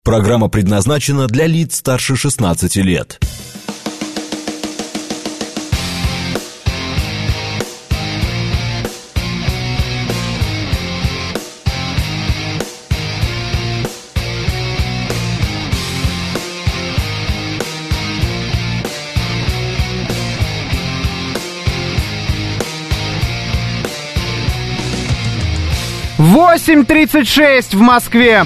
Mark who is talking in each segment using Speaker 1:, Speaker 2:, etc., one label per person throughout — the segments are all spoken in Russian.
Speaker 1: Программа предназначена для лиц старше 16 лет.
Speaker 2: Восемь 36 в Москве.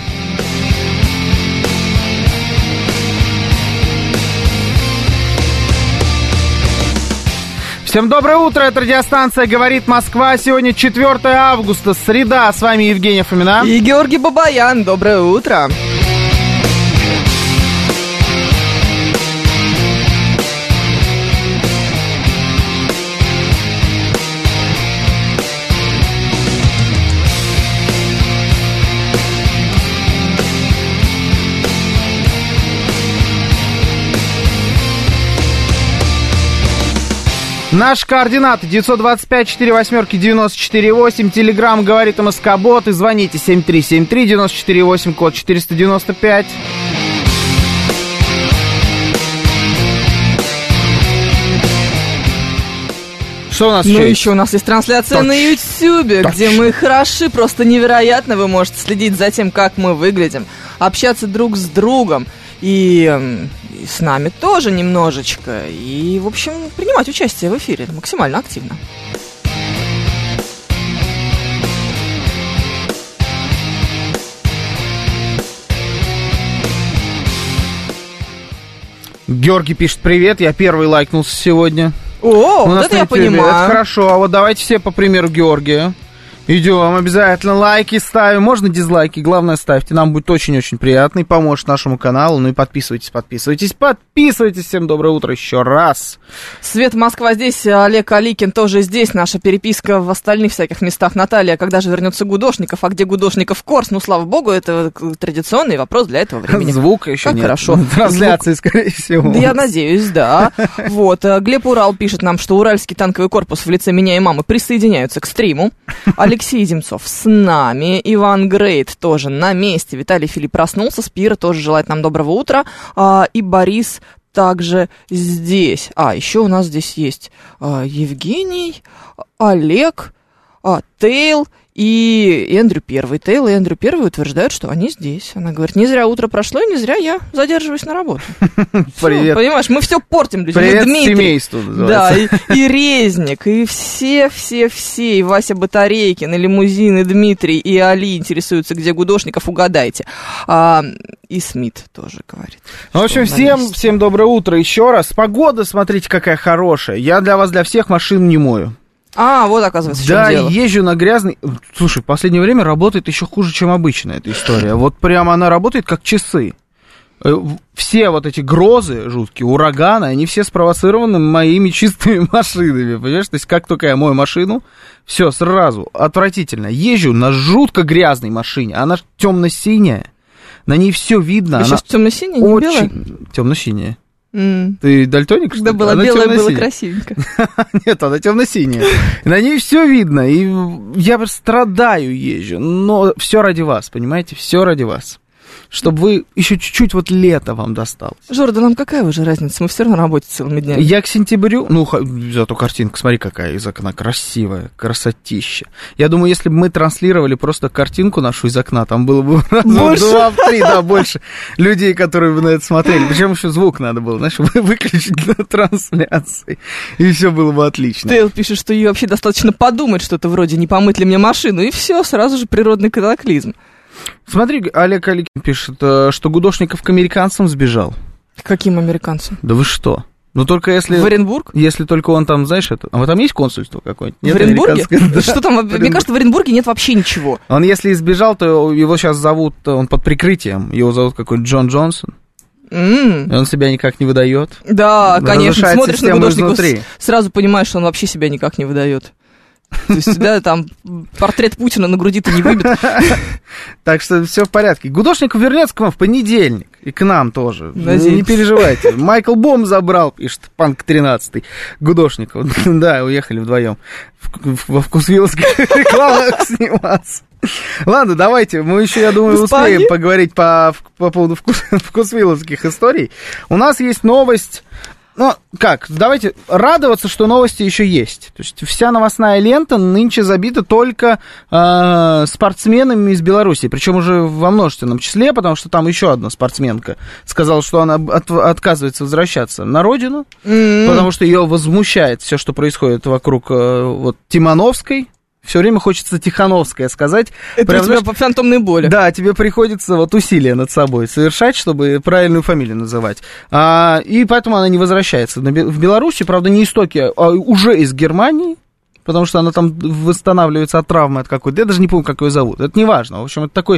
Speaker 2: Всем доброе утро, это радиостанция «Говорит Москва». Сегодня 4 августа, среда. С вами Евгения Фомина
Speaker 3: и Георгий Бабаян. Доброе утро.
Speaker 2: Наши координаты 925-48-94-8, телеграмм «Говорит МСК-бот» и звоните 7373-94-8, код 495. Что у нас еще есть?
Speaker 3: Еще у нас есть трансляция на Ютьюбе, где мы хороши, просто невероятно. Вы можете следить за тем, как мы выглядим, общаться друг с другом и с нами тоже немножечко. И, в общем, принимать участие в эфире максимально активно.
Speaker 2: Георгий пишет: привет, я первый лайкнулся сегодня.
Speaker 3: О, вот это я понимаю.
Speaker 2: Это хорошо, а вот давайте все по примеру Георгия. Идем, обязательно лайки ставим, можно дизлайки, главное ставьте, нам будет очень-очень приятно и поможет нашему каналу. Ну и подписывайтесь. Всем доброе утро еще раз.
Speaker 3: Свет, Москва здесь, Олег Аликин тоже здесь, наша переписка в остальных всяких местах. Наталья, когда же вернется Гудошников, а где Гудошников Корс? Ну, слава богу, это традиционный вопрос для этого времени.
Speaker 2: Звука еще
Speaker 3: как
Speaker 2: нет.
Speaker 3: Хорошо.
Speaker 2: Трансляции, скорее всего.
Speaker 3: Да, я надеюсь, да. Вот, Глеб Урал пишет нам, что Уральский танковый корпус в лице меня и мамы присоединяются к стриму. Алексей Земцов с нами, Иван Грейт тоже на месте, Виталий Филипп проснулся, Спира тоже желает нам доброго утра, и Борис также здесь. Еще у нас здесь есть Евгений, Олег, Тейл и Эндрю Первый. Тейл и Эндрю Первый утверждают, что они здесь. Она говорит, не зря утро прошло, и не зря я задерживаюсь на работу.
Speaker 2: Привет.
Speaker 3: Понимаешь, мы все портим.
Speaker 2: Привет
Speaker 3: Дмитрий,
Speaker 2: семейству.
Speaker 3: да, и Резник, и все, и Вася Батарейкин, и Лимузин, и Дмитрий, и Али интересуются, где Гудошников, угадайте. И Смит тоже говорит.
Speaker 2: В общем, всем доброе утро еще раз. Погода, смотрите, какая хорошая. Я для всех машин не мою.
Speaker 3: Вот, оказывается, в чем дело.
Speaker 2: Да, езжу на грязный... Слушай, в последнее время работает еще хуже, чем обычно эта история. Вот прямо она работает как часы. Все вот эти грозы жуткие, ураганы, они все спровоцированы моими чистыми машинами, понимаешь? То есть, как только я мою машину, все, сразу, отвратительно. Езжу на жутко грязной машине, она темно-синяя, на ней все видно.
Speaker 3: Ты сейчас темно-синяя, не белая?
Speaker 2: Темно-синяя. Ты дальтоник, что ли?
Speaker 3: Да, была белая, было красивенько.
Speaker 2: Нет, она темно-синяя. На ней все видно, и я страдаю езжу, но все ради вас, понимаете, все ради вас. Чтобы вы еще чуть-чуть вот лето вам досталось.
Speaker 3: Жора, да нам какая уже разница? Мы все равно работаем целыми днями.
Speaker 2: Я к сенябрю, зато картинка, смотри, какая из окна красивая, красотища. Я думаю, если бы мы транслировали просто картинку нашу из окна, там было бы больше? 2-3, да, больше людей, которые бы на это смотрели. Причем еще звук надо было, знаешь, выключить на трансляции, и все было бы отлично.
Speaker 3: Тейл пишет, что ей вообще достаточно подумать что-то вроде «не помыть ли мне машину», и все, сразу же природный катаклизм.
Speaker 2: Смотри, Олег Аликин пишет, что Гудошников к американцам сбежал.
Speaker 3: Каким американцам?
Speaker 2: Да вы что? Ну, только если...
Speaker 3: В Оренбург?
Speaker 2: Если только он там, знаешь, это... А вот там есть консульство какое-нибудь?
Speaker 3: Нет, в Оренбурге? Да. Что там? Мне кажется, в Оренбурге нет вообще ничего.
Speaker 2: Он, если избежал, то его сейчас зовут... Он под прикрытием. Его зовут какой-то Джон Джонсон. И он себя никак не выдает.
Speaker 3: Да, конечно. Смотришь на Гудошникова, сразу понимаешь, что он вообще себя никак не выдает. То есть, да, там портрет Путина на груди-то не выбит.
Speaker 2: Так что все в порядке. Гудошников вернется к вам в понедельник. И к нам тоже.
Speaker 3: Надеюсь.
Speaker 2: Не переживайте. Майкл Бом забрал, пишет Панк 13 Гудошников. Да, уехали вдвоем во вкусвилловских рекламах сниматься. Ладно, давайте, мы еще, я думаю, успеем поговорить по поводу вкусвилловских историй. У нас есть новость. Ну, как, давайте радоваться, что новости еще есть. То есть вся новостная лента нынче забита только спортсменами из Беларуси, причем уже во множественном числе, потому что там еще одна спортсменка сказала, что она отказывается возвращаться на родину, потому что ее возмущает все, что происходит вокруг вот Тимановской. Все время хочется Тихановская сказать.
Speaker 3: Это прям, у тебя по фантомной боли.
Speaker 2: Да, тебе приходится вот усилия над собой совершать, чтобы правильную фамилию называть. И поэтому она не возвращается в Беларусь, правда, не из Токио, а уже из Германии, потому что она там восстанавливается от травмы от какой-то. Я даже не помню, как ее зовут. Это не важно. В общем, это такой,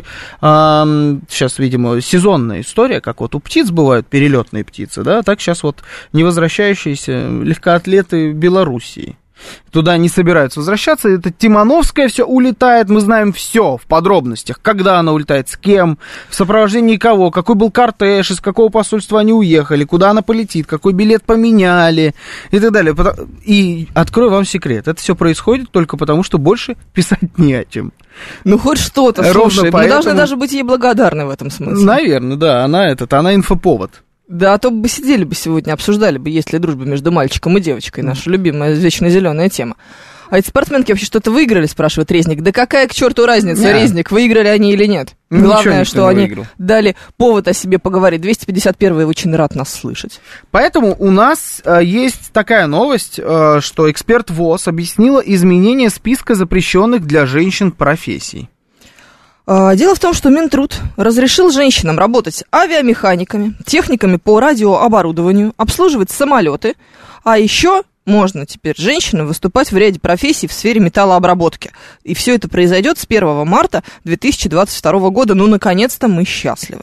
Speaker 2: сейчас, видимо, сезонная история, как вот у птиц бывают перелетные птицы, да, так сейчас вот невозвращающиеся легкоатлеты Белоруссии. Туда не собираются возвращаться. Это Тимановская все улетает. Мы знаем все в подробностях. Когда она улетает, с кем, в сопровождении кого, какой был кортеж, из какого посольства они уехали, куда она полетит, какой билет поменяли и так далее. И открою вам секрет. Это все происходит только потому, что больше писать не о чем.
Speaker 3: Ну, хоть что-то, слушай. Мы должны даже быть ей благодарны в этом смысле.
Speaker 2: Наверное, да. Она инфоповод.
Speaker 3: Да, а то бы сидели бы сегодня, обсуждали бы, есть ли дружба между мальчиком и девочкой, наша любимая вечно зеленая тема. А эти спортсменки вообще что-то выиграли, спрашивает Резник. Да какая к черту разница, Резник, выиграли они или нет? Главное, что они дали повод о себе поговорить. 251-й очень рад нас слышать.
Speaker 2: Поэтому у нас есть такая новость, что эксперт ВОЗ объяснила изменение списка запрещенных для женщин профессий.
Speaker 3: Дело в том, что Минтруд разрешил женщинам работать авиамеханиками, техниками по радиооборудованию, обслуживать самолеты, а еще можно теперь женщинам выступать в ряде профессий в сфере металлообработки. И все это произойдет с 1 марта 2022 года. Ну, наконец-то мы счастливы.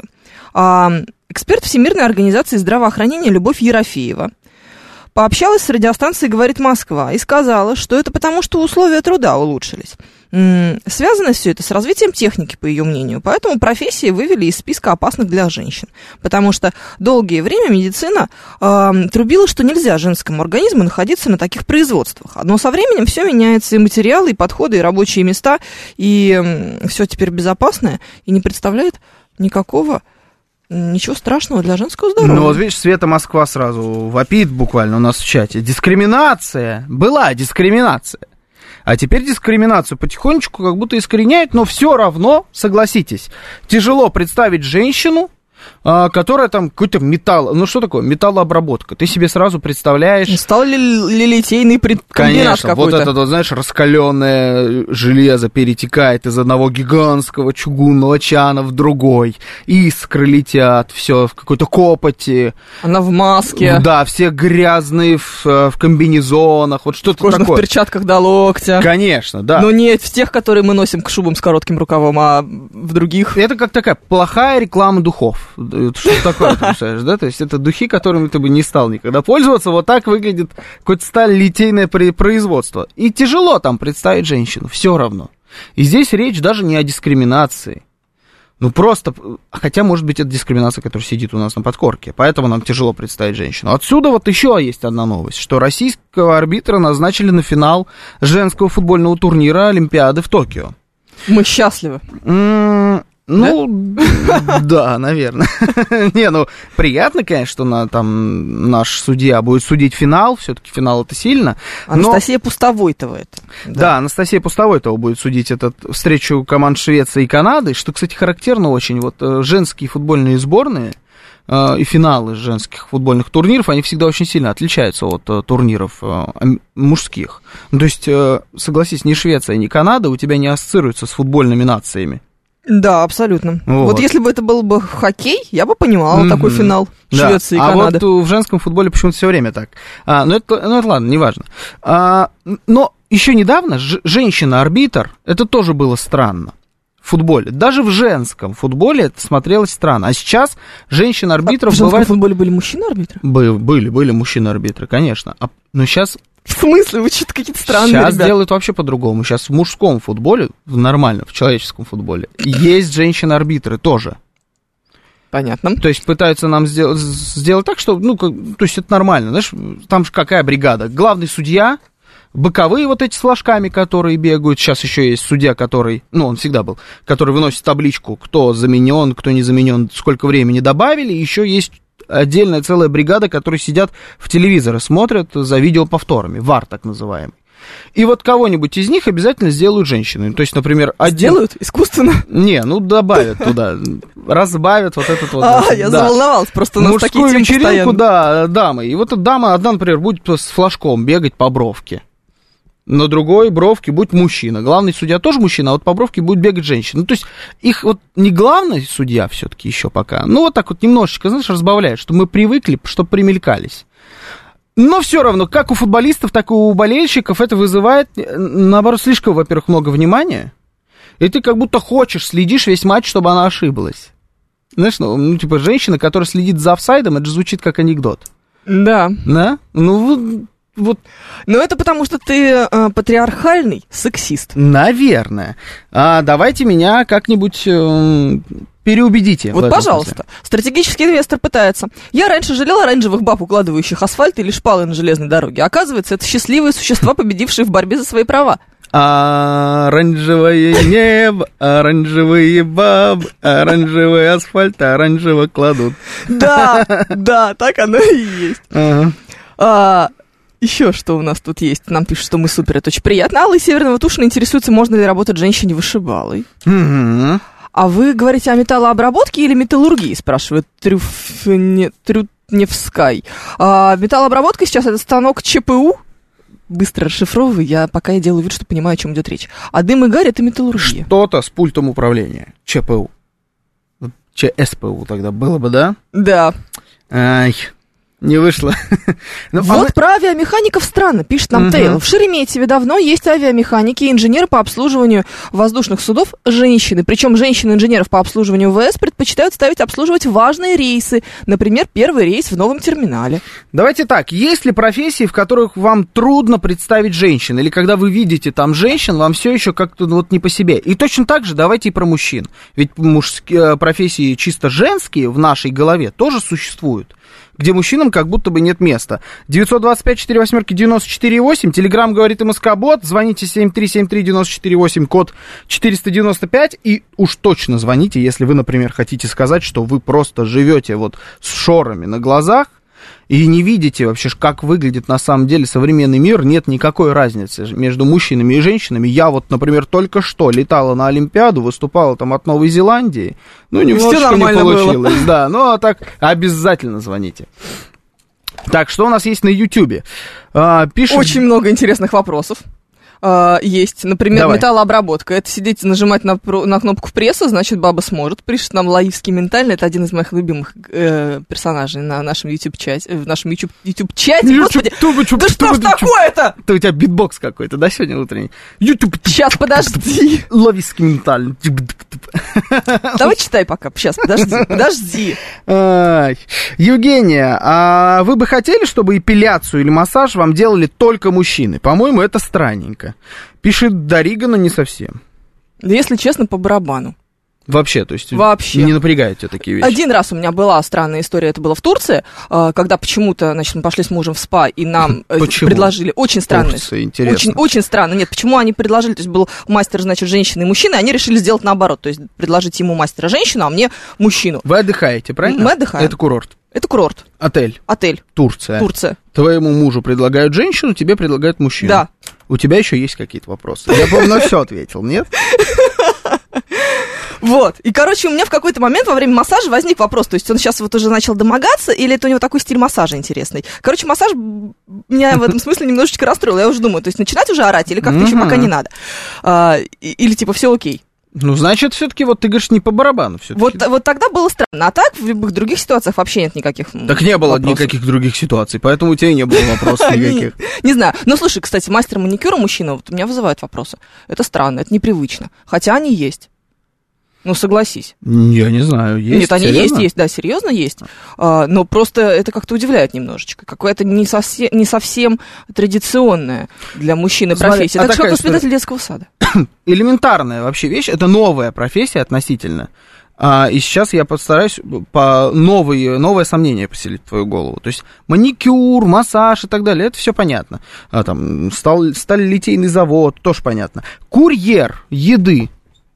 Speaker 3: Эксперт Всемирной организации здравоохранения Любовь Ерофеева пообщалась с радиостанцией «Говорит Москва» и сказала, что это потому, что условия труда улучшились. Связано все это с развитием техники, по ее мнению, поэтому профессии вывели из списка опасных для женщин, потому что долгое время медицина трубила, что нельзя женскому организму находиться на таких производствах. Но со временем все меняется, и материалы, и подходы, и рабочие места, и все теперь безопасное, и не представляет ничего страшного для женского здоровья.
Speaker 2: Ну вот видишь, Света Москва сразу вопит буквально у нас в чате. Дискриминация. Была дискриминация. А теперь дискриминацию потихонечку как будто искореняют, но все равно, согласитесь, тяжело представить женщину, которая там какой-то металл... Ну, что такое металлообработка? Ты себе сразу представляешь...
Speaker 3: Стал ли литейный комбинат
Speaker 2: Конечно,
Speaker 3: какой-то?
Speaker 2: Вот это, вот, знаешь, раскаленное железо перетекает из одного гигантского чугунного чана в другой. Искры летят, все в какой-то копоти.
Speaker 3: Она в маске.
Speaker 2: Да, все грязные в комбинезонах, вот что-то такое. В
Speaker 3: кожаных перчатках до локтя.
Speaker 2: Конечно, да.
Speaker 3: Но не в тех, которые мы носим к шубам с коротким рукавом, а в других.
Speaker 2: Это как такая плохая реклама духов. Что такое, ты представляешь, да? То есть это духи, которыми ты бы не стал никогда пользоваться. Вот так выглядит какое-то сталь-литейное производство. И тяжело там представить женщину, все равно. И здесь речь даже не о дискриминации. Ну просто, хотя, может быть, это дискриминация, которая сидит у нас на подкорке. Поэтому нам тяжело представить женщину. Отсюда вот еще есть одна новость, что российского арбитра назначили на финал женского футбольного турнира Олимпиады в Токио.
Speaker 3: Мы счастливы.
Speaker 2: Ну, да, наверное. Не, ну, приятно, конечно, что там наш судья будет судить финал, все-таки финал это сильно.
Speaker 3: Анастасия Пустовойтова это.
Speaker 2: Да, Анастасия Пустовойтова будет судить эту встречу команд Швеции и Канады, что, кстати, характерно очень. Вот женские футбольные сборные и финалы женских футбольных турниров, они всегда очень сильно отличаются от турниров мужских. Ну, то есть, согласись, ни Швеция, ни Канада у тебя не ассоциируются с футбольными нациями.
Speaker 3: Да, абсолютно. Вот если бы это был бы хоккей, я бы понимала такой финал Швеции и Канады.
Speaker 2: А вот в женском футболе почему-то все время так. Но это ладно, неважно. Но еще недавно женщина-арбитр, это тоже было странно в футболе. Даже в женском футболе это смотрелось странно. А сейчас женщин-арбитров бывает...
Speaker 3: В женском футболе были мужчины-арбитры?
Speaker 2: Были мужчины-арбитры, конечно. Но сейчас...
Speaker 3: В смысле? Вы что-то какие-то странные
Speaker 2: Сейчас делают вообще по-другому. Сейчас в мужском футболе, в нормальном, в человеческом футболе, есть женщины-арбитры тоже.
Speaker 3: Понятно.
Speaker 2: То есть пытаются нам сделать так, что, то есть это нормально, знаешь, там же какая бригада? Главный судья, боковые вот эти с флажками, которые бегают, сейчас еще есть судья, который, он всегда был, который выносит табличку, кто заменен, кто не заменен, сколько времени добавили, еще есть отдельная целая бригада, которые сидят в телевизоре, смотрят за видеоповторами, ВАР так называемый. И вот кого-нибудь из них обязательно сделают женщиной. То есть, например,
Speaker 3: Сделают искусственно?
Speaker 2: Не, добавят туда, разбавят вот этот вот.
Speaker 3: Я заволновалась, просто у нас такие темы постоянно.
Speaker 2: Мужскую вечеринку, да, дамы. И вот эта дама одна, например, будет с флажком бегать по бровке. На другой бровке будет мужчина. Главный судья тоже мужчина, а вот по бровке будет бегать женщина. То есть, их вот не главный судья все-таки еще пока, вот так вот немножечко, знаешь, разбавляет, чтобы мы привыкли, чтобы примелькались. Но все равно, как у футболистов, так и у болельщиков, это вызывает, наоборот, слишком, во-первых, много внимания. И ты как будто следишь весь матч, чтобы она ошиблась. Знаешь, женщина, которая следит за офсайдом, это же звучит как анекдот.
Speaker 3: Да.
Speaker 2: Да? Вот.
Speaker 3: Но это потому, что ты патриархальный сексист.
Speaker 2: Наверное. Давайте меня как-нибудь переубедите.
Speaker 3: Вот, пожалуйста. Стратегический инвестор пытается. Я раньше жалел оранжевых баб, укладывающих асфальт или шпалы на железной дороге. Оказывается, это счастливые существа, победившие в борьбе за свои права.
Speaker 2: Оранжевое небо, оранжевые бабы, оранжевый асфальт, оранжево кладут.
Speaker 3: Да, так оно и есть. Еще что у нас тут есть? Нам пишут, что мы супер, это очень приятно. Алла из Северного Тушина интересуется, можно ли работать женщине-вышибалой.
Speaker 2: Угу.
Speaker 3: А вы говорите о металлообработке или металлургии, спрашивает Трютневскай. Металлообработка сейчас это станок ЧПУ. Быстро расшифровываю, пока я делаю вид, что понимаю, о чем идет речь. А дым и гарь это металлургия.
Speaker 2: Что-то с пультом управления. ЧПУ. ЧСПУ тогда было бы, да?
Speaker 3: Да.
Speaker 2: Ай, не вышло.
Speaker 3: Про авиамехаников странно, пишет нам Тейл. В Шереметьеве давно есть авиамеханики и инженеры по обслуживанию воздушных судов женщины. Причем женщин-инженеров по обслуживанию ВС предпочитают ставить обслуживать важные рейсы. Например, первый рейс в новом терминале.
Speaker 2: Давайте так, есть ли профессии, в которых вам трудно представить женщин? Или когда вы видите там женщин, вам все еще как-то не по себе? И точно так же давайте и про мужчин. Ведь профессии чисто женские в нашей голове тоже существуют, где мужчинам как будто бы нет места. 925-48-94-8, Телеграм говорит МСК-бот, звоните 7373-94-8, код 495, и уж точно звоните, если вы, например, хотите сказать, что вы просто живете вот с шорами на глазах, и не видите вообще, как выглядит на самом деле современный мир, нет никакой разницы между мужчинами и женщинами. Я вот, например, только что летала на Олимпиаду, выступала там от Новой Зеландии, немножечко не получилось. Было. Да, а так обязательно звоните. Так, что у нас есть на Ютьюбе?
Speaker 3: Очень много интересных вопросов. Есть, например, давай. Металлообработка. Это сидеть и нажимать на кнопку пресса, значит, баба сможет. Пишет нам Лаивский ментальный. Это один из моих любимых персонажей на нашем YouTube-чате. В нашем YouTube-чате. Господи, да что ж такое-то?
Speaker 2: Это у тебя битбокс какой-то, да, сегодня утренний? YouTube.
Speaker 3: Сейчас, подожди.
Speaker 2: Лаивский ментальный.
Speaker 3: Давай читай пока. Сейчас, подожди.
Speaker 2: Евгения, а вы бы хотели, чтобы эпиляцию или массаж вам делали только мужчины? По-моему, это странненько. Пишет Дарига, но не совсем.
Speaker 3: Да, если честно, по барабану.
Speaker 2: Вообще, то есть
Speaker 3: вообще.
Speaker 2: Не напрягают тебя такие вещи?
Speaker 3: Один раз у меня была странная история, это было в Турции, когда почему-то, значит, мы пошли с мужем в спа, и нам предложили... Очень странно. Очень странно. Нет, почему они предложили? То есть был мастер, значит, женщина и мужчина, и они решили сделать наоборот, то есть предложить ему мастера женщину, а мне мужчину.
Speaker 2: Вы отдыхаете, правильно?
Speaker 3: Мы отдыхаем.
Speaker 2: Это курорт?
Speaker 3: Это курорт.
Speaker 2: Отель? Турция. Твоему мужу предлагают женщину, тебе предлагают мужчину?
Speaker 3: Да.
Speaker 2: У тебя еще есть какие-то вопросы? Я, по-моему, на все ответил, нет?
Speaker 3: Вот, и, короче, у меня в какой-то момент во время массажа возник вопрос, то есть он сейчас вот уже начал домогаться, или это у него такой стиль массажа интересный? Короче, массаж меня в этом смысле немножечко расстроил, я уже думаю, то есть начинать уже орать, или как-то еще пока не надо? Или типа все окей?
Speaker 2: Значит, все-таки вот ты говоришь не по барабану.
Speaker 3: Вот тогда было странно, а так в любых других ситуациях вообще нет никаких
Speaker 2: Так не было вопросов. Никаких других ситуаций, поэтому у тебя и не было вопросов никаких.
Speaker 3: Не знаю, но слушай, кстати, мастер маникюра мужчина, вот у меня вызывают вопросы. Это странно, это непривычно, хотя они есть. Согласись.
Speaker 2: Я не знаю, есть.
Speaker 3: Нет, они есть, да, серьезно есть. Но просто это как-то удивляет немножечко. Какое-то не совсем традиционное для мужчины профессия. Так же, как воспитатель детского сада.
Speaker 2: Элементарная вообще вещь, это новая профессия относительно. И сейчас я постараюсь новое сомнение поселить в твою голову. То есть маникюр, массаж и так далее, это все понятно. Там сталелитейный завод, тоже понятно. Курьер еды.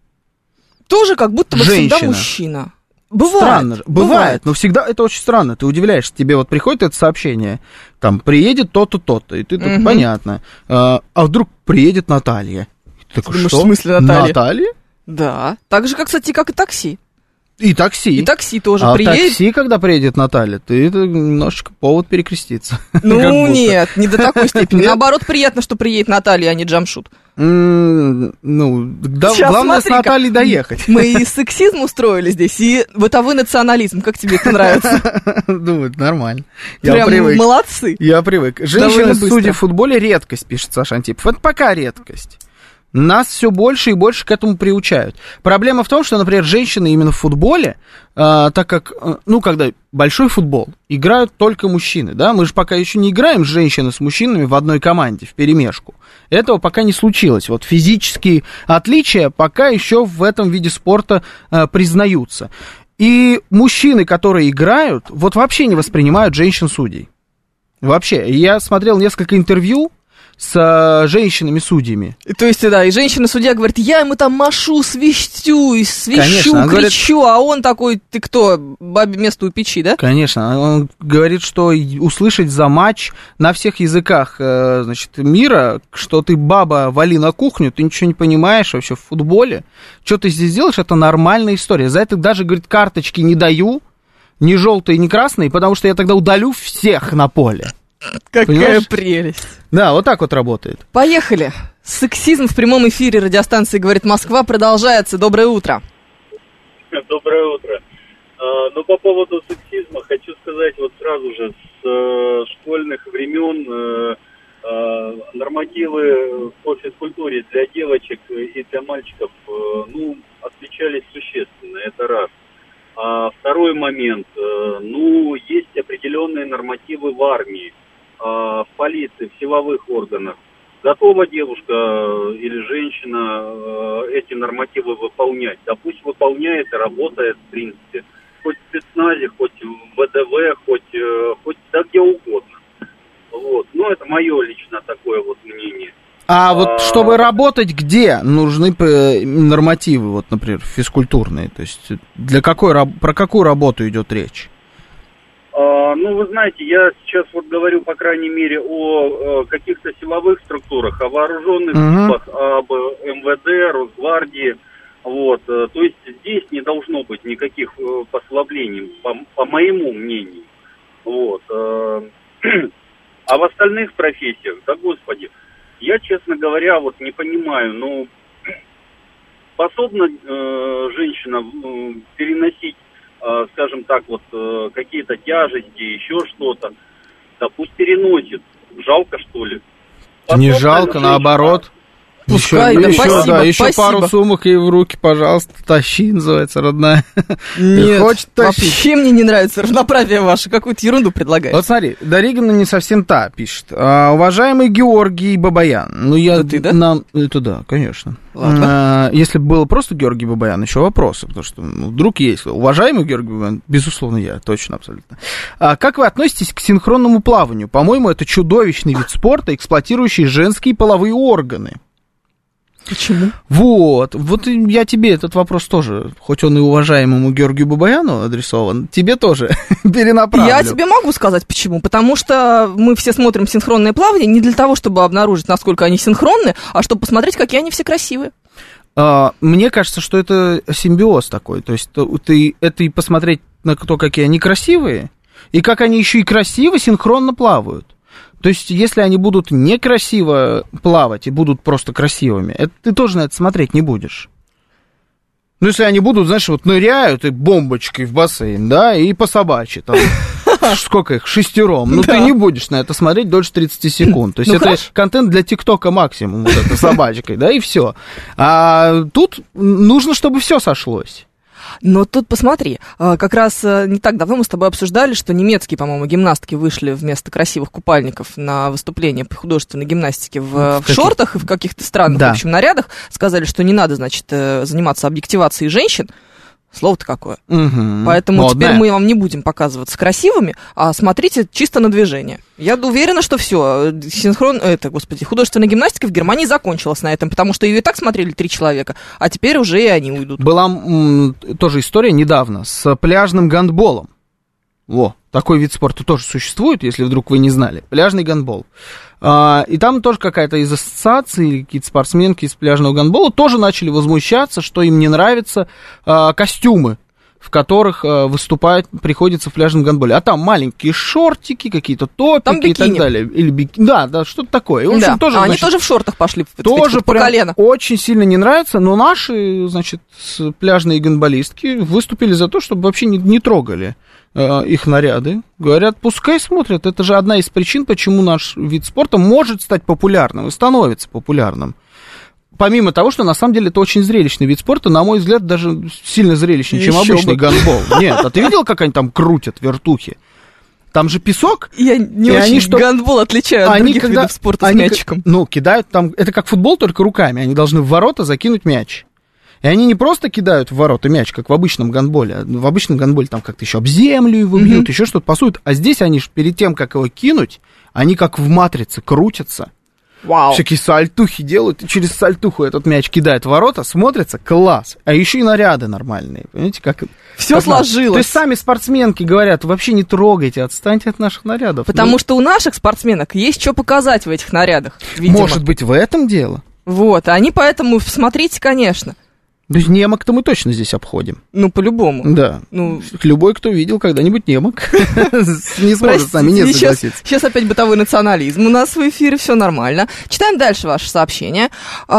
Speaker 3: Тоже как будто бы
Speaker 2: женщина.
Speaker 3: всегда мужчина. Бывает.
Speaker 2: Странно. Бывает, но всегда это очень странно. Ты удивляешься, тебе вот приходит это сообщение, там, приедет то-то, то-то, и ты так, понятно. А вдруг приедет Наталья? Ты такой,
Speaker 3: думаешь,
Speaker 2: что?
Speaker 3: в смысле Наталья?
Speaker 2: Наталья?
Speaker 3: Да. Так же, как, кстати, как и такси.
Speaker 2: И такси.
Speaker 3: И такси тоже
Speaker 2: а
Speaker 3: приедет.
Speaker 2: такси, когда приедет Наталья, это немножечко повод перекреститься.
Speaker 3: Ну, нет, не до такой степени. Наоборот, приятно, что приедет Наталья, а не Джамшут.
Speaker 2: Ну, главное с Натальей доехать.
Speaker 3: Мы и сексизм устроили здесь, и бытовой национализм. Как тебе это нравится?
Speaker 2: Думаю, нормально.
Speaker 3: Прям молодцы.
Speaker 2: Я привык. Женщины-судьи в футболе редкость, пишет Саша Антипов. Это пока редкость. Нас все больше и больше к этому приучают. Проблема в том, что, например, женщины именно в футболе, так как, когда большой футбол, играют только мужчины, да, мы же пока еще не играем женщины с мужчинами в одной команде, вперемешку. Этого пока не случилось. Вот физические отличия пока еще в этом виде спорта признаются. И мужчины, которые играют, вот вообще не воспринимают женщин-судей. Вообще. Я смотрел несколько интервью с женщинами-судьями.
Speaker 3: То есть, да, и женщина-судья говорит, я ему там машу, свищу,
Speaker 2: Конечно,
Speaker 3: кричу, а он такой, ты кто, бабе место у печи, да?
Speaker 2: Конечно, он говорит, что услышать за матч на всех языках, мира, что ты баба, вали на кухню, ты ничего не понимаешь вообще в футболе, что ты здесь делаешь, это нормальная история. За это даже, говорит, карточки не даю, ни желтые, ни красные, потому что я тогда удалю всех на поле.
Speaker 3: Какая
Speaker 2: Понимаешь?
Speaker 3: прелесть.
Speaker 2: Да, вот так вот работает.
Speaker 3: Поехали. Сексизм в прямом эфире радиостанции «Говорит Москва» продолжается. Доброе утро.
Speaker 4: Доброе утро. По поводу сексизма хочу сказать вот сразу же с школьных времен нормативы по физкультуре для девочек и для мальчиков отличались существенно, это раз. А второй момент, есть определенные нормативы в армии, в полиции, в силовых органах. Готова девушка или женщина эти нормативы выполнять? Да пусть выполняет и работает, в принципе. Хоть в спецназе, хоть в ВДВ, хоть да где угодно. Вот. Это мое лично такое вот мнение.
Speaker 2: Вот чтобы работать, где нужны нормативы, вот, например, физкультурные? То есть про какую работу идет речь?
Speaker 4: Вы знаете, я сейчас вот говорю, по крайней мере, о каких-то силовых структурах, о вооруженных силах, об МВД, Росгвардии. Вот. То есть здесь не должно быть никаких послаблений, по моему мнению. Вот. А в остальных профессиях, да господи, я, честно говоря, вот не понимаю, способна женщина переносить, скажем так, вот какие-то тяжести, еще что-то, да пусть переносит. Жалко, что ли?
Speaker 2: Не жалко, наоборот.
Speaker 3: Пускай,
Speaker 2: еще пару сумок ей в руки, пожалуйста, тащи, называется, родная.
Speaker 3: Нет, вообще мне не нравится равноправие ваше, какую-то ерунду предлагаете.
Speaker 2: Вот смотри, Даригина не совсем та пишет. Уважаемый Георгий Бабаян,
Speaker 3: ты, да?
Speaker 2: Это да, конечно.
Speaker 3: Ладно.
Speaker 2: Если бы было просто Георгий Бабаян, еще вопросы, потому что вдруг есть. Уважаемый Георгий Бабаян, безусловно, я, точно, абсолютно. Как вы относитесь к синхронному плаванию? По-моему, это чудовищный вид спорта, эксплуатирующий женские половые органы.
Speaker 3: Почему?
Speaker 2: Вот я тебе этот вопрос тоже, хоть он и уважаемому Георгию Бабаяну адресован, тебе тоже перенаправлю.
Speaker 3: Я тебе могу сказать почему. Потому что мы все смотрим синхронное плавание не для того, чтобы обнаружить, насколько они синхронны, а чтобы посмотреть, какие они все красивые.
Speaker 2: Мне кажется, что это симбиоз такой. То есть это и посмотреть на то, какие они красивые, и как они еще и красиво синхронно плавают. То есть, если они будут некрасиво плавать и будут просто красивыми, ты тоже на это смотреть не будешь. Если они будут, знаешь, вот ныряют и бомбочкой в бассейн, да, и по собачьи, там, сколько их, 6, ты не будешь на это смотреть дольше 30 секунд. То есть, это контент для ТикТока максимум, вот этой собачкой, да, и все. А тут нужно, чтобы все сошлось.
Speaker 3: Но тут посмотри, как раз не так давно мы с тобой обсуждали, что немецкие, по-моему, гимнастки вышли вместо красивых купальников на выступление по художественной гимнастике в шортах и в каких-то странных, в общем, нарядах. Сказали, что не надо, значит, заниматься объективацией женщин. Слово-то какое.
Speaker 2: Угу.
Speaker 3: Поэтому
Speaker 2: Модное.
Speaker 3: теперь мы вам не будем показываться красивыми, а смотрите чисто на движение. Я уверена, что все, художественная гимнастика в Германии закончилась на этом, потому что ее и так смотрели 3 человека, а теперь уже и они уйдут.
Speaker 2: Была тоже история недавно с пляжным гандболом. Такой вид спорта тоже существует, если вдруг вы не знали. Пляжный гандбол. И там тоже какая-то из ассоциаций, какие-то спортсменки из пляжного гандбола тоже начали возмущаться, что им не нравятся костюмы, в которых приходится в пляжном гандболе. А там маленькие шортики, какие-то топики и так далее. Или бикини. Да, что-то такое. И, в общем, тоже,
Speaker 3: они тоже в шортах пошли,
Speaker 2: тоже
Speaker 3: по колено.
Speaker 2: Очень сильно не нравится, но наши, пляжные гандболистки выступили за то, чтобы вообще не трогали их наряды. Говорят, пускай смотрят, это же одна из причин, почему наш вид спорта может стать популярным и становится популярным. Помимо того, что на самом деле это очень зрелищный вид спорта, на мой взгляд, даже сильно зрелищнее, чем обычный гандбол. Нет, а ты видел, как они там крутят вертухи? Там же песок.
Speaker 3: Я не очень гандбол отличаю от других видов спорта с мячиком.
Speaker 2: Кидают там, это как футбол, только руками. Они должны в ворота закинуть мяч. И они не просто кидают в ворота мяч, как в обычном гандболе. В обычном гандболе там как-то еще об землю его бьют, еще что-то пасуют. А здесь они же перед тем, как его кинуть, они как в матрице крутятся.
Speaker 3: Вау.
Speaker 2: Всякие сальтухи делают, и через сальтуху этот мяч кидает в ворота, смотрится класс. А еще и наряды нормальные. Понимаете, как...
Speaker 3: Все сложилось.
Speaker 2: То есть сами спортсменки говорят, вообще не трогайте, отстаньте от наших нарядов.
Speaker 3: Потому что у наших спортсменок есть что показать в этих нарядах, видимо.
Speaker 2: Может быть, в этом дело?
Speaker 3: Они поэтому, смотрите, конечно.
Speaker 2: То есть немок-то мы точно здесь обходим.
Speaker 3: По-любому.
Speaker 2: Да. Любой, кто видел когда-нибудь немок, не сможет с нами не согласиться.
Speaker 3: Сейчас опять бытовой национализм. У нас в эфире все нормально. Читаем дальше ваше сообщение.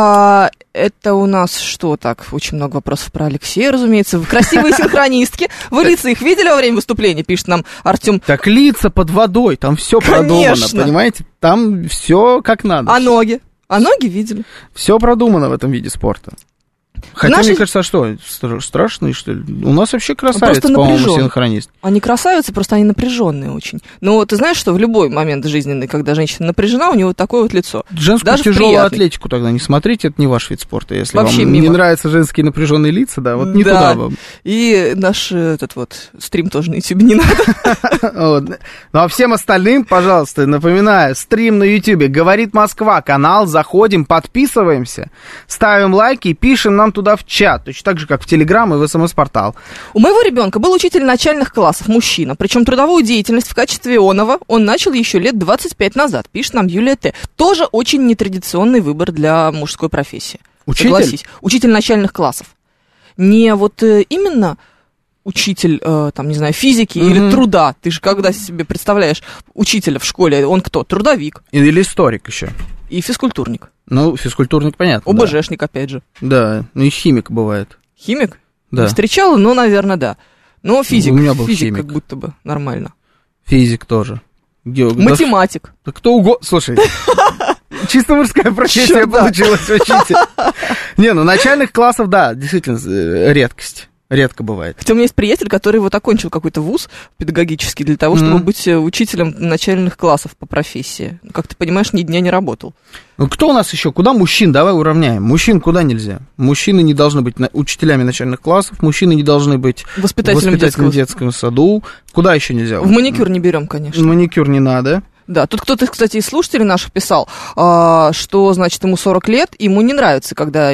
Speaker 3: Это у нас что так? Очень много вопросов про Алексея, разумеется. Красивые синхронистки. Вы лица их видели во время выступления, пишет нам Артем.
Speaker 2: Так лица под водой, там все продумано, понимаете? Там все как надо.
Speaker 3: А ноги? А ноги видели.
Speaker 2: Все продумано в этом виде спорта. Хотя, мне кажется, что, страшные, что ли? У нас вообще красавицы, по-моему, синхронист.
Speaker 3: Они красавицы, просто они напряженные очень. Но ты знаешь, что в любой момент жизненный, когда женщина напряжена, у него такое вот лицо.
Speaker 2: Женскую даже тяжелую атлетику тогда не смотрите, это не ваш вид спорта. Если вообще вам не нравятся женские напряженные лица, да, вот не туда вам.
Speaker 3: И наш стрим тоже на YouTube не надо.
Speaker 2: Ну, а всем остальным, пожалуйста, напоминаю, стрим на YouTube «Говорит Москва», канал, заходим, подписываемся, ставим лайки, пишем нам туда в чат, точно так же, как в Телеграм и в СМС-портал.
Speaker 3: У моего ребенка был учитель начальных классов, мужчина, причем трудовую деятельность в качестве ионова он начал еще лет 25 назад, пишет нам Юлия Т. Тоже очень нетрадиционный выбор для мужской профессии.
Speaker 2: Учитель?
Speaker 3: Согласись. Учитель начальных классов. Не именно учитель, физики или труда. Ты же когда себе представляешь учителя в школе, он кто? Трудовик.
Speaker 2: Или историк еще.
Speaker 3: И физкультурник.
Speaker 2: Физкультурник, понятно.
Speaker 3: ОБЖшник, опять же.
Speaker 2: Да, и химик бывает.
Speaker 3: Химик?
Speaker 2: Да.
Speaker 3: Не встречала, но, наверное, да. Но физик.
Speaker 2: У меня был
Speaker 3: физик
Speaker 2: химик.
Speaker 3: Как будто бы нормально.
Speaker 2: Физик тоже.
Speaker 3: Математик.
Speaker 2: Да кто угодно. Слушай, чисто мужская профессия получилась, учитель. Начальных классов, да, действительно, редкость. Редко бывает.
Speaker 3: Хотя у меня есть приятель, который окончил какой-то вуз педагогический для того, чтобы быть учителем начальных классов по профессии. Как ты понимаешь, ни дня не работал.
Speaker 2: Кто у нас еще? Куда мужчин? Давай уравняем. Мужчин куда нельзя? Мужчины не должны быть учителями начальных классов, мужчины не должны быть воспитателями в детском саду. Куда еще нельзя?
Speaker 3: В маникюр не берем, конечно.
Speaker 2: В маникюр не надо.
Speaker 3: Да, тут кто-то, кстати, из слушателей наших писал, что, значит, ему 40 лет, ему не нравится, когда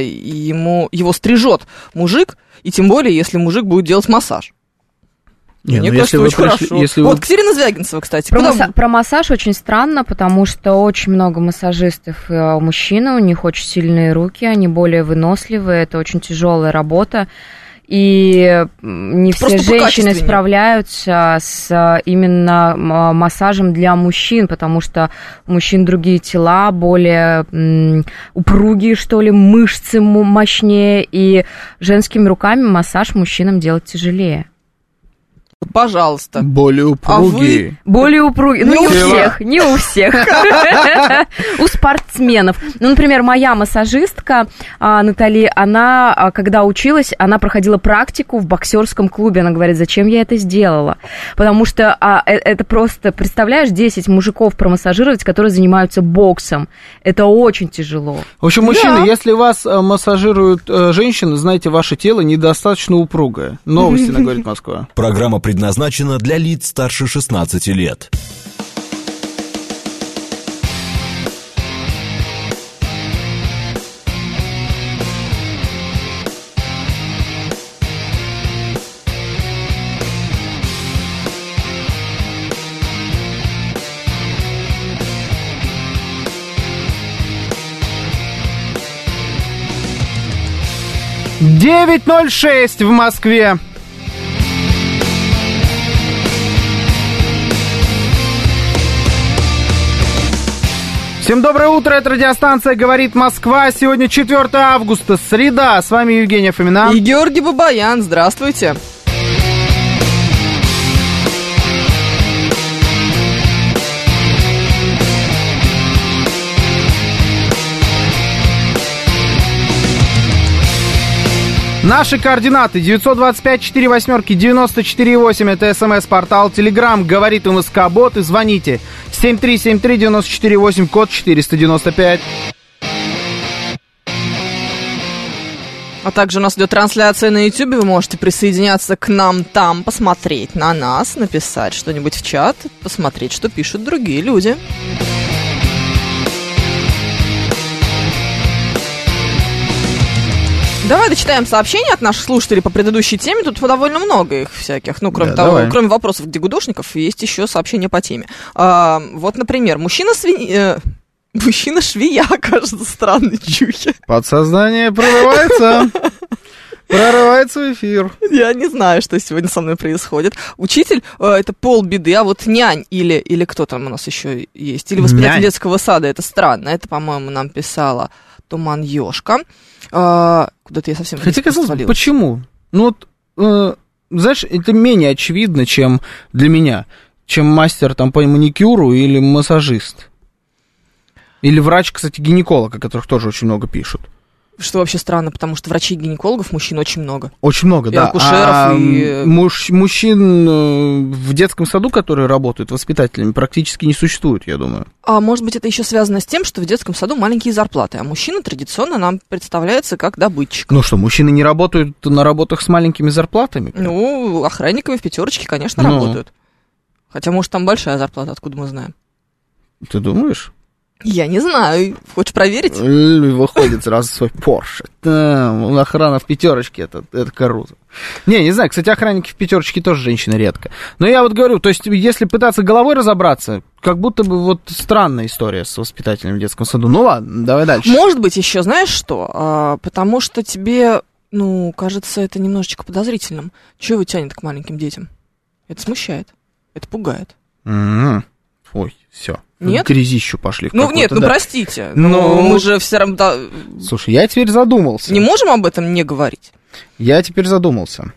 Speaker 3: его стрижет мужик, и тем более, если мужик будет делать массаж. Мне кажется, очень хорошо. Катерина Звягинцева, кстати.
Speaker 5: Про массаж очень странно, потому что очень много массажистов мужчин, у них очень сильные руки, они более выносливые, это очень тяжелая работа. И не все женщины справляются с именно массажем для мужчин, потому что у мужчин другие тела, более упругие, что ли, мышцы мощнее, и женскими руками массаж мужчинам делать тяжелее.
Speaker 3: Пожалуйста.
Speaker 2: Более упругие.
Speaker 3: А вы?
Speaker 5: Более упругие. Ну,
Speaker 3: Не
Speaker 5: не
Speaker 3: у
Speaker 5: у
Speaker 3: всех.
Speaker 5: всех. Не у всех. У спортсменов. Ну, например, моя массажистка Натали, она, когда училась, она проходила практику в боксерском клубе. Она говорит, зачем я это сделала? Потому что это просто, представляешь, 10 мужиков промассажировать, которые занимаются боксом. Это очень тяжело.
Speaker 2: В общем, мужчины, если вас массажируют женщины, знаете, ваше тело недостаточно упругое. Новости на «Говорит Москва».
Speaker 1: Программа предназначена для лиц старше 16 лет.
Speaker 2: «9:06 в Москве. Всем доброе утро, это радиостанция «Говорит Москва». Сегодня 4 августа, среда. С вами Евгения Фомина.
Speaker 3: И Георгий Бабаян, здравствуйте.
Speaker 2: Наши координаты 925-48-94-8. Это СМС-портал, Телеграм, говорит МСК-бот. И звоните 7373-94-8, код 495.
Speaker 3: А также у нас идет трансляция на YouTube. Вы можете присоединяться к нам там, посмотреть на нас, написать что-нибудь в чат, посмотреть, что пишут другие люди. Давай дочитаем сообщения от наших слушателей по предыдущей теме. Тут довольно много их всяких. Ну, кроме того,
Speaker 2: давай.
Speaker 3: кроме вопросов, где гудошников, есть еще сообщения по теме. Вот, например, мужчина-швея, кажется, странный чухи.
Speaker 2: Подсознание прорывается. Прорывается в эфир.
Speaker 3: Я не знаю, что сегодня со мной происходит. Учитель это полбеды, а вот нянь или кто там у нас еще есть, или воспитатель
Speaker 2: Нянь.
Speaker 3: детского сада, это странно. Это, по-моему, нам писала Туман Ёшка. Куда-то я совсем
Speaker 2: Хотя, казалось бы,
Speaker 3: свалилась.
Speaker 2: почему? Ну вот, знаешь, это менее очевидно, чем для меня, чем мастер там по маникюру или массажист. Или врач, кстати, гинеколог, о которых тоже очень много пишут.
Speaker 3: Что вообще странно, потому что врачей и гинекологов мужчин очень много.
Speaker 2: Очень много,
Speaker 3: И
Speaker 2: да.
Speaker 3: акушеров, и...
Speaker 2: Мужчин в детском саду, которые работают воспитателями, практически не существует, я думаю.
Speaker 3: А может быть, это еще связано с тем, что в детском саду маленькие зарплаты, а мужчина традиционно нам представляется как добытчик.
Speaker 2: Ну что, мужчины не работают на работах с маленькими зарплатами?
Speaker 3: Ну, охранниками в пятерочке, конечно, работают. Хотя, может, там большая зарплата, откуда мы знаем.
Speaker 2: Ты думаешь?
Speaker 3: Я не знаю. Хочешь проверить?
Speaker 2: Выходит сразу свой Порше. Там охрана в пятерочке, это круто. Не знаю, кстати, охранники в пятерочке тоже женщины редко. Но я вот говорю, то есть, если пытаться головой разобраться, как будто бы вот странная история с воспитателем в детском саду. Ну ладно, давай дальше.
Speaker 3: Может быть, еще знаешь что? Потому что тебе, кажется, это немножечко подозрительным. Чего его тянет к маленьким детям? Это смущает. Это пугает.
Speaker 2: Ой, все.
Speaker 3: Нет?
Speaker 2: В грязищу пошли.
Speaker 3: Нет,
Speaker 2: да.
Speaker 3: простите.
Speaker 2: Ну,
Speaker 3: мы же все равно...
Speaker 2: Слушай, я теперь задумался.
Speaker 3: Не можем об этом не говорить?
Speaker 2: Я теперь задумался.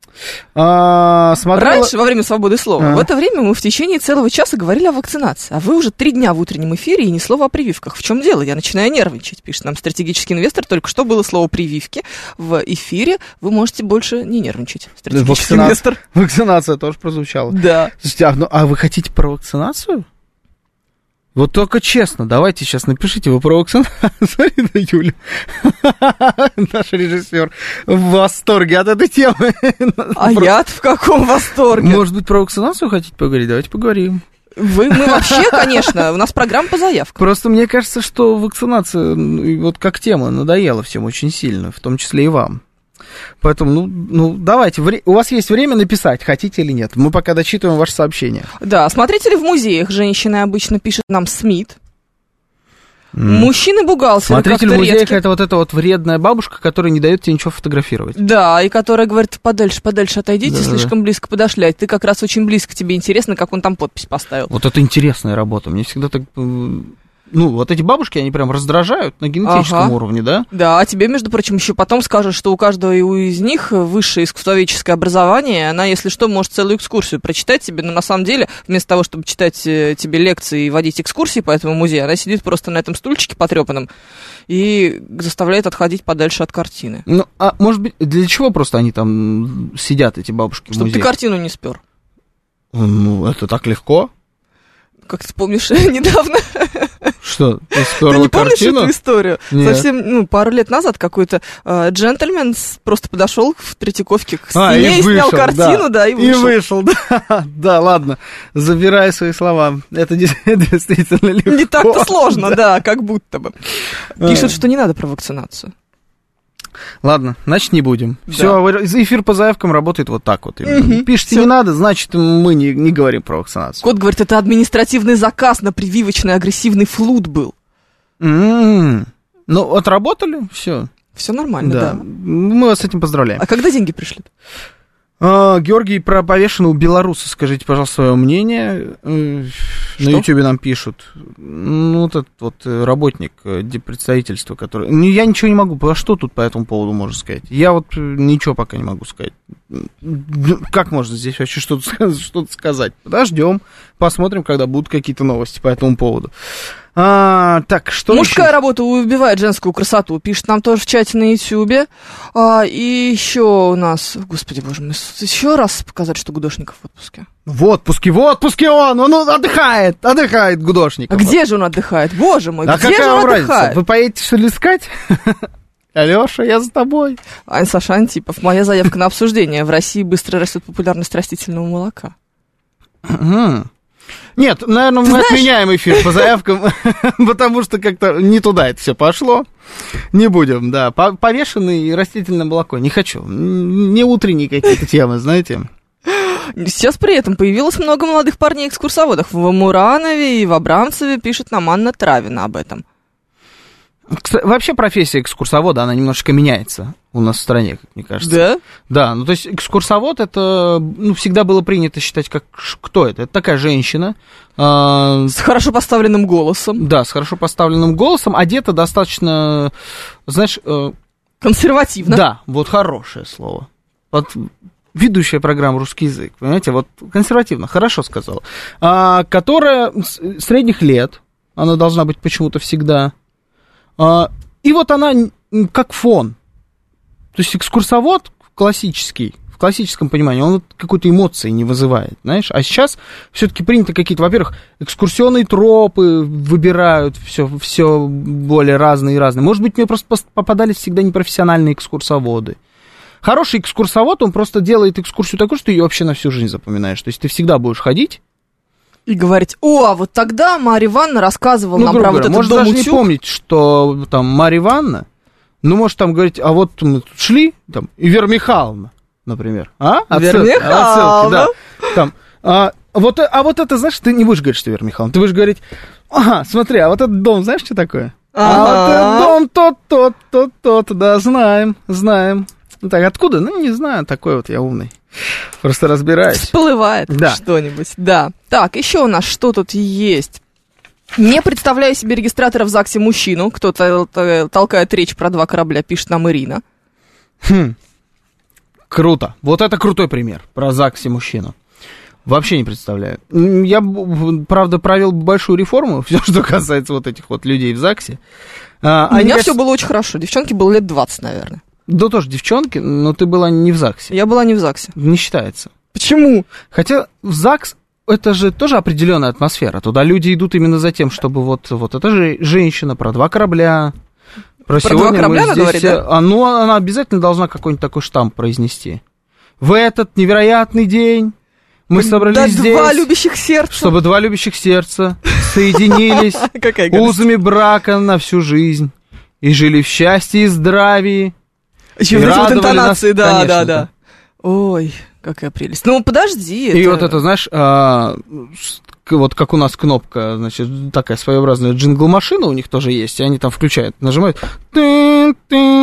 Speaker 3: Раньше, во время свободы слова, в это время мы в течение целого часа говорили о вакцинации, а вы уже 3 дня в утреннем эфире и ни слова о прививках. В чем дело? Я начинаю нервничать, пишет нам стратегический инвестор. Только что было слово прививки в эфире. Вы можете больше не нервничать. Стратегический инвестор.
Speaker 2: Вакцинация тоже прозвучала.
Speaker 3: Да.
Speaker 2: Слушайте, а вы хотите про вакцинацию? Вот только честно, давайте сейчас напишите, вы про вакцинацию. Смотри на Юлю. Наш режиссер в восторге от этой темы.
Speaker 3: А я в каком восторге?
Speaker 2: Может быть, про вакцинацию хотите поговорить? Давайте поговорим.
Speaker 3: Мы вообще, конечно, у нас программа по заявкам.
Speaker 2: Просто мне кажется, что вакцинация, вот как тема, надоела всем очень сильно, в том числе и вам. Поэтому, давайте, у вас есть время написать, хотите или нет. Мы пока дочитываем ваше сообщение.
Speaker 3: Да, смотрите ли в музеях, женщины обычно пишет нам Смит. Мужчины-бухгалтеры
Speaker 2: Смотритель
Speaker 3: как-то
Speaker 2: музея
Speaker 3: редки.
Speaker 2: это вот эта вот вредная бабушка, которая не дает тебе ничего фотографировать.
Speaker 3: Да, и которая говорит, подальше отойдите, слишком близко подошли. А ты как раз очень близко, тебе интересно, как он там подпись поставил.
Speaker 2: Вот это интересная работа. Мне всегда так ну, вот эти бабушки, они прям раздражают на генетическом уровне, да?
Speaker 3: Да, а тебе, между прочим, еще потом скажут, что у каждого из них высшее искусствоведческое образование, она, если что, может целую экскурсию прочитать тебе, но на самом деле, вместо того, чтобы читать тебе лекции и водить экскурсии по этому музею, она сидит просто на этом стульчике потрепанном и заставляет отходить подальше от картины.
Speaker 2: Ну, а может быть, для чего просто они там сидят, эти бабушки в музее?
Speaker 3: Чтобы ты картину не спер.
Speaker 2: Ну, это так легко.
Speaker 3: Как ты помнишь, недавно...
Speaker 2: Что, ты сперла
Speaker 3: Ты не помнишь
Speaker 2: картину?
Speaker 3: эту историю?
Speaker 2: Нет.
Speaker 3: Совсем, пару лет назад какой-то джентльмен просто подошел в Третьяковке к
Speaker 2: и
Speaker 3: стене и снял
Speaker 2: вышел,
Speaker 3: картину, да, и вышел.
Speaker 2: И вышел, да. Да, ладно, забирай свои слова. Это действительно легко.
Speaker 3: Не так-то сложно, да, как будто бы. Пишут, что не надо про вакцинацию.
Speaker 2: Ладно, значит, не будем.
Speaker 3: Да.
Speaker 2: Все, эфир по заявкам работает вот так вот. Пишите
Speaker 3: Всё.
Speaker 2: не надо, значит, мы не говорим про вакцинацию.
Speaker 3: Кот говорит, это административный заказ на прививочный агрессивный флут был.
Speaker 2: Ну, отработали, все.
Speaker 3: Все нормально, да.
Speaker 2: Мы вас с этим поздравляем.
Speaker 3: А когда деньги пришли?
Speaker 2: Георгий, про повешенного белоруса скажите, пожалуйста, свое мнение. На Ютьюбе нам пишут. Ну, вот этот вот работник представительства, который... Я ничего не могу. А что тут по этому поводу можно сказать? Я вот ничего пока не могу сказать. Как можно здесь вообще что-то сказать? Подождем, посмотрим, когда будут какие-то новости по этому поводу. Так, что
Speaker 3: Мужская
Speaker 2: еще?
Speaker 3: работа убивает женскую красоту. Пишет нам тоже в чате на Ютьюбе. И еще у нас... Господи, боже мой, еще раз показать, что Гудошников в отпуске.
Speaker 2: В отпуске он отдыхает Гудошников.
Speaker 3: А где же он отдыхает? Боже мой,
Speaker 2: А
Speaker 3: где
Speaker 2: какая
Speaker 3: же он
Speaker 2: вам разница?
Speaker 3: отдыхает?
Speaker 2: Вы поедете что ли искать? Алёша, я за тобой.
Speaker 3: Саша Антипов. Моя заявка на обсуждение. В России быстро растет популярность растительного молока.
Speaker 2: Нет, наверное, мы отменяем эфир по заявкам, потому что как-то не туда это все пошло. Не будем, да. Повешенный и растительное молоко. Не хочу. Не утренние какие-то темы, знаете.
Speaker 3: Сейчас при этом появилось много молодых парней-экскурсоводов. В Муранове и в Абрамцеве пишет нам Анна Травина об этом.
Speaker 2: Вообще профессия экскурсовода, она немножечко меняется у нас в стране, как мне кажется.
Speaker 3: Да?
Speaker 2: Да, ну то есть экскурсовод, это всегда было принято считать, как кто это? Это такая женщина.
Speaker 3: С хорошо поставленным голосом.
Speaker 2: Да, с хорошо поставленным голосом, одета достаточно, знаешь...
Speaker 3: консервативно.
Speaker 2: Да, вот хорошее слово. Вот ведущая программа «Русский язык», понимаете, вот консервативно, хорошо сказала. Которая средних лет, она должна быть почему-то всегда... И вот она как фон. То есть экскурсовод классический, в классическом понимании, он вот какой-то эмоции не вызывает, знаешь. А сейчас все-таки принято какие-то, во-первых, экскурсионные тропы выбирают, все более разные и разные. Может быть, мне просто попадались всегда непрофессиональные экскурсоводы. Хороший экскурсовод, он просто делает экскурсию такую, что ты ее вообще на всю жизнь запоминаешь. То есть ты всегда будешь ходить.
Speaker 3: И говорить, а вот тогда Марья Ивановна рассказывала нам про вот этот
Speaker 2: может
Speaker 3: дом
Speaker 2: даже не
Speaker 3: утюг.
Speaker 2: помнить, что там Марья Ивановна, может там говорить, а вот мы тут шли, там, и Вера Михайловна, например.
Speaker 3: Вера Михайловна.
Speaker 2: Да. Там, вот это, знаешь, ты не будешь говорить, что Вера Михайловна, ты будешь говорить, смотри, а вот этот дом, знаешь, что такое? А вот этот дом, тот, да, знаем. Так, откуда? Не знаю, такой вот я умный. Просто разбираюсь.
Speaker 3: Всплывает что-нибудь, да. Так, еще у нас что тут есть? Не представляю себе регистратора в ЗАГСе мужчину. Кто-то толкает речь про 2 корабля, пишет нам Ирина.
Speaker 2: Круто. Вот это крутой пример про ЗАГСе мужчину. Вообще не представляю. Я, правда, провел большую реформу, все, что касается вот этих вот людей в ЗАГСе.
Speaker 3: У меня все было очень хорошо. Девчонке было лет 20, наверное.
Speaker 2: Да тоже девчонки, но ты была не в ЗАГСе.
Speaker 3: Я была не в ЗАГСе.
Speaker 2: Не считается.
Speaker 3: Почему?
Speaker 2: Хотя в ЗАГС это же тоже определенная атмосфера. Туда люди идут именно за тем, чтобы вот эта же женщина про 2 корабля. Про
Speaker 3: 2 корабля она говорит, да?
Speaker 2: Она обязательно должна какой-нибудь такой штамп произнести. В этот невероятный день мы собрались здесь,
Speaker 3: 2 любящих сердца.
Speaker 2: чтобы 2 любящих сердца соединились узами брака на всю жизнь и жили в счастье и здравии.
Speaker 3: Еще вот эти вот интонации,
Speaker 2: нас,
Speaker 3: да. Ой, какая прелесть. Ну, подожди.
Speaker 2: И вот это, знаешь, вот как у нас кнопка, значит, такая своеобразная джингл-машина у них тоже есть, и они там включают, нажимают.
Speaker 3: Подожди,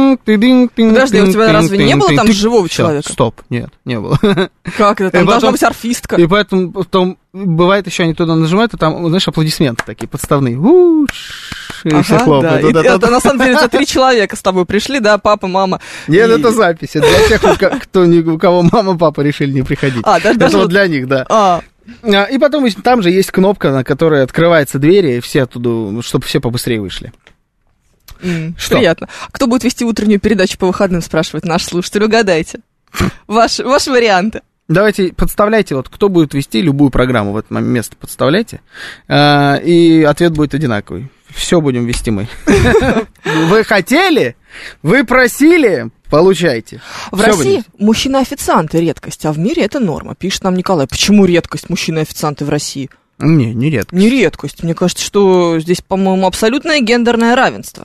Speaker 3: у тебя разве не было там живого человека?
Speaker 2: Стоп, нет, не было.
Speaker 3: Как это? Там должна быть арфистка.
Speaker 2: И поэтому потом бывает еще они туда нажимают, и там, знаешь, аплодисменты такие подставные. И все хлопают.
Speaker 3: Да. Это на самом деле это 3 человека с тобой пришли, да, папа, мама.
Speaker 2: Нет, это запись. Это для тех, у кого мама, папа решили не приходить. Это вот для них, да. И потом там же есть кнопка, на которой открывается двери, и все оттуда, чтобы все побыстрее вышли.
Speaker 3: Приятно. Кто будет вести утреннюю передачу по выходным, спрашивает наш слушатель. Угадайте. Ваши варианты.
Speaker 2: Давайте подставляйте, вот кто будет вести любую программу в это место, подставляйте, и ответ будет одинаковый. Все будем вести мы. Вы хотели, вы просили, получайте.
Speaker 3: В России мужчины-официанты редкость, а в мире это норма, пишет нам Николай. Почему редкость мужчины-официанты в России?
Speaker 2: Не редкость.
Speaker 3: Не редкость. Мне кажется, что здесь, по-моему, абсолютное гендерное равенство.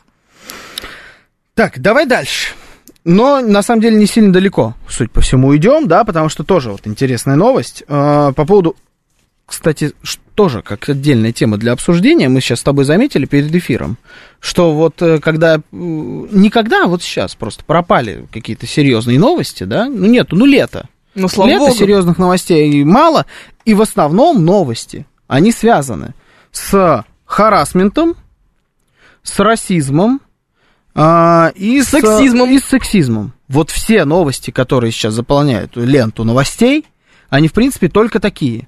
Speaker 2: Так, давай дальше. Но, на самом деле, не сильно далеко, суть по всему, идем, да, потому что тоже вот интересная новость. По поводу, кстати, тоже как отдельная тема для обсуждения, мы сейчас с тобой заметили перед эфиром, что вот когда, никогда, а вот сейчас просто пропали какие-то серьезные новости, да, лето.
Speaker 3: Ну, слава
Speaker 2: лето,
Speaker 3: богу.
Speaker 2: Серьезных новостей мало, и в основном новости, они связаны с харассментом, с расизмом, и с сексизмом. Вот все новости, которые сейчас заполняют ленту новостей, они, в принципе, только такие.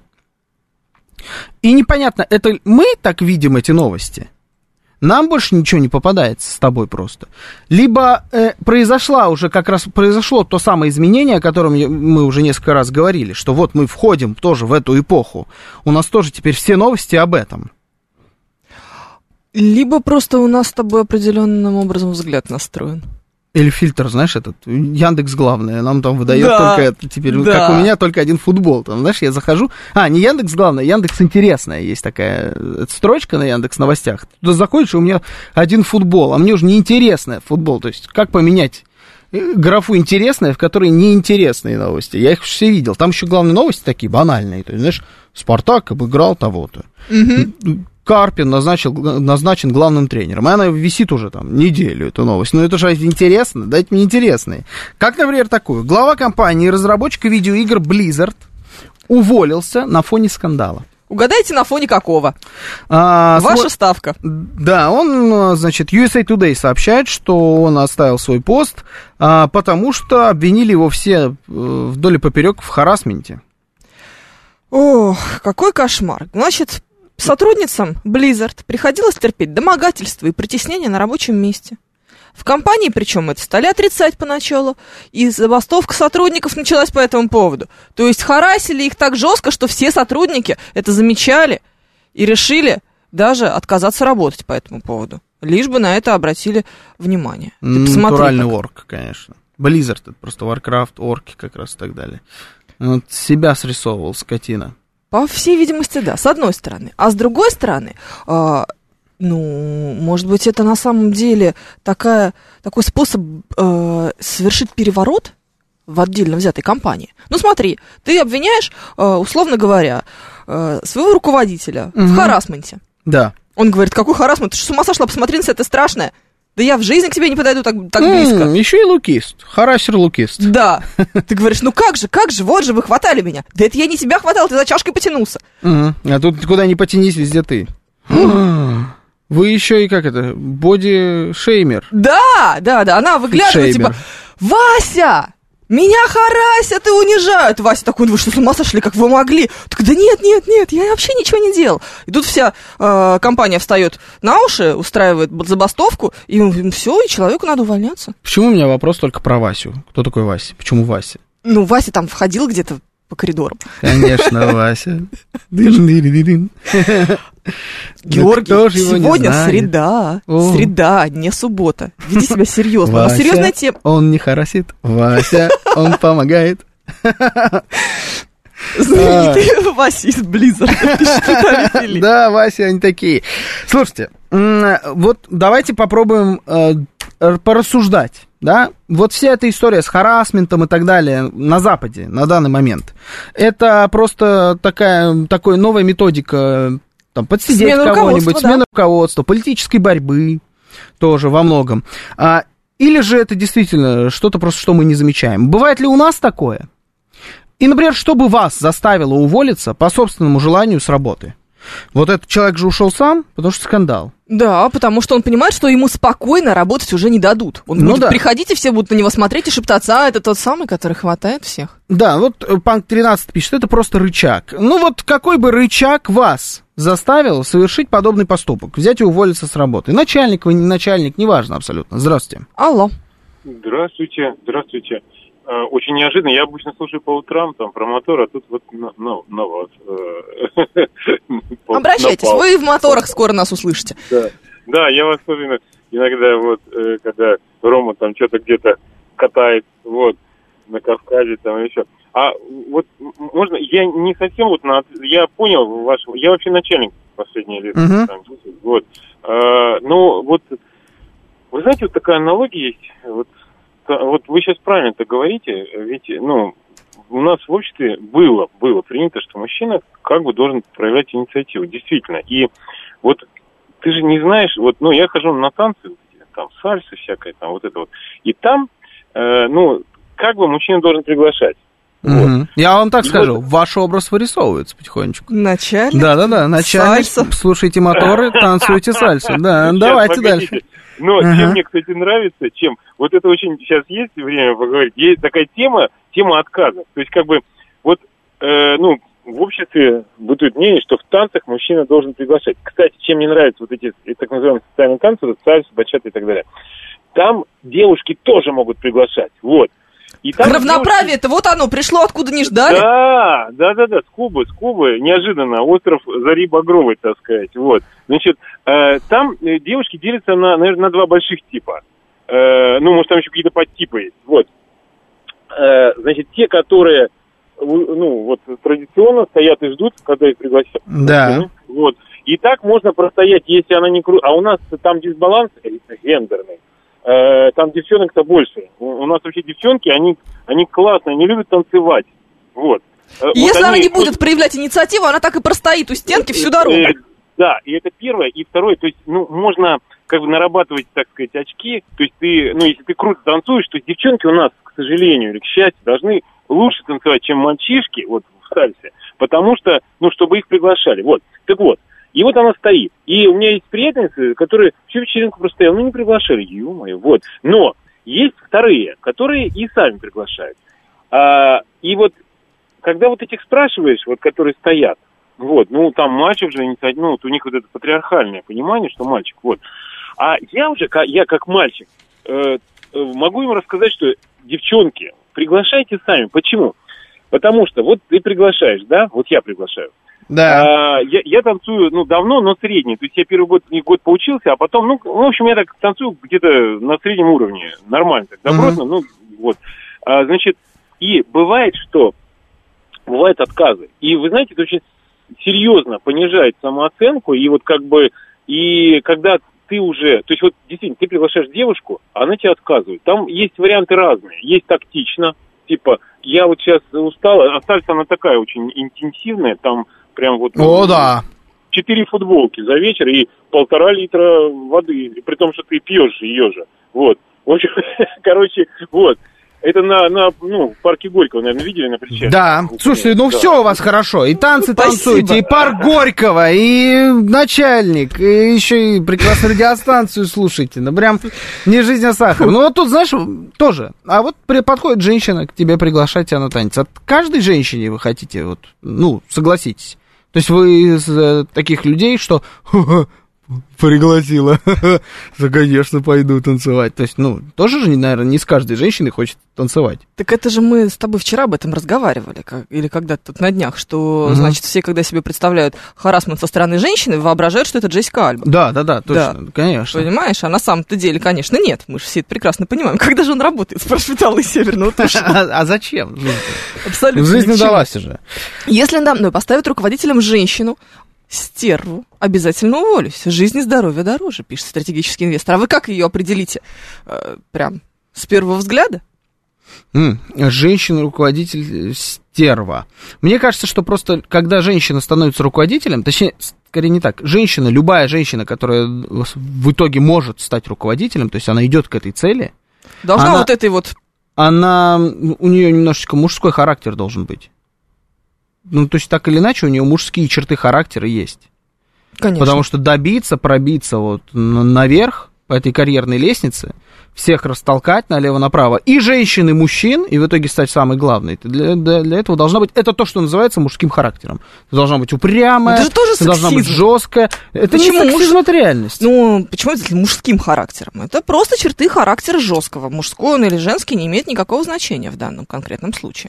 Speaker 2: И непонятно, это мы так видим эти новости? Нам больше ничего не попадается с тобой просто. Либо произошло то самое изменение, о котором мы уже несколько раз говорили, что вот мы входим тоже в эту эпоху. У нас тоже теперь все новости об этом.
Speaker 3: Либо просто у нас с тобой определенным образом взгляд настроен.
Speaker 2: Или фильтр, знаешь, этот, Яндекс главное, нам там выдает только это теперь, как у меня, только один футбол. Там, знаешь, я захожу, не Яндекс главное, Яндекс интересная, есть такая строчка на Яндекс новостях. Туда заходишь, и у меня один футбол, а мне уже неинтересный футбол. То есть, как поменять графу интересное, в которой неинтересные новости. Я их все видел. Там еще главные новости такие банальные. То есть, знаешь, Спартак обыграл того-то. Карпин назначен главным тренером. И она висит уже там неделю, эту новость. Но это же интересно, дайте мне интересные. Как, например, такую. Глава компании, разработчика видеоигр Blizzard уволился на фоне скандала.
Speaker 3: Угадайте, на фоне какого? Ваша ставка.
Speaker 2: Да, он, значит, USA Today сообщает, что он оставил свой пост, потому что обвинили его все вдоль и поперек в харассменте.
Speaker 3: Ох, какой кошмар. Значит, сотрудницам Blizzard приходилось терпеть домогательства и притеснения на рабочем месте. В компании, причем, это стали отрицать поначалу, и забастовка сотрудников началась по этому поводу. То есть харассили их так жестко, что все сотрудники это замечали и решили даже отказаться работать по этому поводу. Лишь бы на это обратили внимание.
Speaker 2: Натуральный орк, конечно. Blizzard, это просто Warcraft, орки как раз и так далее. Он себя срисовывал, скотина.
Speaker 3: По всей видимости, да, с одной стороны. А с другой стороны, может быть, это на самом деле такой способ совершить переворот в отдельно взятой компании. Ну, смотри, ты обвиняешь, условно говоря, своего руководителя в харассменте.
Speaker 2: Да.
Speaker 3: Он говорит, какой харассмент? Ты что, с ума сошла? Посмотри на себя, это страшное. Да я в жизни к тебе не подойду так близко.
Speaker 2: Еще и лукист, харассер-лукист.
Speaker 3: Да. Ты говоришь, ну как же, вот же вы хватали меня. Да это я не тебя хватал, ты за чашкой потянулся.
Speaker 2: А тут куда ни потянись, везде ты. Вы еще и боди-шеймер. Да,
Speaker 3: она выглядывает, типа, Вася, меня харасят и унижают. Вася такой, вы что, с ума сошли, как вы могли? Так, да нет, я вообще ничего не делал. И тут вся компания встает на уши, устраивает забастовку, и все, и человеку надо увольняться.
Speaker 2: Почему у меня вопрос только про Васю? Кто такой Вася? Почему Вася?
Speaker 3: Ну, Вася там входил где-то по коридорам.
Speaker 2: Конечно, Вася.
Speaker 3: Георгий, сегодня среда, не суббота. Веди себя серьезно.
Speaker 2: Вася,
Speaker 3: серьезная тема.
Speaker 2: Он не харассит. Вася, он помогает.
Speaker 3: Знаменитый Вася из Blizzard.
Speaker 2: Да, Вася, они такие. Слушайте, вот давайте попробуем порассуждать. да, вот вся эта история с харассментом и так далее на Западе на данный момент, это просто такая новая методика, там, подсидеть кого-нибудь, смена руководства, политической борьбы тоже во многом. Или же это действительно что-то просто, что мы не замечаем. Бывает ли у нас такое? И, например, что бы вас заставило уволиться по собственному желанию с работы? Вот этот человек же ушел сам, потому что скандал.
Speaker 3: Да, потому что он понимает, что ему спокойно работать уже не дадут. Он будет приходить, и все будут на него смотреть и шептаться, это тот самый, который хватает всех.
Speaker 2: Да, вот Панк 13 пишет, это просто рычаг. Ну вот какой бы рычаг вас заставил совершить подобный поступок? Взять и уволиться с работы. Начальник вы, не начальник, неважно абсолютно. Здравствуйте.
Speaker 3: Алло.
Speaker 6: Здравствуйте. Очень неожиданно. Я обычно слушаю по утрам там про мотор, а тут вот на вас.
Speaker 3: Обращайтесь, вы в моторах скоро нас услышите.
Speaker 6: Да, я вас тоже иногда вот, когда Рома там что-то где-то катает, вот, на Кавказе там еще. А вот можно, я не совсем вот, я понял вашего, я вообще начальник последние лет, там, вот. Ну, вот, вы знаете, вот такая аналогия есть, вот вы сейчас правильно это говорите, ведь, ну, у нас в обществе было принято, что мужчина как бы должен проявлять инициативу, действительно. И вот ты же не знаешь, вот, ну, я хожу на танцы, там, сальса всякая, там, вот это вот, и там, ну, как бы мужчина должен приглашать. Вот.
Speaker 2: Я вам так скажу, ваш образ вырисовывается потихонечку.
Speaker 3: Начальник?
Speaker 2: Да, начальник, сальса. Слушайте моторы, танцуйте сальсу. Да, сейчас, давайте дальше.
Speaker 6: Но чем мне, кстати, нравится, вот это очень сейчас есть время поговорить, есть такая тема отказа. То есть, как бы, вот, ну, в обществе бытует мнение, что в танцах мужчина должен приглашать. Кстати, чем мне нравятся вот эти так называемые социальные танцы, сальса, бачата и так далее. Там девушки тоже могут приглашать, вот. И там
Speaker 3: равноправие-то, вот оно, пришло откуда не ждали.
Speaker 6: Да, с Кубы, неожиданно, остров Зари Багровой, так сказать, вот. Значит, там девушки делятся наверное, на два больших типа. Ну, может, там еще какие-то подтипы есть, вот. Значит, те, которые, ну, вот, традиционно стоят и ждут, когда их пригласят.
Speaker 2: Да.
Speaker 6: Вот. И так можно простоять, если она не крутая. А у нас там дисбаланс гендерный. Там девчонок-то больше. У нас вообще девчонки, они классные, они любят танцевать. Вот.
Speaker 3: И если она не будет проявлять инициативу, она так и простоит у стенки всю дорогу.
Speaker 6: Да, и это первое. И второе, то есть, ну, можно как бы нарабатывать, так сказать, очки. То есть ты, ну, если ты круто танцуешь, то девчонки у нас, к сожалению или к счастью, должны лучше танцевать, чем мальчишки, вот, в сальсе. Потому что, ну, чтобы их приглашали. Вот. Так вот. И вот она стоит. И у меня есть приятельницы, которые всю вечеринку простояли, не приглашали, ё-моё, вот. Но есть вторые, которые и сами приглашают. И вот, когда вот этих спрашиваешь, вот, которые стоят, вот, ну, там мальчик же, ну, вот у них вот это патриархальное понимание, что мальчик, вот. А я как мальчик, могу им рассказать, что, девчонки, приглашайте сами. Почему? Потому что вот ты приглашаешь, да, вот я приглашаю.
Speaker 2: Да.
Speaker 6: Я танцую, ну, давно, но средний. То есть я первый год поучился, а потом, ну, в общем, я так танцую где-то на среднем уровне. Нормально так, добротно, ну, вот. Значит, и бывает отказы. И, вы знаете, это очень серьезно понижает самооценку. И вот как бы, и когда ты уже, то есть вот действительно, ты приглашаешь девушку, а она тебе отказывает. Там есть варианты разные. Есть тактично, типа, я вот сейчас устала, а сальса она такая очень интенсивная, там прям вот...
Speaker 2: О, да.
Speaker 6: 4 футболки за вечер и 1,5 литра воды, при том, что ты пьешь ее же. Вот. В общем, короче, вот. Это в парке Горького, наверное, видели на причале?
Speaker 2: Да. Слушайте, ну да. Все у вас хорошо. И танцы танцуете, и парк Горького, и начальник, и еще и прекрасную радиостанцию слушайте. Ну, прям не жизнь, а сахар. Ну, вот тут, знаешь, тоже. А вот подходит женщина к тебе приглашать тебя на танец. От каждой женщине вы хотите, вот, ну, согласитесь. То есть вы из таких людей, что... Пригласила. Да, конечно, пойду танцевать. То есть, ну, тоже же, наверное, не с каждой женщиной хочет танцевать.
Speaker 3: Так это же мы с тобой вчера об этом разговаривали, или когда-то тут на днях, что, значит, все, когда себе представляют харассмент со стороны женщины, воображают, что это Джессика Альба.
Speaker 2: Да, точно, конечно.
Speaker 3: Понимаешь, а на самом-то деле, конечно, нет. Мы же все это прекрасно понимаем. Когда же он работает? Спрашивает Алла из Северного Туша.
Speaker 2: А зачем?
Speaker 3: Абсолютно.
Speaker 2: Жизнь удалась уже.
Speaker 3: Если надо мной поставить руководителем женщину, стерву, обязательно уволюсь. Жизнь и здоровье дороже, пишет стратегический инвестор. А вы как ее определите? Прям С первого взгляда?
Speaker 2: Женщина-руководитель стерва. Мне кажется, что просто, когда женщина становится руководителем, точнее, скорее не так, женщина, любая женщина, которая в итоге может стать руководителем, то есть она идет к этой цели.
Speaker 3: Должна вот этой вот...
Speaker 2: У нее немножечко мужской характер должен быть. Ну, то есть, так или иначе, у нее мужские черты характера есть.
Speaker 3: Конечно.
Speaker 2: Потому что пробиться вот наверх по этой карьерной лестнице, всех растолкать налево-направо, и женщин, и мужчин, и в итоге стать самой главной. Для этого должна быть... Это то, что называется мужским характером. Ты должна быть упрямая,
Speaker 3: это же тоже
Speaker 2: ты должна быть жесткая. Это не сексизм, это реальность.
Speaker 3: Ну, почему это мужским характером? Это просто черты характера жесткого. Мужской он или женский не имеет никакого значения в данном конкретном случае.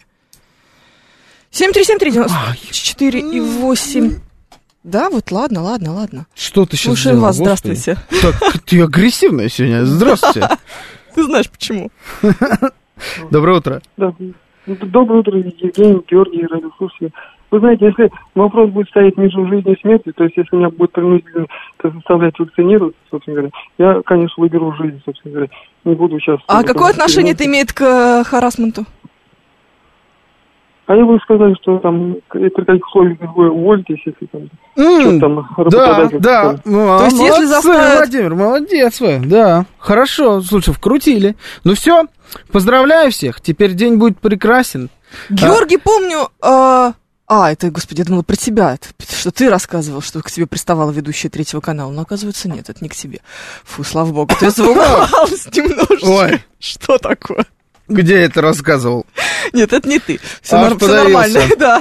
Speaker 3: 7373948. Да, вот ладно.
Speaker 2: Что ты сейчас
Speaker 3: Слушаем
Speaker 2: сделал,
Speaker 3: вас,
Speaker 2: Господи?
Speaker 3: здравствуйте.
Speaker 2: Так, ты агрессивная сегодня. Здравствуйте.
Speaker 3: Ты знаешь почему.
Speaker 2: Доброе утро.
Speaker 7: Да. Доброе утро, Евгений, Георгий, радиослушатели. Вы знаете, если вопрос будет стоять между жизнью и смертью, то есть если меня будет принудительно заставлять вакцинироваться, собственно говоря, я, конечно, выберу жизнь, собственно говоря. Не буду сейчас...
Speaker 3: А какое отношение это имеет к харассменту?
Speaker 7: А я бы сказал, что там при каких условиях вы уволитесь, если там что-то там работодатель...
Speaker 2: Да.
Speaker 3: То есть если заставят...
Speaker 2: Владимир, молодец вы, да. Хорошо, слушай, вкрутили. Ну все, поздравляю всех, теперь день будет прекрасен.
Speaker 3: Георгий, помню... это, господи, я думала про тебя, что ты рассказывал, что к тебе приставала ведущая Третьего канала, но оказывается нет, это не к тебе. Фу, слава богу, ты заволновалась немножечко.
Speaker 2: Ой.
Speaker 3: Что такое?
Speaker 2: Где я это рассказывал?
Speaker 3: Нет, это не ты. Все нормально. Да.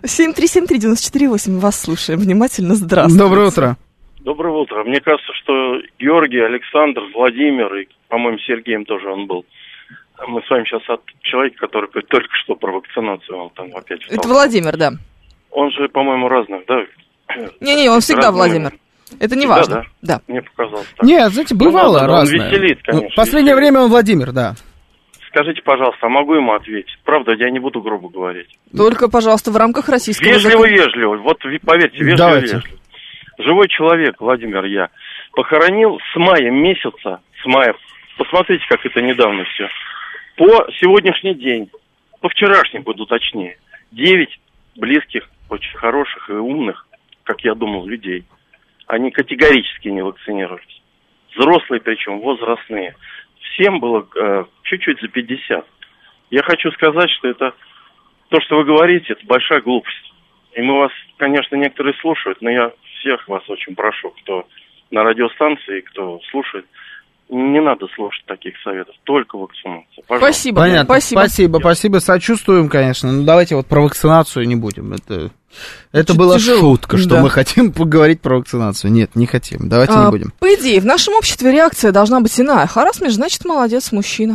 Speaker 3: 7373948, вас слушаем. Внимательно, здравствуйте.
Speaker 2: Доброе утро.
Speaker 8: Доброе утро. Мне кажется, что Георгий, Александр, Владимир и, по-моему, Сергеем тоже он был. Мы с вами сейчас от человека, который только что про вакцинацию, он там опять встал.
Speaker 3: Это Владимир, да.
Speaker 8: Он же, по-моему, разных, да?
Speaker 3: Не, он всегда Владимир. Это не важно.
Speaker 8: Да. Мне показалось так.
Speaker 2: Нет, знаете, бывало разное.
Speaker 8: Он веселит, конечно.
Speaker 2: В последнее время он Владимир, да.
Speaker 8: Скажите, пожалуйста, а могу ему ответить? Правда, я не буду грубо говорить.
Speaker 3: Только, пожалуйста, в рамках российского языка.
Speaker 8: Вежливо. Вот, поверьте, вежливо. Живой человек, Владимир, я похоронил с мая месяца, посмотрите, как это недавно все, по сегодняшний день, по вчерашнему буду точнее, 9 близких, очень хороших и умных, как я думал, людей. Они категорически не вакцинировались. Взрослые причем, возрастные. Всем было чуть-чуть за 50. Я хочу сказать, что это то, что вы говорите, это большая глупость. И мы вас, конечно, некоторые слушают, но я всех вас очень прошу, кто на радиостанции, кто слушает, не надо слушать таких советов, только вакцинация. Пожалуйста.
Speaker 3: Спасибо.
Speaker 2: Понятно. Спасибо. Сочувствуем, конечно. Но давайте вот про вакцинацию не будем. Это была шутка, что мы хотим поговорить про вакцинацию. Нет, не хотим. Давайте не будем.
Speaker 3: По идее, в нашем обществе реакция должна быть иная. Харассмент, значит, молодец, мужчина.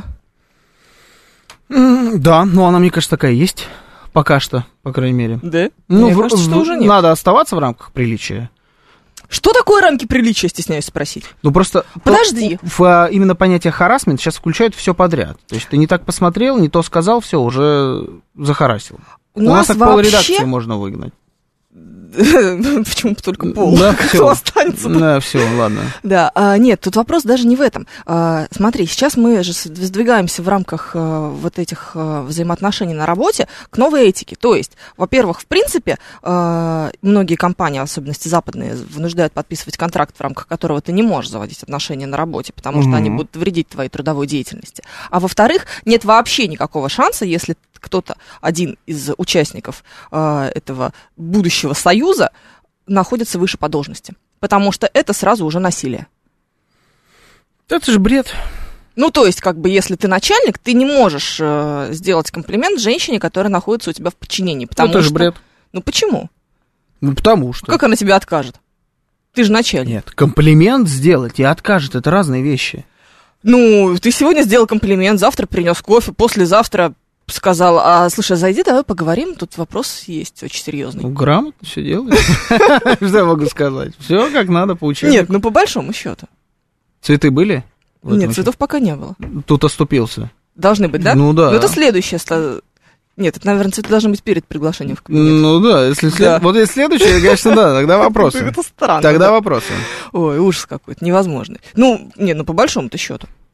Speaker 2: Да, но она, мне кажется, такая есть. Пока что, по крайней мере.
Speaker 3: Да? Мне кажется, что уже нет.
Speaker 2: Надо оставаться в рамках приличия.
Speaker 3: Что такое рамки приличия, стесняюсь спросить?
Speaker 2: Ну просто...
Speaker 3: Подожди.
Speaker 2: Именно понятие харассмент сейчас включают все подряд. То есть ты не так посмотрел, не то сказал, все, уже захарасил. У нас так полредакции можно выгнать.
Speaker 3: Почему только пол?
Speaker 2: Да,
Speaker 3: кто останется?
Speaker 2: Да, все, ладно.
Speaker 3: Да, нет, тут вопрос даже не в этом. Смотри, сейчас мы же сдвигаемся в рамках вот этих взаимоотношений на работе к новой этике. То есть, во-первых, в принципе, многие компании, в особенности западные, вынуждают подписывать контракт, в рамках которого ты не можешь заводить отношения на работе, потому что они будут вредить твоей трудовой деятельности. А во-вторых, нет вообще никакого шанса, если кто-то, один из участников этого будущего союза, находится выше по должности. Потому что это сразу уже насилие.
Speaker 2: Это же бред.
Speaker 3: Ну, то есть, как бы, если ты начальник, ты не можешь сделать комплимент женщине, которая находится у тебя в подчинении. Потому
Speaker 2: это же бред.
Speaker 3: Ну, почему?
Speaker 2: Ну, потому что.
Speaker 3: Как она тебе откажет? Ты же начальник.
Speaker 2: Нет, комплимент сделать и откажет, это разные вещи.
Speaker 3: Ну, ты сегодня сделал комплимент, завтра принес кофе, послезавтра сказал, слушай, зайди, давай поговорим, тут вопрос есть очень серьезный.
Speaker 2: Ну, грамотно все делаешь. Что я могу сказать? Все как надо, по учебнику.
Speaker 3: Нет, ну по большому счету.
Speaker 2: Цветы были?
Speaker 3: Нет, цветов пока не было.
Speaker 2: Тут оступился.
Speaker 3: Должны быть, да?
Speaker 2: Ну да.
Speaker 3: Но это следующее. Нет, это, наверное, цветы должны быть перед приглашением в кабинет.
Speaker 2: Ну да, вот если следующее, конечно, да, тогда вопросы.
Speaker 3: Это странно.
Speaker 2: Тогда вопросы.
Speaker 3: Ой, ужас какой-то, невозможный. Ну, нет, ну по большому-то счету.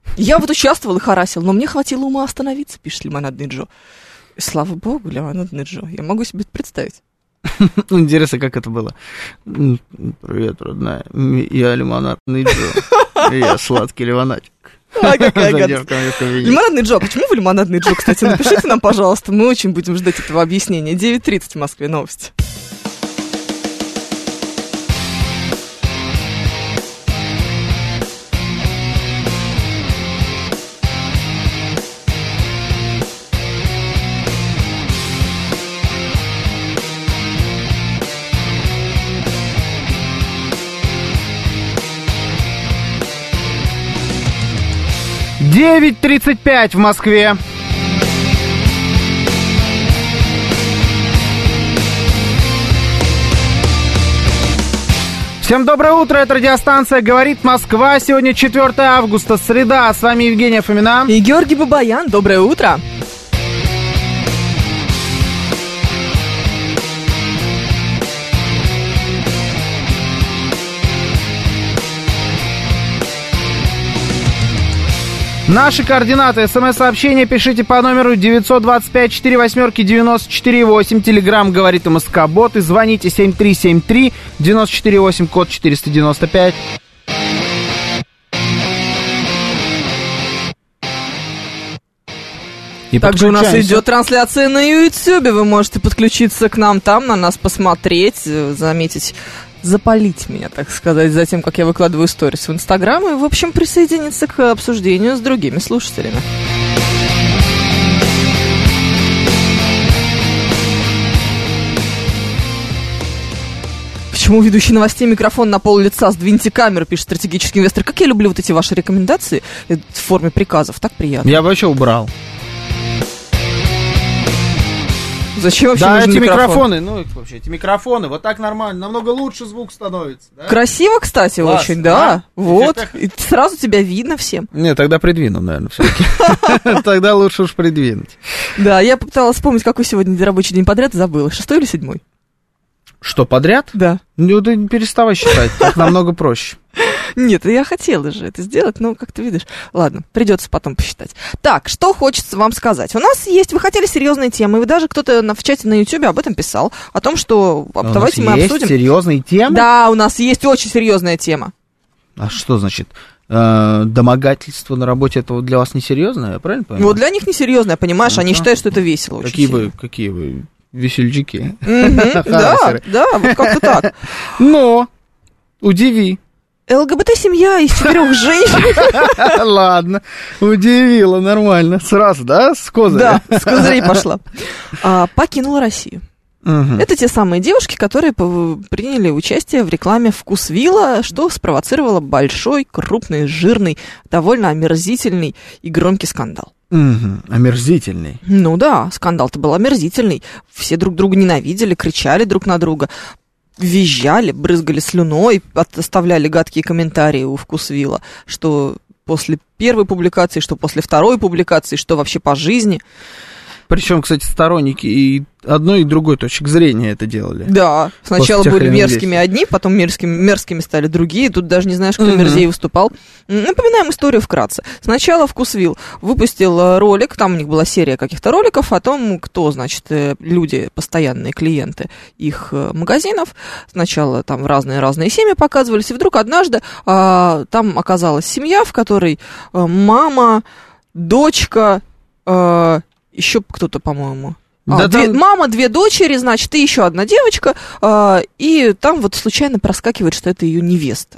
Speaker 3: Я вот участвовал и харасил, но мне хватило ума остановиться, пишет Лимонадный Джо. И, слава богу, Лимонадный Джо. Я могу себе это представить.
Speaker 2: Интересно, как это было. Привет, родная. Я Лимонадный Джо. Я сладкий лимонадик.
Speaker 3: Какая гадость. Лимонадный Джо. Почему вы Лимонадный Джо, кстати? Напишите нам, пожалуйста. Мы очень будем ждать этого объяснения. 9:30 в Москве. Новости.
Speaker 2: Девять 9:35 в Москве. Всем доброе утро, это радиостанция «Говорит Москва». Сегодня 4 августа, среда. С вами Евгения Фомина.
Speaker 3: И Георгий Бабаян. Доброе утро.
Speaker 2: Наши координаты. СМС-сообщение пишите по номеру 925-48-94-8. Телеграмм «Говорит МСК-бот». И звоните 7373-94-8, код 495.
Speaker 3: И также у нас идет трансляция на YouTube. Вы можете подключиться к нам там, на нас посмотреть, заметить, запалить меня, так сказать, за тем, как я выкладываю сторис в Инстаграм, и, в общем, присоединиться к обсуждению с другими слушателями. Почему ведущий новостей микрофон на пол лица, сдвиньте камеру, пишет стратегический инвестор. Как я люблю вот эти ваши рекомендации в форме приказов, так приятно.
Speaker 2: Я бы вообще убрал.
Speaker 3: Зачем вообще
Speaker 2: нужен
Speaker 3: эти
Speaker 2: микрофоны? Ну, вообще, эти микрофоны, вот так нормально, намного лучше звук становится. Да?
Speaker 3: Красиво, кстати,
Speaker 2: класс,
Speaker 3: очень, да. Вот, и сразу тебя видно всем.
Speaker 2: Не, тогда придвину, наверное, все-таки. Тогда лучше уж придвинуть.
Speaker 3: Да, я попыталась вспомнить, какой сегодня рабочий день подряд, забыла. 6-й или 7-й?
Speaker 2: Что, подряд?
Speaker 3: Да.
Speaker 2: Ну, ты не переставай считать, так намного проще.
Speaker 3: Нет, я хотела же это сделать, но, как ты видишь, ладно, придется потом посчитать. Так, что хочется вам сказать. У нас есть, вы хотели серьезные темы, вы даже кто-то в чате на YouTube об этом писал, о том, что давайте мы обсудим.
Speaker 2: Серьезные темы?
Speaker 3: Да, у нас есть очень серьезная тема.
Speaker 2: А что значит? Домогательство на работе, это для вас несерьезное, я правильно понимаю?
Speaker 3: Ну, для них несерьезное, понимаешь, они считают, что это весело.
Speaker 2: Какие вы весельчаки.
Speaker 3: Да, вот как-то так.
Speaker 2: Но, удиви.
Speaker 3: ЛГБТ-семья из 4 женщин.
Speaker 2: Ладно, удивила, нормально. Сразу, да, с козыря?
Speaker 3: Да, с козырей пошла. Покинула Россию. Это те самые девушки, которые приняли участие в рекламе «Вкусвилла», что спровоцировало большой, крупный, жирный, довольно омерзительный и громкий скандал.
Speaker 2: Омерзительный.
Speaker 3: Ну да, скандал-то был омерзительный. Все друг друга ненавидели, кричали друг на друга, визжали, брызгали слюной, оставляли гадкие комментарии у «Вкусвилла», что после первой публикации, что после второй публикации, что вообще по жизни.
Speaker 2: Причем, кстати, сторонники и одной, и другой точек зрения это делали.
Speaker 3: Да, сначала были мерзкими одни, потом мерзкими стали другие. Тут даже не знаешь, кто мерзей выступал. Напоминаем историю вкратце. Сначала «Вкусвилл» выпустил ролик, там у них была серия каких-то роликов о том, кто, значит, люди, постоянные клиенты их магазинов. Сначала там разные семьи показывались, и вдруг однажды там оказалась семья, в которой мама, дочка, еще кто-то, по-моему. Мама, 2 дочери, значит, и еще одна девочка. И там вот случайно проскакивает, что это ее невеста.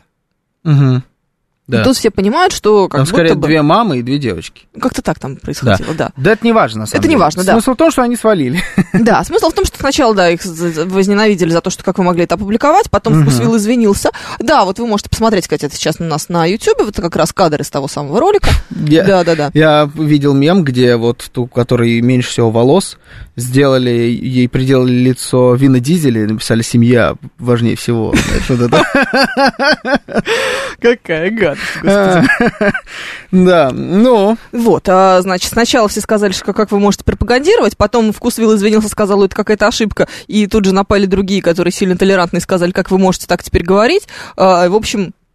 Speaker 3: Да. И тут все понимают, что как
Speaker 2: там
Speaker 3: будто
Speaker 2: скорее
Speaker 3: бы...
Speaker 2: 2 мамы и 2 девочки.
Speaker 3: Как-то так там происходило, да.
Speaker 2: Да, это не важно, на самом деле.
Speaker 3: Это не важно, да.
Speaker 2: Смысл в том, что они свалили.
Speaker 3: Да, смысл в том, что сначала, да, их возненавидели за то, что как вы могли это опубликовать, потом «Вкусвилл» извинился. Да, вот вы можете посмотреть, кстати, это сейчас у нас на YouTube, вот как раз кадр из того самого ролика. Да.
Speaker 2: Я видел мем, где вот ту, которой меньше всего волос, ей приделали лицо Вина Дизеля и написали «Семья важнее всего».
Speaker 3: Какая гадость, господи.
Speaker 2: Да, ну...
Speaker 3: Вот, значит, сначала все сказали, что как вы можете пропагандировать, потом «Вкусвилл» извинился, сказал, это какая-то ошибка, и тут же напали другие, которые сильно толерантные, сказали, как вы можете так теперь говорить. В общем,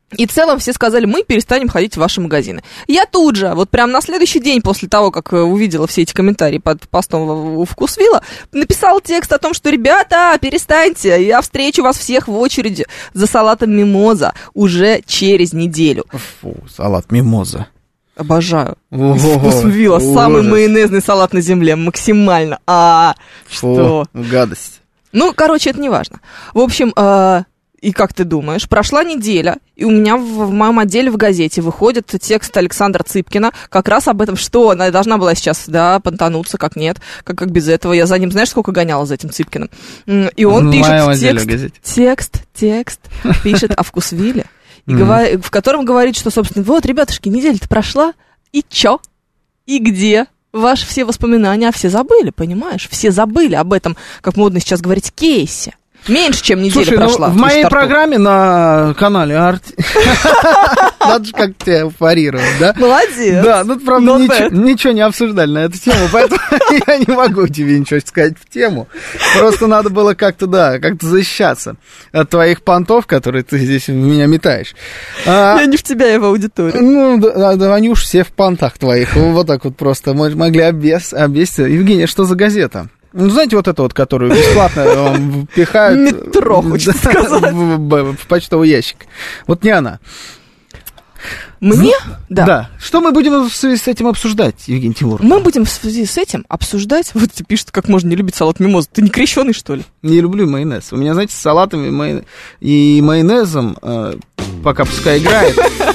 Speaker 3: И в целом все сказали, мы перестанем ходить в ваши магазины. Я тут же, вот прям на следующий день после того, как увидела все эти комментарии под постом у Вкусвилла, написала текст о том, что, ребята, перестаньте, я встречу вас всех в очереди за салатом мимоза уже через неделю.
Speaker 2: Фу, салат мимоза.
Speaker 3: Обожаю. Вкусвилла, самый майонезный салат на земле, максимально. Что?
Speaker 2: Гадость.
Speaker 3: Ну, короче, это не важно. В общем, и как ты думаешь, прошла неделя, и у меня в моем отделе в газете выходит текст Александра Цыпкина как раз об этом, что она должна была сейчас, да, понтануться, как нет, как без этого. Я за ним, знаешь, сколько гоняла за этим Цыпкиным? И он пишет текст пишет о Вкусвилле, в котором говорит, что, собственно, вот, ребятушки, неделя-то прошла, и чё? И где? Ваши все воспоминания, а все забыли, понимаешь? Все забыли об этом, как модно сейчас говорить, кейсе. Меньше, чем неделя прошла.
Speaker 2: В моей программе на канале Арти... Надо же как тебя парировать, да?
Speaker 3: Молодец.
Speaker 2: Да, ну, правда, ничего не обсуждали на эту тему, поэтому я не могу тебе ничего сказать в тему. Просто надо было как-то защищаться от твоих понтов, которые ты здесь в меня метаешь.
Speaker 3: Я не в тебя, я в аудиторию.
Speaker 2: Ну, да, они уж все в понтах твоих. Вот так вот просто могли обвесить. Евгения, что за газета? Ну, знаете, вот это вот, которую бесплатно вам пихают...
Speaker 3: Метро, хочется сказать.
Speaker 2: В почтовый ящик. Вот не она.
Speaker 3: Мне?
Speaker 2: Да. Что мы будем в связи с этим обсуждать, Евгений Тимурович?
Speaker 3: Мы будем в связи с этим обсуждать... Вот тебе пишут, как можно не любить салат мимоза. Ты не крещеный, что ли?
Speaker 2: Не люблю майонез. У меня, знаете, с салатами и майонезом, пока пускай играет,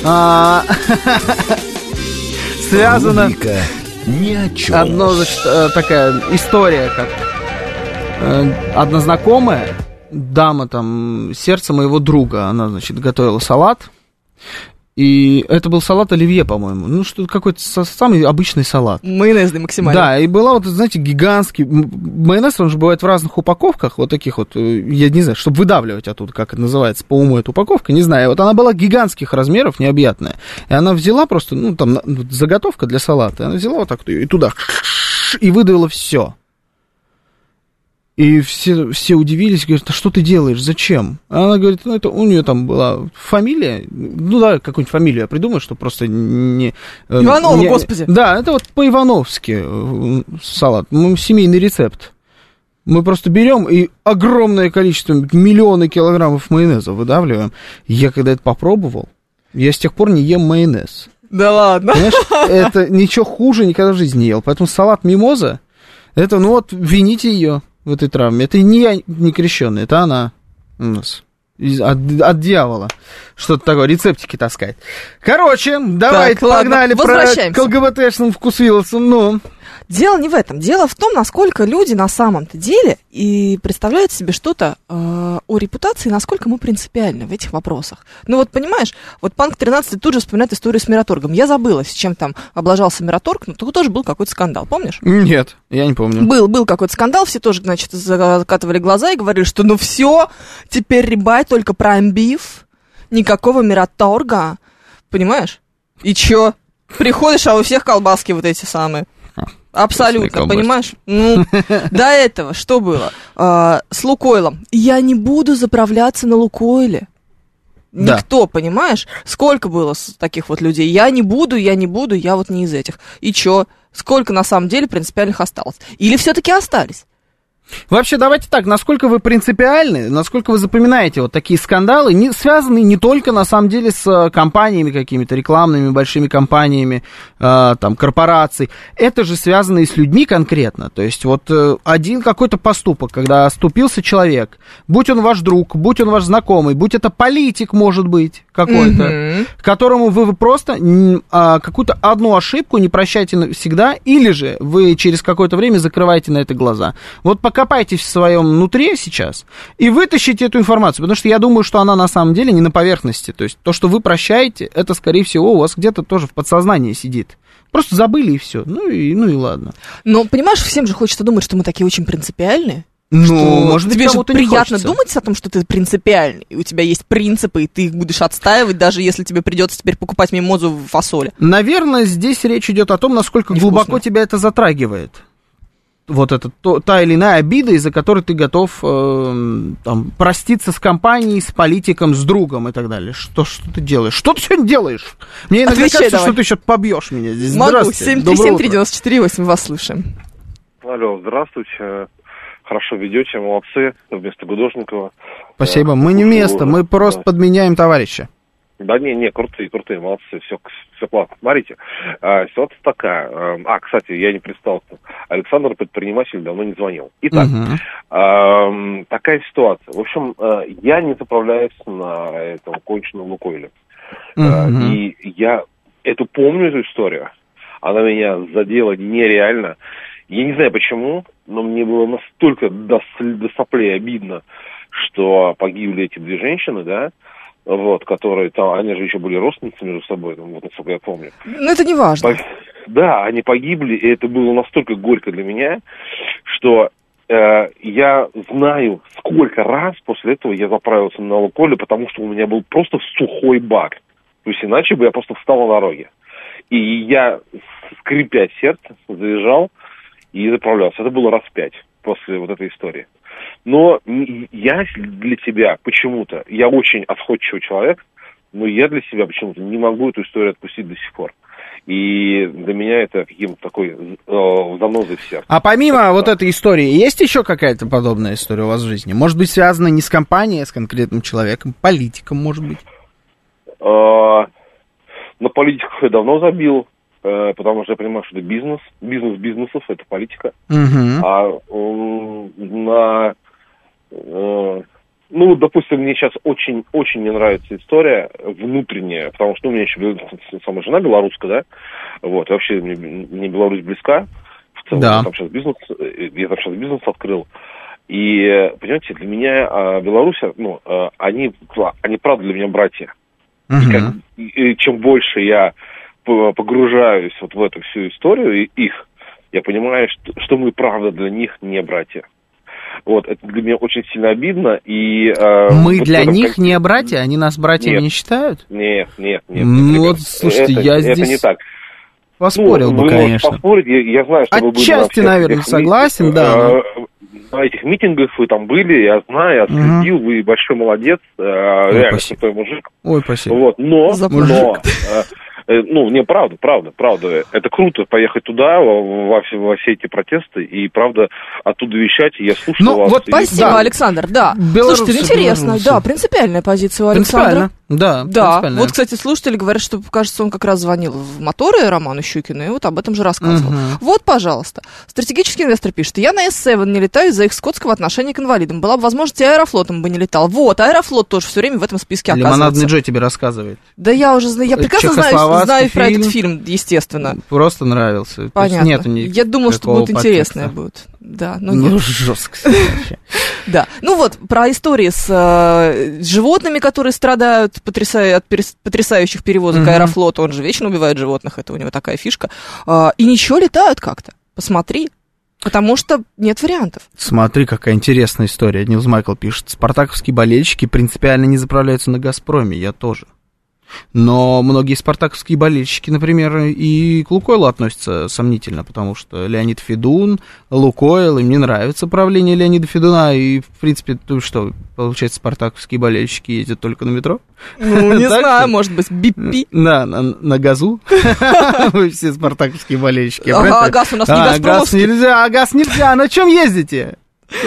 Speaker 2: связано...
Speaker 1: Ни о чем.
Speaker 2: Одна, значит, такая история, как одна знакомая, дама там, сердце моего друга, она, значит, готовила салат, и это был салат оливье, по-моему, ну, что какой-то самый обычный салат.
Speaker 3: Майонезный максимально.
Speaker 2: Да, и была вот, знаете, гигантский, майонез, он же бывает в разных упаковках, вот таких вот, я не знаю, чтобы выдавливать оттуда, как это называется, по уму эта упаковка, не знаю, вот она была гигантских размеров, необъятная, и она взяла просто, ну, там, заготовка для салата, она взяла вот так и туда, и выдавила все. И все удивились, говорят, а что ты делаешь, зачем? А она говорит, ну, это у нее там была фамилия, ну, да, какую-нибудь фамилию я придумаю, что просто не...
Speaker 3: Иванова, господи! Да,
Speaker 2: это вот по-ивановски салат, семейный рецепт. Мы просто берем и огромное количество, миллионы килограммов майонеза выдавливаем. Я когда это попробовал, я с тех пор не ем майонез.
Speaker 3: Да ладно?
Speaker 2: Понимаешь, это ничего хуже никогда в жизни не ел. Поэтому салат мимоза, это, ну вот, вините ее в этой травме. Это не я не крещеный, это она у нас. От дьявола. Что-то такое, рецептики таскать. Короче, давайте погнали про к ЛГБТшным вкусвилловцам. Ну...
Speaker 3: Дело не в этом. Дело в том, насколько люди на самом-то деле и представляют себе что-то о репутации, насколько мы принципиальны в этих вопросах. Ну вот понимаешь, вот Панк 13 тут же вспоминает историю с Мираторгом. Я забыла, с чем там облажался Мираторг, но тут тоже был какой-то скандал, помнишь?
Speaker 2: Нет, я не помню.
Speaker 3: Был какой-то скандал, все тоже, значит, закатывали глаза и говорили, что ну все, теперь рибай только Prime Beef, никакого Мираторга, понимаешь? И чё? Приходишь, а у всех колбаски вот эти самые. Абсолютно, понимаешь? Ну, до этого что было? С Лукойлом. Я не буду заправляться на Лукойле. Никто, понимаешь? Сколько было таких вот людей? Я не буду, я вот не из этих. И чё? Сколько на самом деле принципиальных осталось? Или все-таки остались?
Speaker 2: Вообще, давайте так, насколько вы принципиальны, насколько вы запоминаете вот такие скандалы, связанные не только, на самом деле, с компаниями какими-то, рекламными большими компаниями, там, корпораций, это же связано и с людьми конкретно, то есть вот один какой-то поступок, когда оступился человек, будь он ваш друг, будь он ваш знакомый, будь это политик, может быть, какой-то, которому вы просто какую-то одну ошибку не прощаете навсегда, или же вы через какое-то время закрываете на это глаза. Вот покопайтесь в своем нутре сейчас и вытащите эту информацию, потому что я думаю, что она на самом деле не на поверхности. То есть то, что вы прощаете, это, скорее всего, у вас где-то тоже в подсознании сидит. Просто забыли и все. Ну и ладно.
Speaker 3: Но, понимаешь, всем же хочется думать, что мы такие очень принципиальные.
Speaker 2: Ну, может быть,
Speaker 3: тебе же приятно думать о том, что ты принципиальный, и у тебя есть принципы, и ты их будешь отстаивать, даже если тебе придется теперь покупать мимозу в фасоле.
Speaker 2: Наверное, здесь речь идет о том, насколько глубоко тебя это затрагивает. вот это, та или иная обида, из-за которой ты готов там, проститься с компанией, с политиком, с другом и так далее. Что ты делаешь? Что ты сегодня делаешь? Мне иногда кажется, что ты еще побьешь меня здесь.
Speaker 3: Могу, 7373948, вас слушаем.
Speaker 9: Алло, здравствуйте. Хорошо ведете, молодцы, вместо Гудошникова.
Speaker 2: Спасибо, мы не вместо, мы просто подменяем товарища.
Speaker 9: Да не, крутые, молодцы, все классно. Смотрите, ситуация такая. Кстати, я не представился. Александр, предприниматель, давно не звонил. Итак, такая ситуация. В общем, я не заправляюсь на этом конченном Лукойле. И я помню эту историю. Она меня задела нереально. Я не знаю почему, но мне было настолько до соплей обидно, что погибли эти две женщины, да, вот, которые там, они же еще были родственницы между собой, вот, насколько я помню.
Speaker 3: Ну, это не важно.
Speaker 9: Да, они погибли, и это было настолько горько для меня, что я знаю, сколько раз после этого я заправился на Лукойле, потому что у меня был просто сухой бак. То есть иначе бы я просто встал на дороге. И я, скрипя сердце, заезжал и заправлялся. Это было раз 5 после вот этой истории. Но я для себя почему-то, я очень отходчивый человек, но я для себя почему-то не могу эту историю отпустить до сих пор. И для меня это каким-то такой занозой в сердце.
Speaker 2: А помимо вот этой истории, есть еще какая-то подобная история у вас в жизни? Может быть, связана не с компанией, а с конкретным человеком, политиком, может быть?
Speaker 9: На политиков я давно забил. Потому что я понимаю, что это бизнес бизнесов, это политика. Допустим, мне сейчас очень не нравится история внутренняя, потому что у меня еще сама жена белорусская, да, вот, и вообще мне Беларусь близка, в целом, да. Я там сейчас бизнес открыл, и, понимаете, для меня Беларусь, они правда для меня братья, и чем больше я погружаюсь вот в эту всю историю их, я понимаю, что мы, правда, для них не братья. Вот, это для меня очень сильно обидно. И,
Speaker 2: мы вот для них не братья? Они нас братьями не считают?
Speaker 9: Нет.
Speaker 2: Вот, слушайте, я здесь...
Speaker 9: Это не так.
Speaker 2: Поспорил бы, конечно.
Speaker 9: Поспорить, я знаю, что
Speaker 2: отчасти, наверное, согласен, да.
Speaker 9: На этих митингах вы там были, я знаю, я следил, вы большой молодец, реально крутой мужик.
Speaker 2: Ой, спасибо.
Speaker 9: Вот, но правда. Это круто поехать туда, во все эти протесты, и, правда, оттуда вещать, и я слушал вас.
Speaker 3: Вот спасибо, Александр, да. Слушайте, интересно, да, принципиальная позиция у Александра.
Speaker 2: Да,
Speaker 3: вот, кстати, слушатели говорят, что, кажется, он как раз звонил в моторы Роману Щукину, и вот об этом же рассказывал. Вот, пожалуйста. Стратегический инвестор пишет: я на S7 не летаю из-за их скотского отношения к инвалидам. Была бы возможность, и Аэрофлотом бы не летал. Вот, Аэрофлот тоже все время в этом списке оказывается.
Speaker 2: Лимонадный Джо тебе рассказывает.
Speaker 3: Да я уже знаю, я прекрасно знаю про этот фильм, естественно.
Speaker 2: Просто нравился.
Speaker 3: Понятно. Я думал, что будет интересное будет. Да,
Speaker 2: нет. Жестко.
Speaker 3: Да. Ну вот, про истории с животными, которые страдают, от потрясающих перевозок Аэрофлота. Он же вечно убивает животных, это у него такая фишка. И ничего, летают как-то. Посмотри. Потому что нет вариантов.
Speaker 2: Смотри, какая интересная история. Нилс Майкл пишет: спартаковские болельщики принципиально не заправляются на «Газпроме». Я тоже. Но многие спартаковские болельщики, например, и к «Лукойлу» относятся сомнительно, потому что Леонид Федун, «Лукойл», им не нравится правление Леонида Федуна, и, в принципе, что, получается, спартаковские болельщики ездят только на метро?
Speaker 3: Ну, не знаю, может быть, BP.
Speaker 2: Да, на газу. Вы все спартаковские болельщики.
Speaker 3: Ага, газ у нас не газпромовский.
Speaker 2: Газ нельзя, на чем ездите?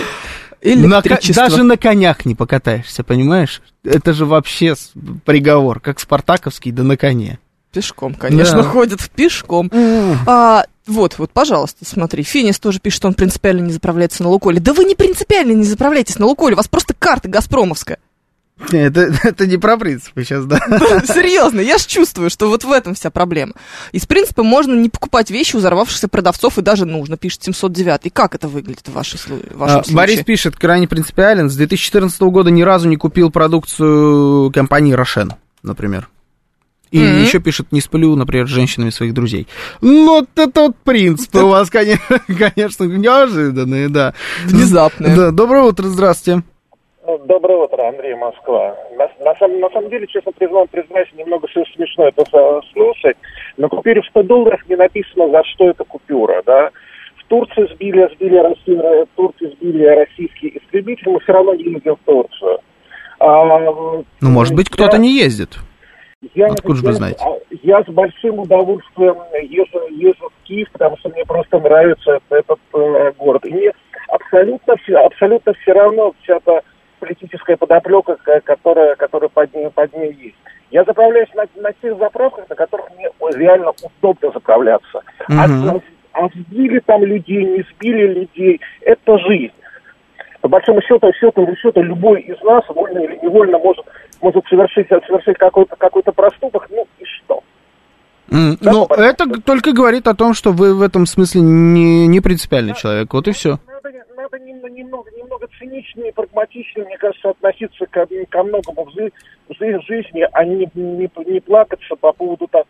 Speaker 2: Даже на конях не покатаешься, понимаешь? Это же вообще приговор, как спартаковский, да на коне.
Speaker 3: Пешком, конечно, ходят пешком. Вот, пожалуйста, смотри. Финис тоже пишет, что он принципиально не заправляется на «Лукойле». Да вы не принципиально не заправляетесь на «Лукойле», у вас просто карта газпромовская.
Speaker 2: Это не про принципы сейчас, да?
Speaker 3: Серьезно, я ж чувствую, что вот в этом вся проблема. Из принципа можно не покупать вещи у взорвавшихся продавцов, и даже нужно, пишет 709. И как это выглядит в вашем случае?
Speaker 2: Борис пишет, крайне принципиален. С 2014 года ни разу не купил продукцию компании «Рошен», например. И еще пишет: не сплю, например, с женщинами своих друзей. Ну, вот это вот принципы у вас, конечно, неожиданные, да.
Speaker 3: Внезапные.
Speaker 2: Да, доброе утро, здравствуйте.
Speaker 10: Доброе утро, Андрей, Москва. На самом деле, честно признаюсь, немного смешно это слушать. На купюре в $100 не написано, за что это купюра, да. Турцию сбили российские истребители, мы все равно ездим в Турцию.
Speaker 2: Ну, может быть, кто-то не ездит. Откуда же вы знаете?
Speaker 10: Я с большим удовольствием езжу в Киев, потому что мне просто нравится этот город. И мне абсолютно все равно вся эта политическая подоплека, которая под ней есть. Я заправляюсь на тех заправках, на которых мне реально удобно заправляться. А сбили там людей, не сбили людей, это жизнь. По большому счету, любой из нас, вольно или невольно, может совершить какой-то проступок, ну и что?
Speaker 2: Но это только говорит о том, что вы в этом смысле не принципиальный человек, вот и все.
Speaker 10: Надо немного циничнее и прагматичнее, мне кажется, относиться ко многому в жизни, а не плакаться по поводу того.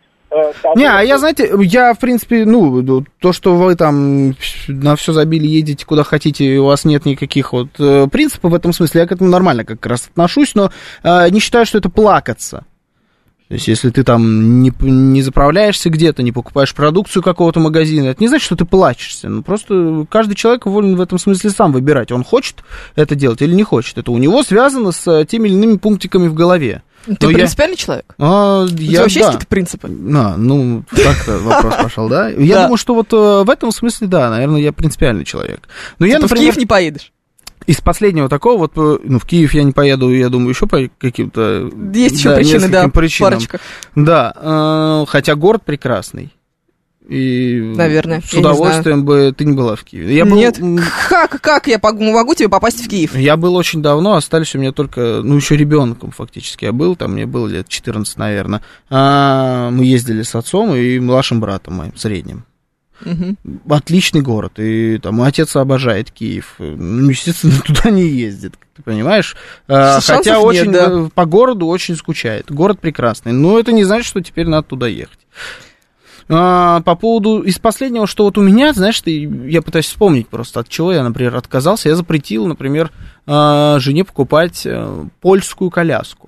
Speaker 10: Я, в принципе, то, что вы там на все забили, едете куда хотите, и у вас нет никаких вот принципов в этом смысле, я к этому нормально как раз отношусь, но не считаю, что это плакаться. То есть, если ты там не заправляешься где-то, не покупаешь продукцию какого-то магазина, это не значит, что ты плачешься. Ну, просто каждый человек волен в этом смысле сам выбирать, он хочет это делать или не хочет. Это у него связано с теми или иными пунктиками в голове.
Speaker 3: Ты принципиальный человек? У тебя вообще есть какие-то принципы?
Speaker 2: Так-то вопрос пошел, да? Я думаю, что вот в этом смысле, да, наверное, я принципиальный человек. Но я,
Speaker 3: например, в Киев не поедешь?
Speaker 2: Из последнего такого, в Киев я не поеду, я думаю, еще по каким-то...
Speaker 3: Есть еще причины, причинам. Парочка.
Speaker 2: Да, хотя город прекрасный. И
Speaker 3: наверное,
Speaker 2: с удовольствием бы ты не была в Киеве.
Speaker 3: Нет, как я могу тебе попасть в Киев?
Speaker 2: Я был очень давно, остались у меня только, еще ребенком фактически я был, там мне было лет 14, наверное. Мы ездили с отцом и младшим братом моим, средним. Угу. Отличный город, и там мой отец обожает Киев, естественно, туда не ездит, ты понимаешь, хотя очень по городу очень скучает, город прекрасный, но это не значит, что теперь надо туда ехать. По поводу из последнего, что вот у меня, знаешь, я пытаюсь вспомнить просто, от чего я, например, отказался, я запретил, например, жене покупать польскую коляску.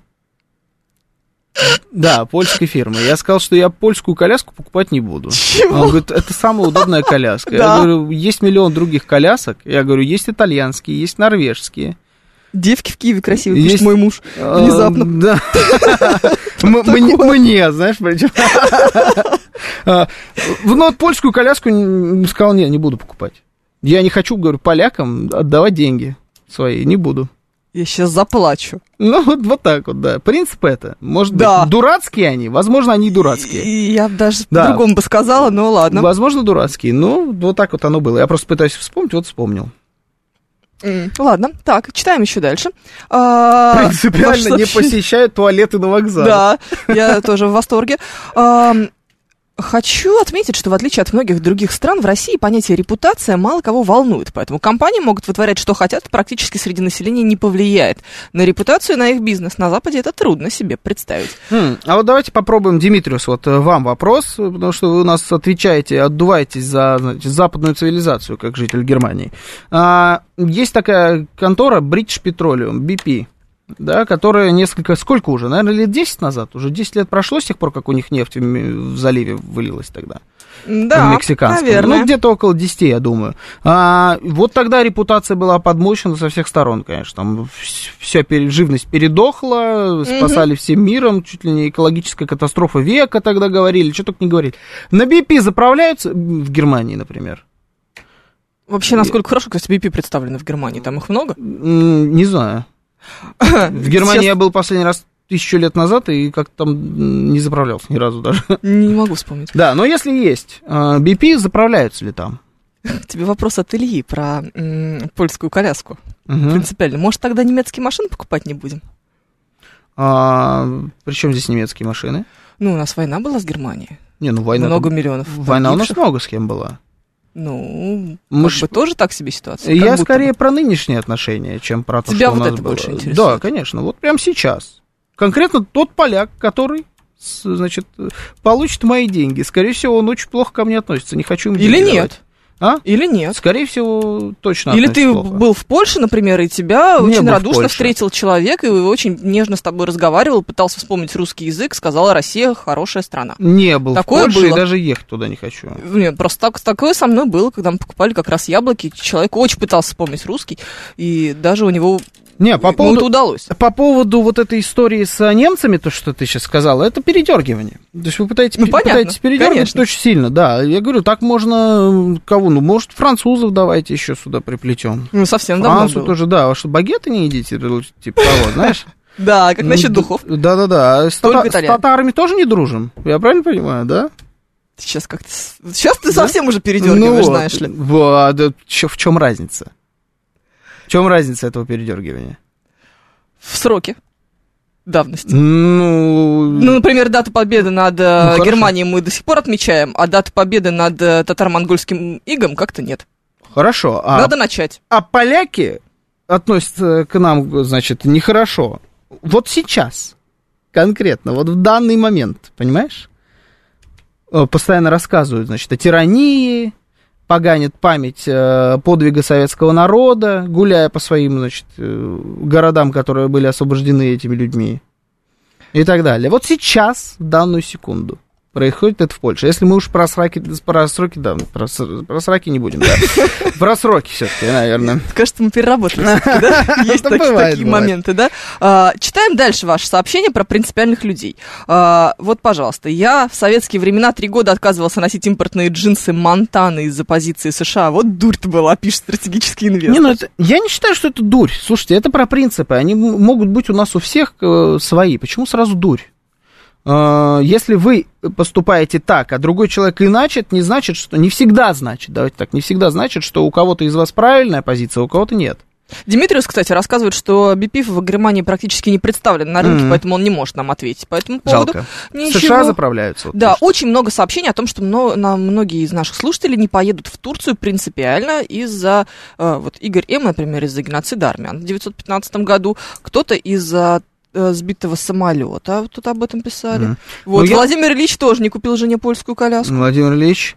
Speaker 2: Да, польской фирмы. Я сказал, что я польскую коляску покупать не буду.
Speaker 3: Чего?
Speaker 2: Он говорит, это самая удобная коляска. Я говорю, есть миллион других колясок. Я говорю, есть итальянские, есть норвежские.
Speaker 3: Девки в Киеве красивые, пишет мой муж. Внезапно.
Speaker 2: Да. Мне, знаешь, причем. Вот польскую коляску сказал, не буду покупать. Я не хочу, говорю, полякам отдавать деньги свои, не буду.
Speaker 3: Я сейчас заплачу.
Speaker 2: Вот так вот, да. Принцип это. Может быть, дурацкие они, возможно, они и дурацкие.
Speaker 3: Я даже по-другому бы сказала, но ладно.
Speaker 2: Возможно, дурацкие, но вот так вот оно было. Я просто пытаюсь вспомнить, вот вспомнил.
Speaker 3: Ладно, так, читаем еще дальше.
Speaker 2: Принципиально не посещают туалеты на вокзале.
Speaker 3: Да, я тоже в восторге. Хочу отметить, что в отличие от многих других стран, в России понятие репутация мало кого волнует, поэтому компании могут вытворять, что хотят, практически среди населения не повлияет. На репутацию, на их бизнес на Западе это трудно себе представить.
Speaker 2: А вот давайте попробуем, Димитриус, вот вам вопрос, потому что вы у нас отвечаете, отдуваетесь за западную цивилизацию, как житель Германии. Есть такая контора British Petroleum, BP, да, которая сколько уже, наверное, лет 10 назад, уже 10 лет прошло с тех пор, как у них нефть в заливе вылилась тогда.
Speaker 3: Да, наверное.
Speaker 2: Где-то около 10, я думаю. Вот тогда репутация была подмочена со всех сторон, конечно. Там вся живность передохла, спасали всем миром, чуть ли не экологическая катастрофа века тогда говорили, что только не говорили. На BP заправляются в Германии, например.
Speaker 3: Вообще, насколько хорошо, кстати, BP представлены в Германии? Там их много?
Speaker 2: Не знаю. В Германии я был последний раз 1000 лет назад и как-то там не заправлялся ни разу даже.
Speaker 3: Не могу вспомнить.
Speaker 2: Да, но если есть BP, заправляются ли там?
Speaker 3: Тебе вопрос от Ильи про польскую коляску. Принципиально. Может, тогда немецкие машины покупать не будем?
Speaker 2: При чем здесь немецкие машины?
Speaker 3: У нас война была с Германией.
Speaker 2: Война.
Speaker 3: Много миллионов.
Speaker 2: Война у нас много с кем была.
Speaker 3: Тоже так себе ситуация.
Speaker 2: Я скорее про нынешние отношения, чем про то,
Speaker 3: тебя
Speaker 2: что у
Speaker 3: вот
Speaker 2: нас
Speaker 3: это
Speaker 2: было.
Speaker 3: больше интересует.
Speaker 2: Да, конечно, вот прямо сейчас. Конкретно тот поляк, который, значит, получит мои деньги. Скорее всего, он очень плохо ко мне относится, не хочу ему
Speaker 3: или
Speaker 2: деньги
Speaker 3: нет?
Speaker 2: давать. А?
Speaker 3: Или нет?
Speaker 2: Скорее всего, точно.
Speaker 3: Или ты был в Польше, например, и тебя очень радушно встретил человек, и очень нежно с тобой разговаривал, пытался вспомнить русский язык, сказал: Россия хорошая страна.
Speaker 2: Не был такое в Польше, было. И даже ехать туда не хочу.
Speaker 3: Нет, просто такое со мной было, когда мы покупали как раз яблоки. Человек очень пытался вспомнить русский, и даже у него...
Speaker 2: Не, по поводу,
Speaker 3: это удалось.
Speaker 2: По поводу вот этой истории с немцами, то, что ты сейчас сказала, это передергивание. То есть вы пытаетесь передергивать очень сильно, да. Я говорю, так можно кого? Ну, может, французов давайте еще сюда приплетем.
Speaker 3: Ну, совсем давно
Speaker 2: Францию тоже, да. А что, багеты не едите, типа того, знаешь?
Speaker 3: Да, как насчет духов.
Speaker 2: Да-да-да. С татарами тоже не дружим, я правильно понимаю, да?
Speaker 3: Сейчас как-то... Сейчас ты совсем уже передергиваешь, знаешь ли.
Speaker 2: В чем разница? В чем разница этого передергивания?
Speaker 3: В сроке давности. Ну, например, дату победы над Германией мы до сих пор отмечаем, а дату победы над татаро-монгольским игом как-то нет.
Speaker 2: Хорошо.
Speaker 3: Надо начать.
Speaker 2: А поляки относятся к нам, значит, нехорошо. Вот сейчас, конкретно, вот в данный момент, понимаешь? Постоянно рассказывают, значит, о тирании, поганит память подвига советского народа, гуляя по своим, значит, городам, которые были освобождены этими людьми, и так далее. Вот сейчас, в данную секунду, происходит это в Польше. Если мы уж про сраки не будем, да. Про сроки все-таки, наверное.
Speaker 3: Кажется, мы переработали все-таки, да? Есть такие моменты, да? Читаем дальше ваше сообщение про принципиальных людей. Вот, пожалуйста. Я в советские времена 3 года отказывался носить импортные джинсы Монтаны из-за позиции США. Вот дурь-то была, пишет стратегический инвестор.
Speaker 2: Я не считаю, что это дурь. Слушайте, это про принципы. Они могут быть у нас у всех свои. Почему сразу дурь? Если вы поступаете так, а другой человек иначе, это не значит, что... Не всегда значит, давайте так, не всегда значит, что у кого-то из вас правильная позиция, а у кого-то нет.
Speaker 3: Димитриус, кстати, рассказывает, что BPIF в Германии практически не представлен на рынке, поэтому он не может нам ответить по этому поводу.
Speaker 2: Жалко. США заправляются. Вот
Speaker 3: да, очень много сообщений о том, что многие из наших слушателей не поедут в Турцию принципиально из-за... Вот Игорь М., например, из-за геноцида армян в 1915 году, кто-то из-за сбитого самолета, тут об этом писали. Вот, Владимир Ильич тоже не купил жене польскую коляску.
Speaker 2: Владимир Ильич?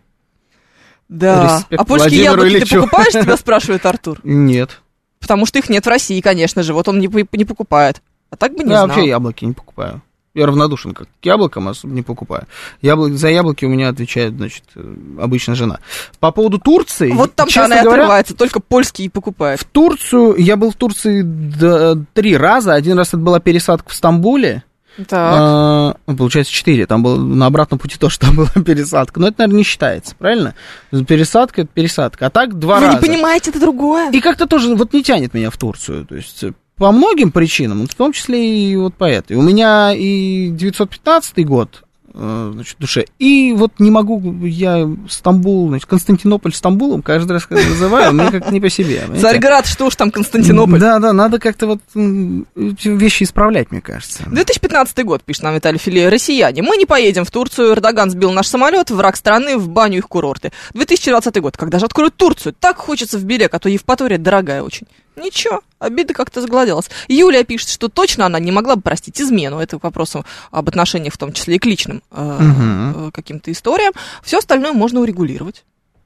Speaker 3: Да.
Speaker 2: Респект
Speaker 3: а польские яблоки ты покупаешь, тебя спрашивает Артур?
Speaker 2: Нет.
Speaker 3: Потому что их нет в России, конечно же, вот он не покупает. А так бы не знал.
Speaker 2: Я вообще яблоки не покупаю. Я равнодушен к яблокам, особо не покупаю. За яблоки у меня отвечает, значит, обычно жена. По поводу Турции...
Speaker 3: Вот там-то она и отрывается, только польские покупает.
Speaker 2: В Турцию... Я был в Турции 3 раза. Один раз это была пересадка в Стамбуле.
Speaker 3: Так.
Speaker 2: Получается 4. Там был на обратном пути тоже там была пересадка. Но это, наверное, не считается, правильно? Пересадка — это пересадка. А так 2 раза.
Speaker 3: Вы не понимаете, это другое.
Speaker 2: И как-то тоже вот не тянет меня в Турцию. То есть... По многим причинам, в том числе и вот по этой. У меня и 915 год, значит, в душе, и вот не могу, я Стамбул, значит, Константинополь Стамбулом каждый раз, когда называю, мне как-то не по себе.
Speaker 3: Царьград, что уж там Константинополь.
Speaker 2: Да, надо как-то вот вещи исправлять, мне кажется.
Speaker 3: 2015 год, пишет нам Виталий Филе, россияне. Мы не поедем в Турцию, Эрдоган сбил наш самолет, враг страны, в баню их курорты. 2020 год, когда же откроют Турцию? Так хочется в Белек, а то Евпатория дорогая очень. Ничего, обида как-то сгладилась. Юлия пишет, что точно она не могла бы простить измену. Это к вопросу об отношениях, в том числе и к личным каким-то историям. Все остальное можно урегулировать.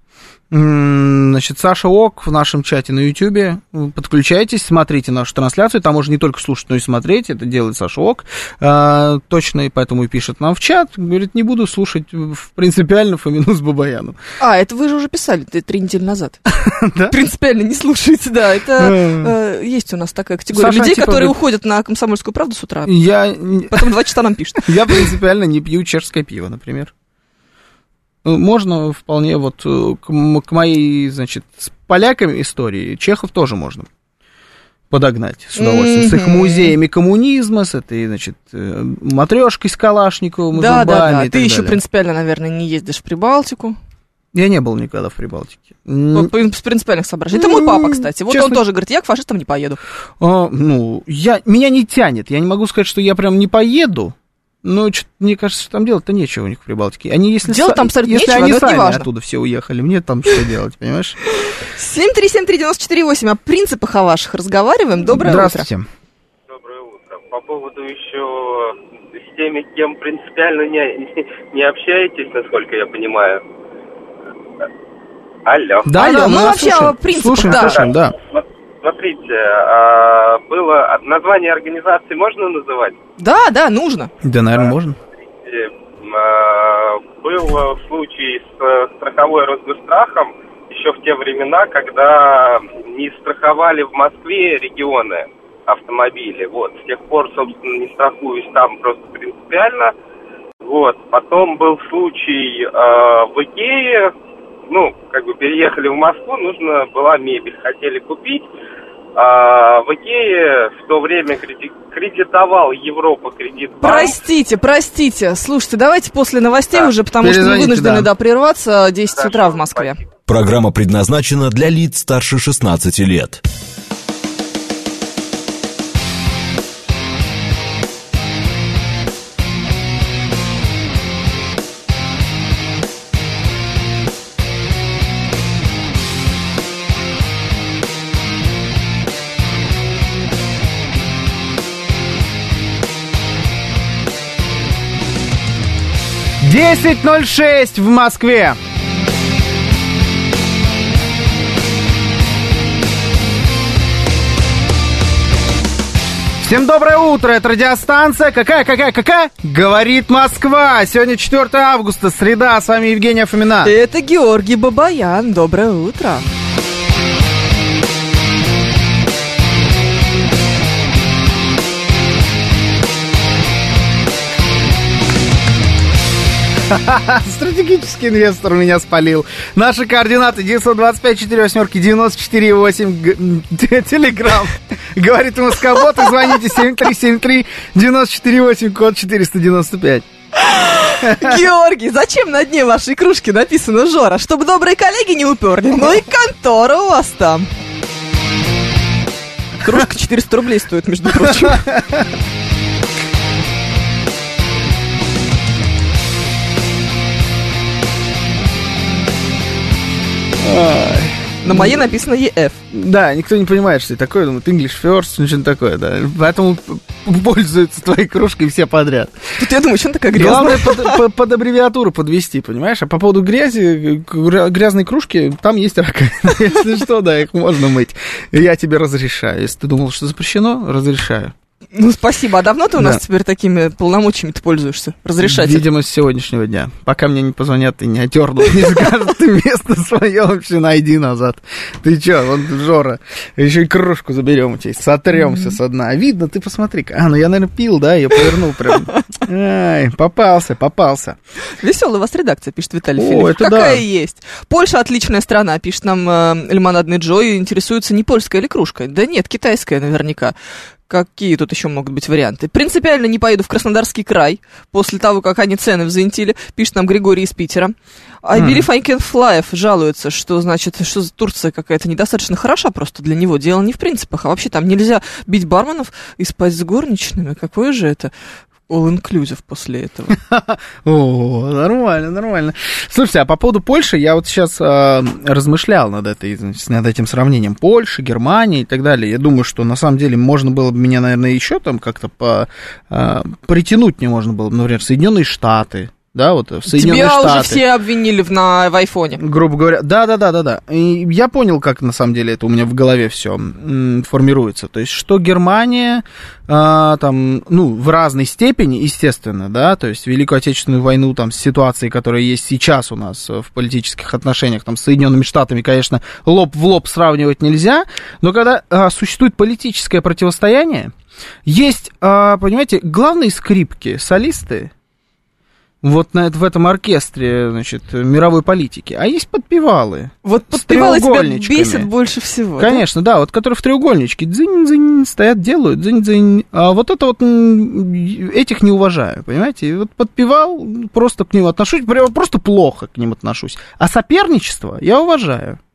Speaker 2: Значит, Саша Ок в нашем чате на Ютьюбе. Подключайтесь, смотрите нашу трансляцию. Там можно не только слушать, но и смотреть. Это делает Саша Ок. Точно, и поэтому и пишет нам в чат. Говорит, не буду слушать принципиально Фомину с Бабаяном.
Speaker 3: Это вы же уже писали 3 недели назад. Принципиально не слушаете, да. Это есть у нас такая категория людей, которые уходят на «Комсомольскую правду» с утра. Потом 2 часа нам пишут.
Speaker 2: Я принципиально не пью чешское пиво, например. Можно вполне вот к моей, значит, с поляками истории, чехов тоже можно подогнать с удовольствием. С их музеями коммунизма, с этой, значит, матрешкой с Калашниковым,
Speaker 3: да,
Speaker 2: зубами и так
Speaker 3: ты
Speaker 2: далее.
Speaker 3: Еще принципиально, наверное, не ездишь в Прибалтику.
Speaker 2: Я не был никогда в Прибалтике.
Speaker 3: С принципиальных соображений. Это мой папа, кстати. Вот честно, он тоже говорит, я к фашистам не поеду.
Speaker 2: Меня не тянет. Я не могу сказать, что я прям не поеду. Но мне кажется, что там делать-то нечего у них в Прибалтике.
Speaker 3: Делать там абсолютно нечего,
Speaker 2: они
Speaker 3: но
Speaker 2: сами
Speaker 3: это не важно.
Speaker 2: Оттуда все уехали, мне там что делать, понимаешь?
Speaker 3: 7373948, о принципах о ваших разговариваем. Доброе
Speaker 2: Здравствуйте.
Speaker 3: утро.
Speaker 11: Доброе утро. По поводу еще с теми, кем принципиально не общаетесь, насколько я понимаю. Алло.
Speaker 2: Да,
Speaker 3: мы вообще о принципах,
Speaker 2: слушаем, да.
Speaker 11: Смотрите, было название организации можно называть?
Speaker 3: Да, нужно.
Speaker 2: Да, наверное, можно.
Speaker 11: Был случай с страховой Росгострахом еще в те времена, когда не страховали в Москве регионы автомобили. Вот, с тех пор, собственно, не страхуюсь там просто принципиально. Вот, потом был случай в Икее, переехали в Москву, нужна была мебель, хотели купить. В Икее в то время кредитовал Европа кредитбанк.
Speaker 3: Простите, слушайте, давайте после новостей уже, потому что мы вынуждены прерваться 10 утра в Москве.
Speaker 1: Программа предназначена для лиц старше 16 лет.
Speaker 2: «10:06 в Москве». Всем доброе утро, это радиостанция. Какая? Говорит Москва. Сегодня 4 августа, среда, с вами Евгения Фомина.
Speaker 3: Это Георгий Бабаян, доброе утро.
Speaker 2: Стратегический инвестор меня спалил. Наши координаты 925-48-94-8. Телеграм. Говорит Москобот. И звоните 7373-94-8, код 495.
Speaker 3: Георгий, зачем на дне вашей кружки написано Жора? Чтобы добрые коллеги не уперли. Ну и контора у вас там. Кружка 400 рублей стоит, между прочим. На моей написано EF.
Speaker 2: Да, никто не понимает, что это такое. Думают, English first, ничего такое, да. Поэтому пользуются твоей кружкой все подряд.
Speaker 3: Тут я думаю, что она такая грязная.
Speaker 2: Главное под аббревиатуру подвести, понимаешь? А по поводу грязи, грязной кружки, там есть раковина. Если что, да, их можно мыть. Я тебе разрешаю. Если ты думал, что запрещено, разрешаю.
Speaker 3: Ну, спасибо. А давно ты у нас теперь такими полномочиями-то пользуешься? Разрешать?
Speaker 2: Видимо, с сегодняшнего дня. Пока мне не позвонят и не оттернут, не скажут, ты место свое вообще найди назад. Ты чё, вон Жора, еще и кружку заберем у тебя, сотремся со дна. Видно, ты посмотри-ка. Ну я, наверное, пил, да, я повернул прям. Ай, попался.
Speaker 3: Веселая у вас редакция, пишет Виталий Филипп. Какая есть. Польша отличная страна, пишет нам Лимонадный Джо, и интересуется, не польская ли кружка. Да нет, китайская наверняка. Какие тут еще могут быть варианты? Принципиально не поеду в Краснодарский край после того, как они цены взвинтили, пишет нам Григорий из Питера. I believe I can fly жалуется, что, значит, что Турция какая-то недостаточно хороша просто для него. Дело не в принципах, а вообще там нельзя бить барменов и спать с горничными. Какое же это all-inclusive после этого?
Speaker 2: О, нормально. Слушайте, а по поводу Польши, я вот сейчас размышлял над этим сравнением Польши, Германии и так далее. Я думаю, что на самом деле можно было бы меня, наверное, еще там как-то притянуть мне можно было бы, например, Соединенные Штаты. Да, вот в Соединенные Штаты.
Speaker 3: Тебя уже все обвинили в айфоне.
Speaker 2: Грубо говоря, да. И я понял, как на самом деле это у меня в голове все формируется. То есть, что Германия в разной степени, естественно, да, то есть Великую Отечественную войну там с ситуацией, которая есть сейчас у нас в политических отношениях там с Соединенными Штатами, конечно, лоб в лоб сравнивать нельзя, но когда существует политическое противостояние, есть, понимаете, главные скрипки, солисты, вот в этом оркестре, значит, мировой политики. А есть подпевалы.
Speaker 3: Вот подпевалы тебя бесят больше всего.
Speaker 2: Конечно, да, вот которые в треугольничке дзынь-дзынь стоят, делают дзынь-дзынь. А вот это вот этих не уважаю, понимаете? И вот подпевал, просто к ним отношусь, просто плохо к ним отношусь. А соперничество я уважаю.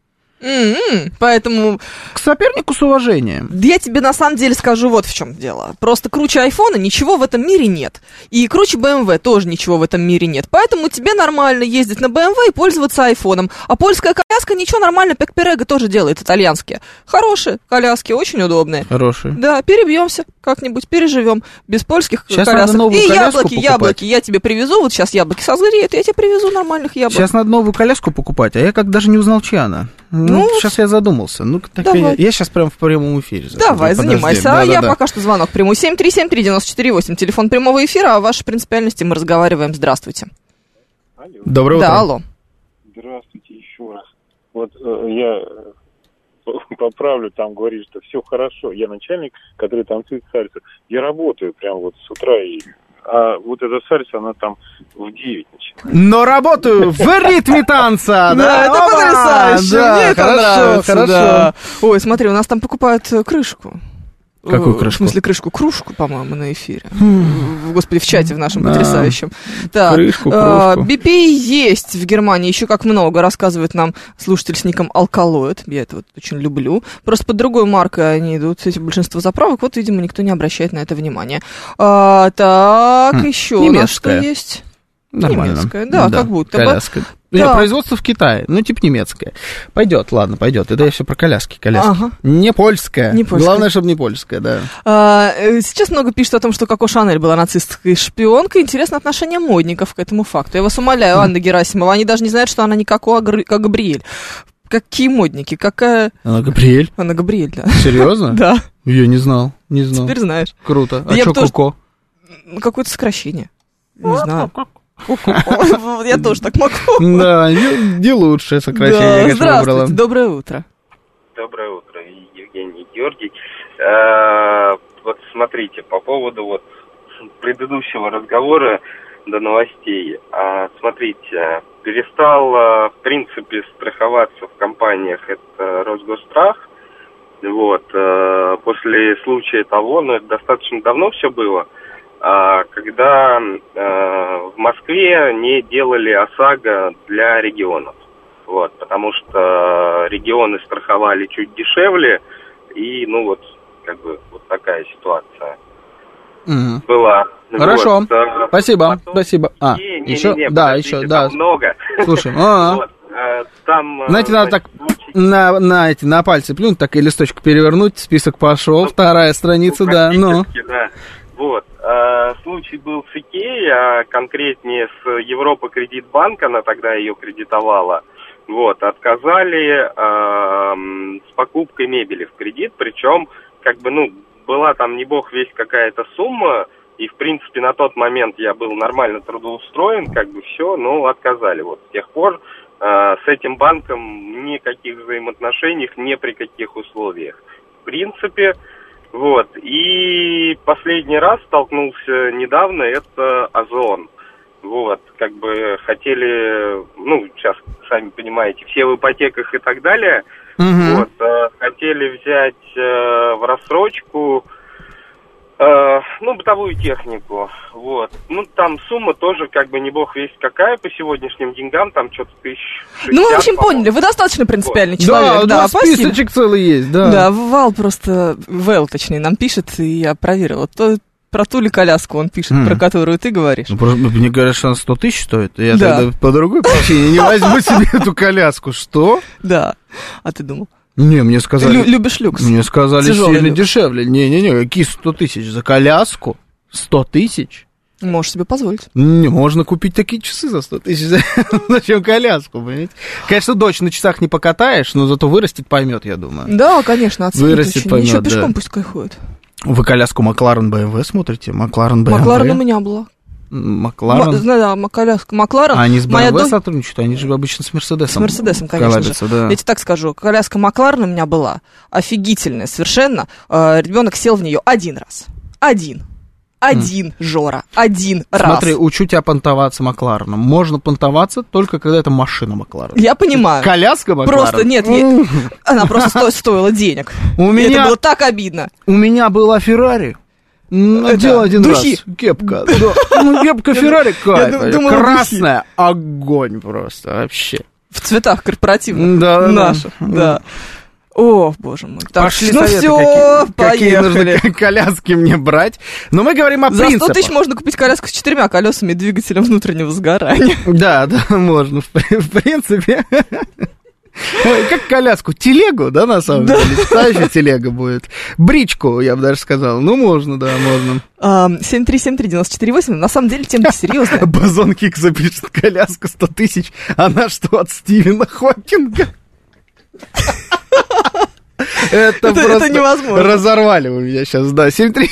Speaker 3: Поэтому...
Speaker 2: К сопернику с уважением.
Speaker 3: Я тебе на самом деле скажу вот в чем дело. Просто круче айфона ничего в этом мире нет. И круче BMW тоже ничего в этом мире нет. Поэтому тебе нормально ездить на BMW и пользоваться айфоном. А польская коляска ничего, нормально. Пекперега тоже делает итальянские. Хорошие коляски, очень удобные.
Speaker 2: Хорошие.
Speaker 3: Да, перебьемся как-нибудь, переживем без польских
Speaker 2: сейчас
Speaker 3: колясок.
Speaker 2: Надо
Speaker 3: И
Speaker 2: яблоки,
Speaker 3: яблоки я тебе привезу. Вот сейчас яблоки созреют, я тебе привезу нормальных яблок.
Speaker 2: Сейчас надо новую коляску покупать, а я как даже не узнал, чья она. Ну, сейчас я задумался. Ну, так я сейчас прям в прямом эфире.
Speaker 3: Давай, занимайся. А я пока что звонок приму. 7373948, телефон прямого эфира. О вашей принципиальности мы разговариваем. Здравствуйте.
Speaker 6: Алло.
Speaker 2: Доброе утро.
Speaker 3: Да, алло.
Speaker 6: Здравствуйте еще раз. Вот я поправлю, там говорит, что все хорошо. Я начальник, который танцует сальсу. Я работаю прям вот с утра и... А вот эта сальса, она там в 9 начинает.
Speaker 2: Но работаю в ритме танца!
Speaker 3: Да, это потрясающе! Мне это нравится.
Speaker 2: Хорошо.
Speaker 3: Ой, смотри, у нас там покупают крышку.
Speaker 2: Какую крышку?
Speaker 3: В смысле, кружку, по-моему, на эфире. Господи, в чате в нашем потрясающем. Так,
Speaker 2: крышку.
Speaker 3: BP есть в Германии еще как много, рассказывает нам слушатель с ником Алкалоид. Я это вот очень люблю. Просто под другой маркой они идут, эти большинство заправок. Вот, видимо, никто не обращает на это внимания. Так, еще у нас что есть?
Speaker 2: Нормально.
Speaker 3: Немецкая, да, как будто
Speaker 2: коляска.
Speaker 3: бы. Да.
Speaker 2: Производство в Китае, ну, типа немецкое. Пойдет, ладно, пойдет. Это я все про коляски.
Speaker 3: Ага.
Speaker 2: Не польская.
Speaker 3: Не польская.
Speaker 2: Главное, чтобы не польская, да.
Speaker 3: Сейчас много пишут о том, что Коко Шанель была нацистской шпионкой. Интересно отношение модников к этому факту. Я вас умоляю, Анна Герасимова, они даже не знают, что она не Коко, а Габриэль. Какие модники? Какая...
Speaker 2: Она Габриэль?
Speaker 3: Она Габриэль, да.
Speaker 2: Серьезно?
Speaker 3: Да.
Speaker 2: Я не знал.
Speaker 3: Теперь знаешь.
Speaker 2: Круто. А что Коко?
Speaker 3: Какое-то сокращение. Не знаю. Я тоже так могу.
Speaker 2: Да, не лучшее сокращение, конечно, выбрала.
Speaker 3: Здравствуйте, доброе утро.
Speaker 11: Доброе утро, Евгений, Георгий. Вот смотрите, по поводу вот предыдущего разговора до новостей. Смотрите, перестал, в принципе, страховаться в компаниях это Росгострах. Вот, после случая того, но это достаточно давно все было, когда в Москве не делали ОСАГО для регионов. Вот, потому что регионы страховали чуть дешевле, и, ну, вот, как бы, вот такая ситуация была.
Speaker 2: Хорошо,
Speaker 11: вот,
Speaker 2: спасибо, спасибо.
Speaker 11: Еще?
Speaker 2: Да, еще, да.
Speaker 11: Много.
Speaker 2: Слушай,
Speaker 11: вот, там...
Speaker 2: Знаете, надо так на пальцы плюнуть, так и листочку перевернуть, список пошел, вторая страница, да, ну.
Speaker 11: Да. Вот, случай был с Икеей, а конкретнее с Европа Кредитбанк, она тогда ее кредитовала, вот, отказали с покупкой мебели в кредит, причем, как бы, ну, была там не бог весть какая-то сумма, и, в принципе, на тот момент я был нормально трудоустроен, как бы все, но отказали. Вот, с тех пор с этим банком никаких взаимоотношений, ни при каких условиях. В принципе... Вот, и последний раз столкнулся недавно, это Озон. Вот, как бы хотели, ну, сейчас, сами понимаете, все в ипотеках и так далее, вот, хотели взять в рассрочку, ну, бытовую технику, вот. Ну, там сумма тоже, как бы, не бог весть какая по сегодняшним деньгам, там что-то 1060.
Speaker 3: Ну, мы, в общем, поняли, вы достаточно принципиальный человек.
Speaker 2: Да, списочек целый есть, да.
Speaker 3: Да, Вэл, точнее, нам пишет, и я проверила. Про ту ли коляску он пишет, про которую ты говоришь.
Speaker 2: Ну, мне говорят, что она 100 тысяч стоит, я тогда по другой причине не возьму себе эту коляску. Что?
Speaker 3: Да, а ты думал?
Speaker 2: Не, мне сказали...
Speaker 3: Ты любишь люкс?
Speaker 2: Мне сказали сильно дешевле. Не, какие 100 тысяч за коляску? 100 тысяч?
Speaker 3: Можешь себе позволить.
Speaker 2: Не, можно купить такие часы за 100 тысяч. Зачем коляску, понимаете? Конечно, дочь на часах не покатаешь, но зато вырастет, поймет, я думаю.
Speaker 3: Да, конечно, оценит.
Speaker 2: Вырастет, поймет,
Speaker 3: еще пешком пусть ходит.
Speaker 2: Вы коляску Макларен BMW смотрите? Макларен BMW?
Speaker 3: Макларен у меня была.
Speaker 2: Макларен?
Speaker 3: Да, коляска Макларен.
Speaker 2: А они с BMW сотрудничают? Они же обычно с Мерседесом.
Speaker 3: С Мерседесом, конечно же.
Speaker 2: Да.
Speaker 3: Я тебе так скажу, коляска Макларен у меня была офигительная совершенно. Ребенок сел в нее один раз. Один, Жора, один раз.
Speaker 2: Смотри, учу тебя понтоваться Маклареном. Можно понтоваться только когда это машина Макларен.
Speaker 3: Я понимаю.
Speaker 2: Коляска Макларен?
Speaker 3: Просто, нет, она просто стоила денег. Это было так обидно.
Speaker 2: У меня была Феррари. Надел один раз. Кепка. Кепка Феррари, кайф. Красная, огонь просто, вообще.
Speaker 3: В цветах корпоративных.
Speaker 2: Да,
Speaker 3: наших, да. О, боже мой. Так,
Speaker 2: пошли
Speaker 3: ну
Speaker 2: советы,
Speaker 3: все,
Speaker 2: какие нужно
Speaker 3: поехали.
Speaker 2: коляски мне брать. Но мы говорим о
Speaker 3: За 100
Speaker 2: принципах.
Speaker 3: тысяч можно купить коляску с 4 колесами и двигателем внутреннего сгорания.
Speaker 2: Да, можно, в принципе. Как коляску? Телегу, да, на самом деле? Настоящая телега будет. Бричку, я бы даже сказал. Ну, можно, да, можно.
Speaker 3: 7373948, на самом деле тема серьезная.
Speaker 2: Бозон Хиггса пишет, коляска 100 тысяч, она что, от Стивена Хокинга? Это
Speaker 3: невозможно.
Speaker 2: Разорвали вы меня сейчас, да.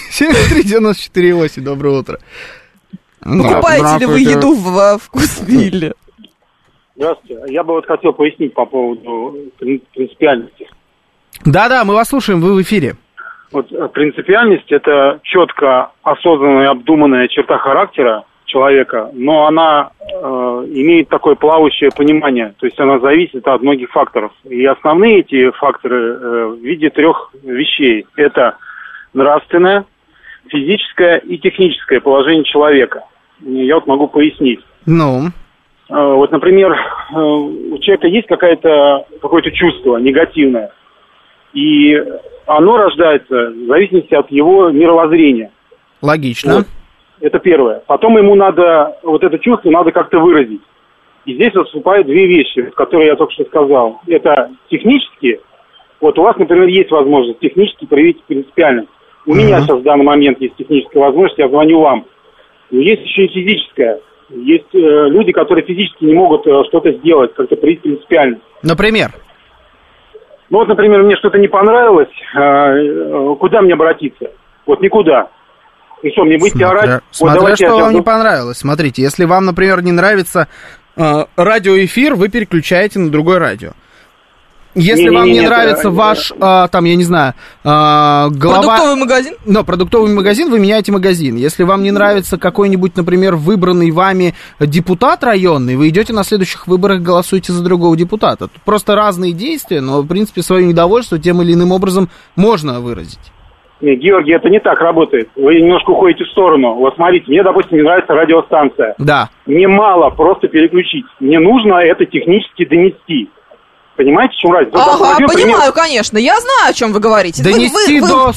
Speaker 2: 7373948, доброе утро.
Speaker 3: Покупаете ли вы еду в Вкусвилле?
Speaker 12: Здравствуйте. Я бы вот хотел пояснить по поводу принципиальности.
Speaker 2: Да-да, мы вас слушаем, вы в эфире.
Speaker 12: Вот принципиальность – это четко осознанная и обдуманная черта характера человека, но она имеет такое плавающее понимание, то есть она зависит от многих факторов. И основные эти факторы в виде 3 вещей. Это нравственное, физическое и техническое положение человека. Я вот могу пояснить.
Speaker 2: Ну?
Speaker 12: Вот, например, у человека есть какое-то чувство негативное, и оно рождается в зависимости от его мировоззрения.
Speaker 2: Логично.
Speaker 12: Вот. Это первое. Потом ему надо, вот это чувство надо как-то выразить. И здесь выступают 2 вещи, которые я только что сказал. Это технически. Вот у вас, например, есть возможность технически проявить принципиальность. У меня сейчас в данный момент есть техническая возможность, я звоню вам. Но есть еще и физическая. Есть люди, которые физически не могут что-то сделать, как-то проявить принципиальность.
Speaker 2: Например?
Speaker 12: Ну вот, например, мне что-то не понравилось, куда мне обратиться? Вот никуда. И что, мне будете орать?
Speaker 2: Смотря что вам не понравилось. Смотрите, если вам, например, не нравится радиоэфир, вы переключаете на другое радио. Если вам не нравится ваш, там, я не знаю, глава...
Speaker 3: Продуктовый магазин?
Speaker 2: No, продуктовый магазин, вы меняете магазин. Если вам не нравится какой-нибудь, например, выбранный вами депутат районный, вы идете на следующих выборах, голосуете за другого депутата. Тут просто разные действия, но, в принципе, свое недовольство тем или иным образом можно выразить.
Speaker 12: Нет, Георгий, это не так работает. Вы немножко уходите в сторону. Вот смотрите, мне, допустим, не нравится радиостанция.
Speaker 2: Да.
Speaker 12: Мне мало просто переключить. Мне нужно это технически донести. Понимаете, в чем разница?
Speaker 3: Ага, понимаю, конечно. Я знаю, о чем вы говорите.
Speaker 2: Донести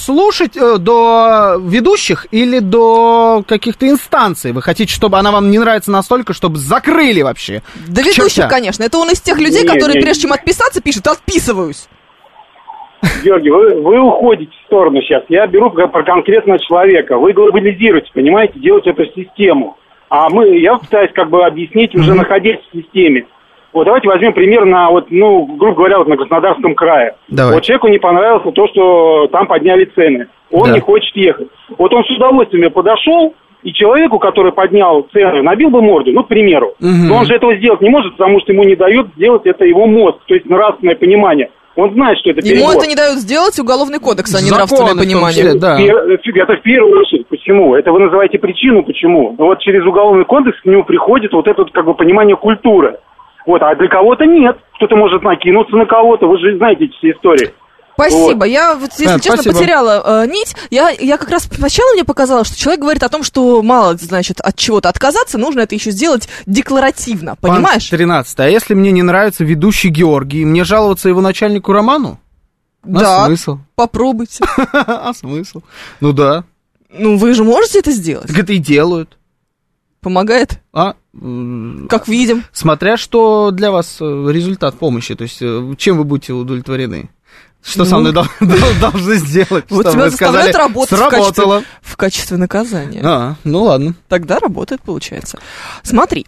Speaker 2: до ведущих или до каких-то инстанций? Вы хотите, чтобы она вам не нравится настолько, чтобы закрыли вообще?
Speaker 3: До ведущих, конечно. Это он из тех людей, которые, прежде чем отписаться, пишут: «Отписываюсь».
Speaker 12: Георгий, вы уходите в сторону сейчас. Я беру про конкретного человека. Вы глобализируете, понимаете, делаете эту систему. А я пытаюсь объяснить, уже находясь в системе. Вот давайте возьмем пример грубо говоря, на Краснодарском крае.
Speaker 2: Давай.
Speaker 12: Вот человеку не понравилось то, что там подняли цены. Он не хочет ехать. Вот он с удовольствием подошел, и человеку, который поднял цены, набил бы морду, к примеру. Но он же этого сделать не может, потому что ему не дает сделать это его мозг, то есть нравственное понимание. Он знает, что это перебор.
Speaker 3: Ему это не дают сделать Уголовный кодекс, а не нравственное понимание.
Speaker 2: Да.
Speaker 12: Это в первую очередь. Почему? Это вы называете причину, почему? Вот через Уголовный кодекс к нему приходит вот это понимание культуры. Вот, а для кого-то нет. Кто-то может накинуться на кого-то. Вы же знаете эти все истории.
Speaker 3: Спасибо.
Speaker 12: Вот.
Speaker 3: Я, если честно, потеряла нить. Я как раз сначала мне показалось, что человек говорит о том, что мало, значит, от чего-то отказаться, нужно это еще сделать декларативно. Понимаешь?
Speaker 2: 13. А если мне не нравится ведущий Георгий, мне жаловаться его начальнику Роману?
Speaker 3: Да.
Speaker 2: А смысл?
Speaker 3: Попробуйте.
Speaker 2: А смысл? Ну да.
Speaker 3: Ну вы же можете это сделать?
Speaker 2: Так это и делают.
Speaker 3: Помогает? Как видим.
Speaker 2: Смотря что для вас результат помощи, то есть чем вы будете удовлетворены? Что со мной должны сделать?
Speaker 3: Вот тебя заставляют работать в качестве наказания.
Speaker 2: Ну ладно.
Speaker 3: Тогда работает, получается. Смотри.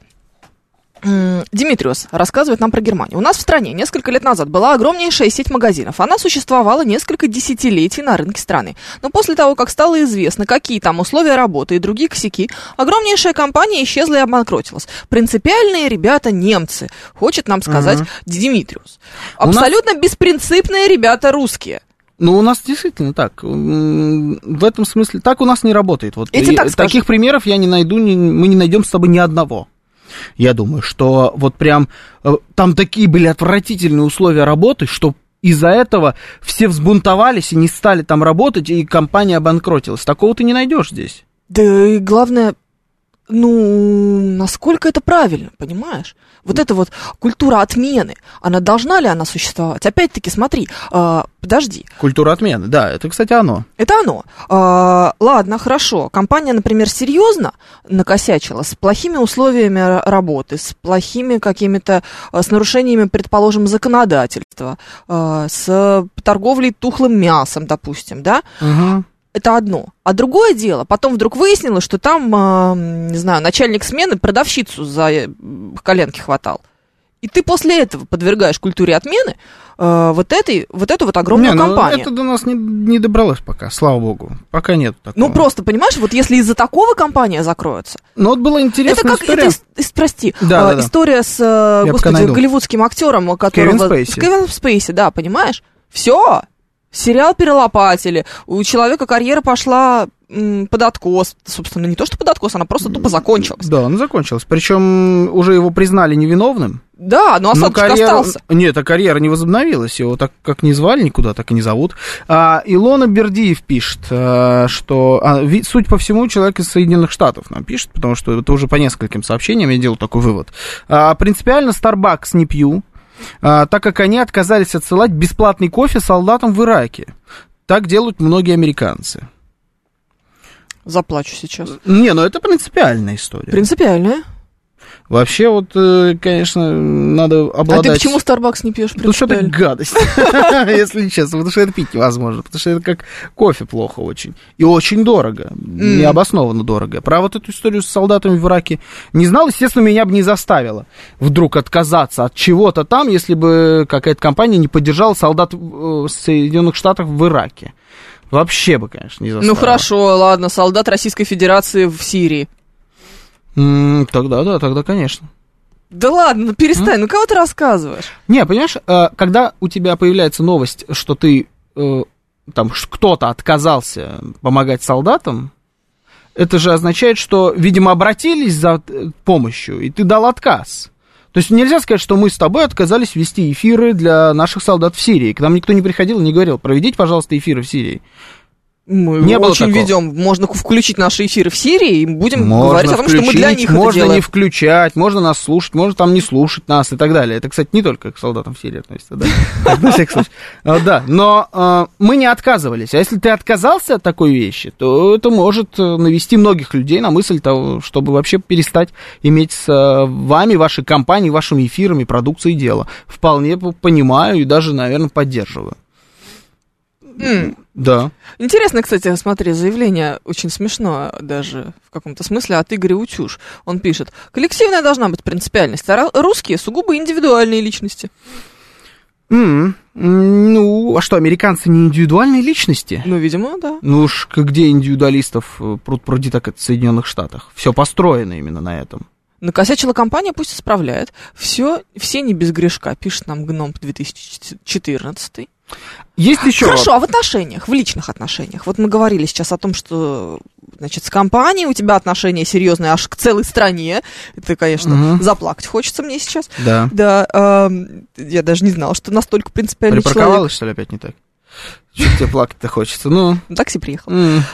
Speaker 3: Димитриос рассказывает нам про Германию. У нас в стране несколько лет назад была огромнейшая сеть магазинов. Она существовала несколько десятилетий на рынке страны. Но после того, как стало известно, какие там условия работы и другие косяки, огромнейшая компания исчезла и обанкротилась. Принципиальные ребята немцы, хочет нам сказать Димитриос. Абсолютно беспринципные ребята русские.
Speaker 2: Ну, у нас действительно так. В этом смысле так у нас не работает. Вот таких примеров я не найду, мы не найдем с тобой ни одного. Я думаю, что вот прям там такие были отвратительные условия работы, что из-за этого все взбунтовались и не стали там работать, и компания обанкротилась. Такого ты не найдешь здесь.
Speaker 3: Да и главное, насколько это правильно, понимаешь? Вот эта вот культура отмены, должна ли она существовать? Опять-таки, смотри, подожди.
Speaker 2: Культура отмены, да, это, кстати, оно.
Speaker 3: Это оно. Ладно, хорошо. Компания, например, серьезно накосячила с плохими условиями работы, с плохими какими-то, с нарушениями, предположим, законодательства, с торговлей тухлым мясом, допустим, да?
Speaker 2: Угу.
Speaker 3: Это одно. А другое дело, потом вдруг выяснилось, что там, не знаю, начальник смены продавщицу за коленки хватал. И ты после этого подвергаешь культуре отмены вот эту вот огромную компанию.
Speaker 2: Это до нас не добралось пока, слава богу. Пока нет такого.
Speaker 3: Просто, понимаешь, вот если из-за такого компания закроется...
Speaker 2: Вот была интересная история.
Speaker 3: История с, голливудским актером, которого...
Speaker 2: Кевин
Speaker 3: Спейси, да, понимаешь? Все. Сериал перелопатили, у человека карьера пошла под откос. Собственно, не то, что под откос, она просто тупо закончилась.
Speaker 2: Да, она закончилась. Причем уже его признали невиновным.
Speaker 3: Да, но осадочек остался.
Speaker 2: Нет, а карьера не возобновилась. Его так как не звали никуда, так и не зовут. Илона Бердиев пишет, что... Суть по всему, человек из Соединенных Штатов нам пишет, потому что это уже по нескольким сообщениям я делал такой вывод. Принципиально Starbucks не пью, так как они отказались отсылать бесплатный кофе солдатам в Ираке. Так делают многие американцы.
Speaker 3: Заплачу сейчас.
Speaker 2: Это принципиальная история.
Speaker 3: Принципиальная?
Speaker 2: Вообще, конечно, надо обладать...
Speaker 3: А ты почему Starbucks не пьешь?
Speaker 2: Потому что это гадость, если честно, потому что это пить невозможно, потому что это как кофе плохо очень, и очень дорого, необоснованно дорого. Про вот эту историю с солдатами в Ираке не знал, естественно, меня бы не заставило вдруг отказаться от чего-то там, если бы какая-то компания не поддержала солдат Соединенных Штатов в Ираке. Вообще бы, конечно, не заставило.
Speaker 3: Хорошо, ладно, солдат Российской Федерации в Сирии.
Speaker 2: Тогда, конечно.
Speaker 3: Да ладно, перестань, кого ты рассказываешь?
Speaker 2: Не, понимаешь, когда у тебя появляется новость, что ты, там, кто-то отказался помогать солдатам, это же означает, что, видимо, обратились за помощью, и ты дал отказ. То есть нельзя сказать, что мы с тобой отказались вести эфиры для наших солдат в Сирии. К нам никто не приходил и не говорил, проведите, пожалуйста, эфиры в Сирии.
Speaker 3: Мы очень ведем. Можно включить наши эфиры в Сирии и будем говорить о том, что мы для них это делаем.
Speaker 2: Можно не включать, можно нас слушать, можно там не слушать нас и так далее. Это, кстати, не только к солдатам в Сирии относится, да? На всякий случай. Да, но мы не отказывались. А если ты отказался от такой вещи, то это может навести многих людей на мысль того, чтобы вообще перестать иметь с вами, вашей компанией, вашими эфирами, продукцией дело. Вполне понимаю и даже, наверное, поддерживаю. Да.
Speaker 3: Интересно, кстати, смотри, заявление очень смешное даже в каком-то смысле от Игоря Утюж. Он пишет: коллективная должна быть принципиальность, а русские сугубо индивидуальные личности.
Speaker 2: А что, американцы не индивидуальные личности?
Speaker 3: Видимо, да.
Speaker 2: Уж где индивидуалистов пруд-пруди, так это в Соединенных Штатах. Все построено именно на этом.
Speaker 3: Накосячила компания, пусть исправляет. Все не без грешка, пишет нам Гном 2014.
Speaker 2: Есть еще...
Speaker 3: Хорошо, а в отношениях, в личных отношениях? Вот мы говорили сейчас о том, что, значит, с компанией у тебя отношения серьезные аж к целой стране. Это, конечно, заплакать хочется мне сейчас.
Speaker 2: Да.
Speaker 3: Да, я даже не знала, что настолько принципиальный человек.
Speaker 2: Припарковалась, что ли, опять не так? Чего тебе плакать-то хочется?
Speaker 3: Такси приехал.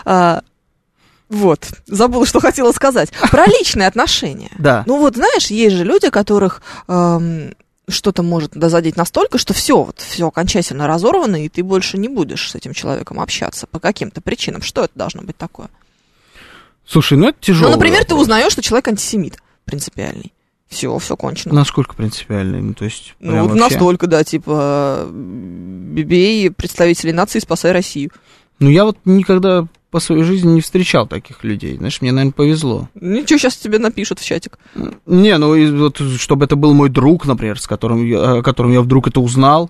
Speaker 3: Вот, забыла, что хотела сказать. Про личные отношения.
Speaker 2: Да.
Speaker 3: Знаешь, есть же люди, которых... что-то может задеть настолько, что все окончательно разорвано, и ты больше не будешь с этим человеком общаться по каким-то причинам. Что это должно быть такое?
Speaker 2: Слушай, это тяжело.
Speaker 3: Например, ты узнаешь, что человек антисемит принципиальный. Все кончено.
Speaker 2: Насколько принципиальный? То есть, вообще...
Speaker 3: настолько, да, бей представителей нации, спасай Россию.
Speaker 2: Я никогда по своей жизни не встречал таких людей. Знаешь, мне, наверное, повезло.
Speaker 3: Ничего, сейчас тебе напишут в чатик.
Speaker 2: Чтобы это был мой друг, например, о котором я вдруг это узнал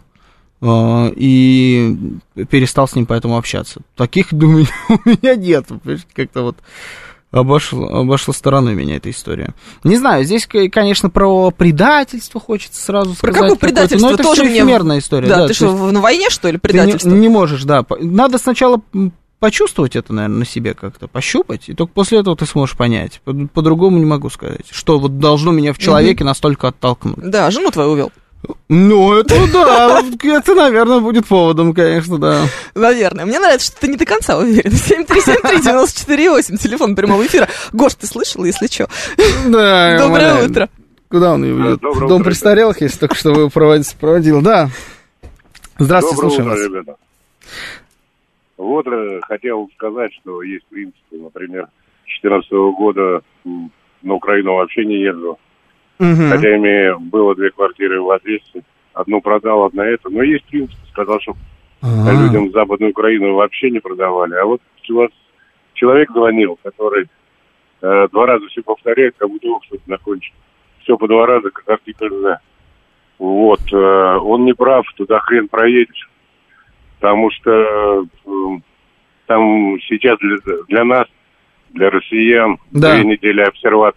Speaker 2: и перестал с ним поэтому общаться. Таких, думаю, у меня нет. Как-то обошла стороной меня эта история. Не знаю, здесь, конечно, про предательство хочется сразу сказать.
Speaker 3: Про какое предательство?
Speaker 2: Но это тоже эфемерная история.
Speaker 3: Да, ты что, на войне, что ли, предательство?
Speaker 2: Ты не можешь, да. Надо сначала почувствовать это, наверное, на себе как-то, пощупать, и только после этого ты сможешь понять. По-другому не могу сказать, что должно меня в человеке настолько оттолкнуть.
Speaker 3: Да, жену твою увел.
Speaker 2: Ну, это да, это, наверное, будет поводом, конечно, да.
Speaker 3: Наверное. Мне нравится, что ты не до конца уверен. 7373948, телефон прямого эфира. Гош, ты слышал, если что?
Speaker 2: Да.
Speaker 3: Доброе утро.
Speaker 2: Куда он ее ведет? Дом престарелых, если только что вы проводил, да. Здравствуйте, слушаем вас.
Speaker 13: Доброе утро, ребята. Вот хотел сказать, что есть принципы, например, с 2014 года на Украину вообще не езжу. Хотя имею было 2 квартиры в Одессе. Одну продал, одна это. Но есть принцип, сказал, что людям Западную Украину вообще не продавали. А вот у вас человек звонил, который 2 раза все повторяет, как будто что-то закончит. Все по 2 раза, как артикль «за». Вот. Он не прав, туда хрен проедешь. Потому что там сейчас для нас, для россиян, 2 недели обсервации.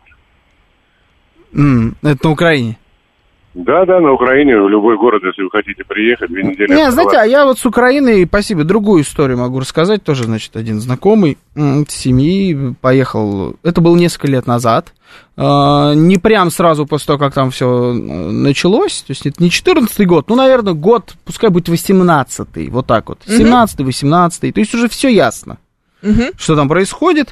Speaker 2: Это на Украине?
Speaker 13: Да, на Украине, в любой город, если вы хотите приехать, 2 недели.
Speaker 2: Не, знаете, а я вот с Украины, спасибо, другую историю могу рассказать. Тоже, значит, один знакомый семьи поехал, это было несколько лет назад, не прям сразу после того, как там все началось, то есть это не 14-й год, ну, наверное, год, пускай будет 18-й, вот так вот, 17-й, 18-й, то есть уже все ясно, что там происходит,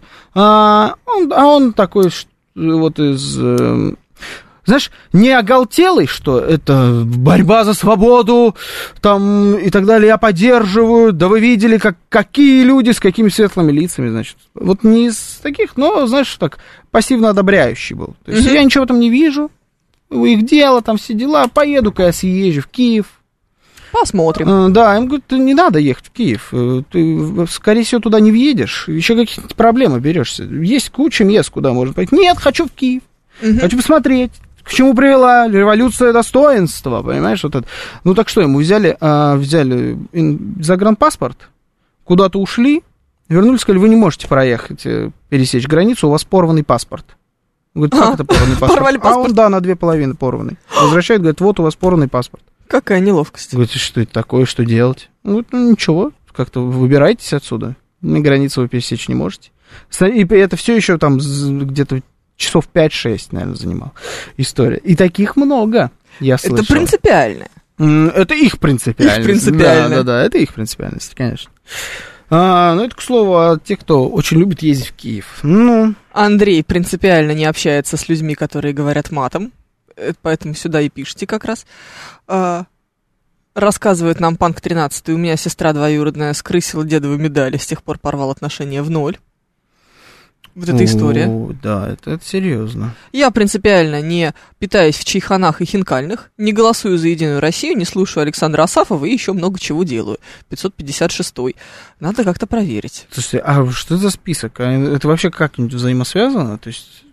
Speaker 2: он такой вот из... Знаешь, не оголтелый, что это борьба за свободу, там, и так далее, я поддерживаю, да вы видели, какие люди с какими светлыми лицами, значит. Вот не из таких, но, знаешь, так, пассивно одобряющий был. То есть я ничего там не вижу, их дело, там все дела, поеду-ка я съезжу в Киев.
Speaker 3: Посмотрим.
Speaker 2: Да, им говорят, не надо ехать в Киев, ты, скорее всего, туда не въедешь, еще какие-то проблемы берешься. Есть куча мест, куда можно пойти. Нет, хочу в Киев, хочу посмотреть. К чему привела революция достоинства, понимаешь, вот это. Ну так что, ему взяли загранпаспорт, куда-то ушли, вернулись, сказали, вы не можете проехать, пересечь границу, у вас порванный паспорт. Он говорит, как это порванный паспорт?
Speaker 3: Порвали паспорт?
Speaker 2: А он, на 2,5 порванный. Возвращает, говорит, вот у вас порванный паспорт.
Speaker 3: Какая неловкость.
Speaker 2: Говорит, что это такое, что делать? Ну ничего, как-то выбирайтесь отсюда, на границу вы пересечь не можете. И это все еще там где-то часов 5-6, наверное, занимал история. И таких много, я слышал.
Speaker 3: Это принципиально.
Speaker 2: Это их принципиальность.
Speaker 3: Их принципиально.
Speaker 2: Да, это их принципиальность, конечно. Ну, это, к слову, о тех, кто очень любит ездить в Киев. Ну.
Speaker 3: Андрей принципиально не общается с людьми, которые говорят матом, поэтому сюда и пишите как раз. Рассказывает нам Панк 13, у меня сестра двоюродная скрысила дедовы медали, с тех пор порвал отношения в 0. Вот эта история.
Speaker 2: Да, это серьезно.
Speaker 3: Я принципиально не питаюсь в чайханах и хинкальных, не голосую за Единую Россию, не слушаю Александра Асафова и еще много чего делаю. 556-й. Надо как-то проверить.
Speaker 2: Слушайте, а что это за список? Это вообще как-нибудь взаимосвязано? То есть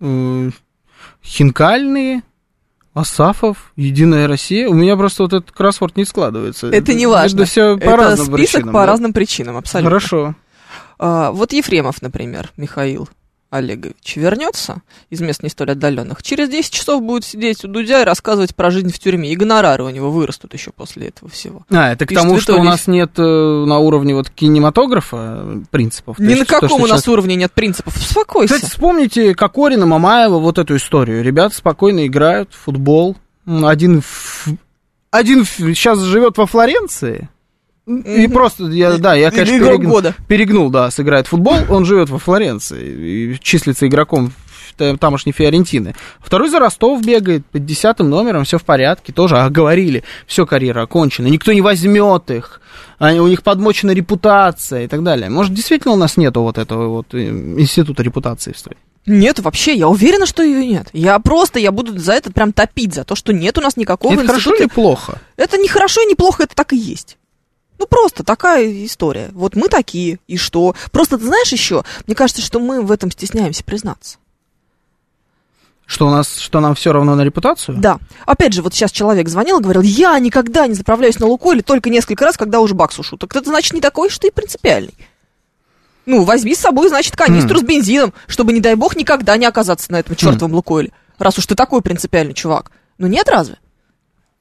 Speaker 2: хинкальные, Асафов, Единая Россия? У меня просто вот этот кроссворд не складывается.
Speaker 3: Это не важно.
Speaker 2: Это все по разным
Speaker 3: список
Speaker 2: причинам.
Speaker 3: По разным причинам, абсолютно.
Speaker 2: Хорошо.
Speaker 3: Вот Ефремов, например, Михаил Олегович, вернется из мест не столь отдаленных. Через 10 часов будет сидеть у Дудя и рассказывать про жизнь в тюрьме. И гонорары у него вырастут еще после этого всего.
Speaker 2: Это к тому, что у нас нет на уровне вот кинематографа принципов.
Speaker 3: Ни на каком у нас уровне нет принципов. Успокойся.
Speaker 2: Кстати, вспомните Кокорина, Мамаева, вот эту историю. Ребята спокойно играют в футбол. Один сейчас живет во Флоренции. И просто, я конечно, перегнул, сыграет в футбол, он живет во Флоренции, и числится игроком тамошней Фиорентины. Второй за Ростов бегает, под 10-м номером, все в порядке, тоже говорили, все, карьера окончена, никто не возьмет их, у них подмочена репутация и так далее. Может, действительно у нас нету вот этого вот института репутации в стране?
Speaker 3: Нет, вообще, я уверена, что ее нет. Я буду за это прям топить, за то, что нет у нас никакого
Speaker 2: института. Это хорошо или плохо?
Speaker 3: Это не хорошо и не плохо, это так и есть. Ну, просто такая история. Вот мы такие, и что? Просто, ты знаешь еще, мне кажется, что мы в этом стесняемся признаться.
Speaker 2: Что нам все равно на репутацию?
Speaker 3: Да. Опять же, вот сейчас человек звонил и говорил, я никогда не заправляюсь на Лукойле, только несколько раз, когда уже бак сушу. Так это значит не такой, что ты принципиальный. Ну, возьми с собой, значит, канистру с бензином, чтобы, не дай бог, никогда не оказаться на этом чертовом Лукойле. Раз уж ты такой принципиальный чувак. Ну, нет разве?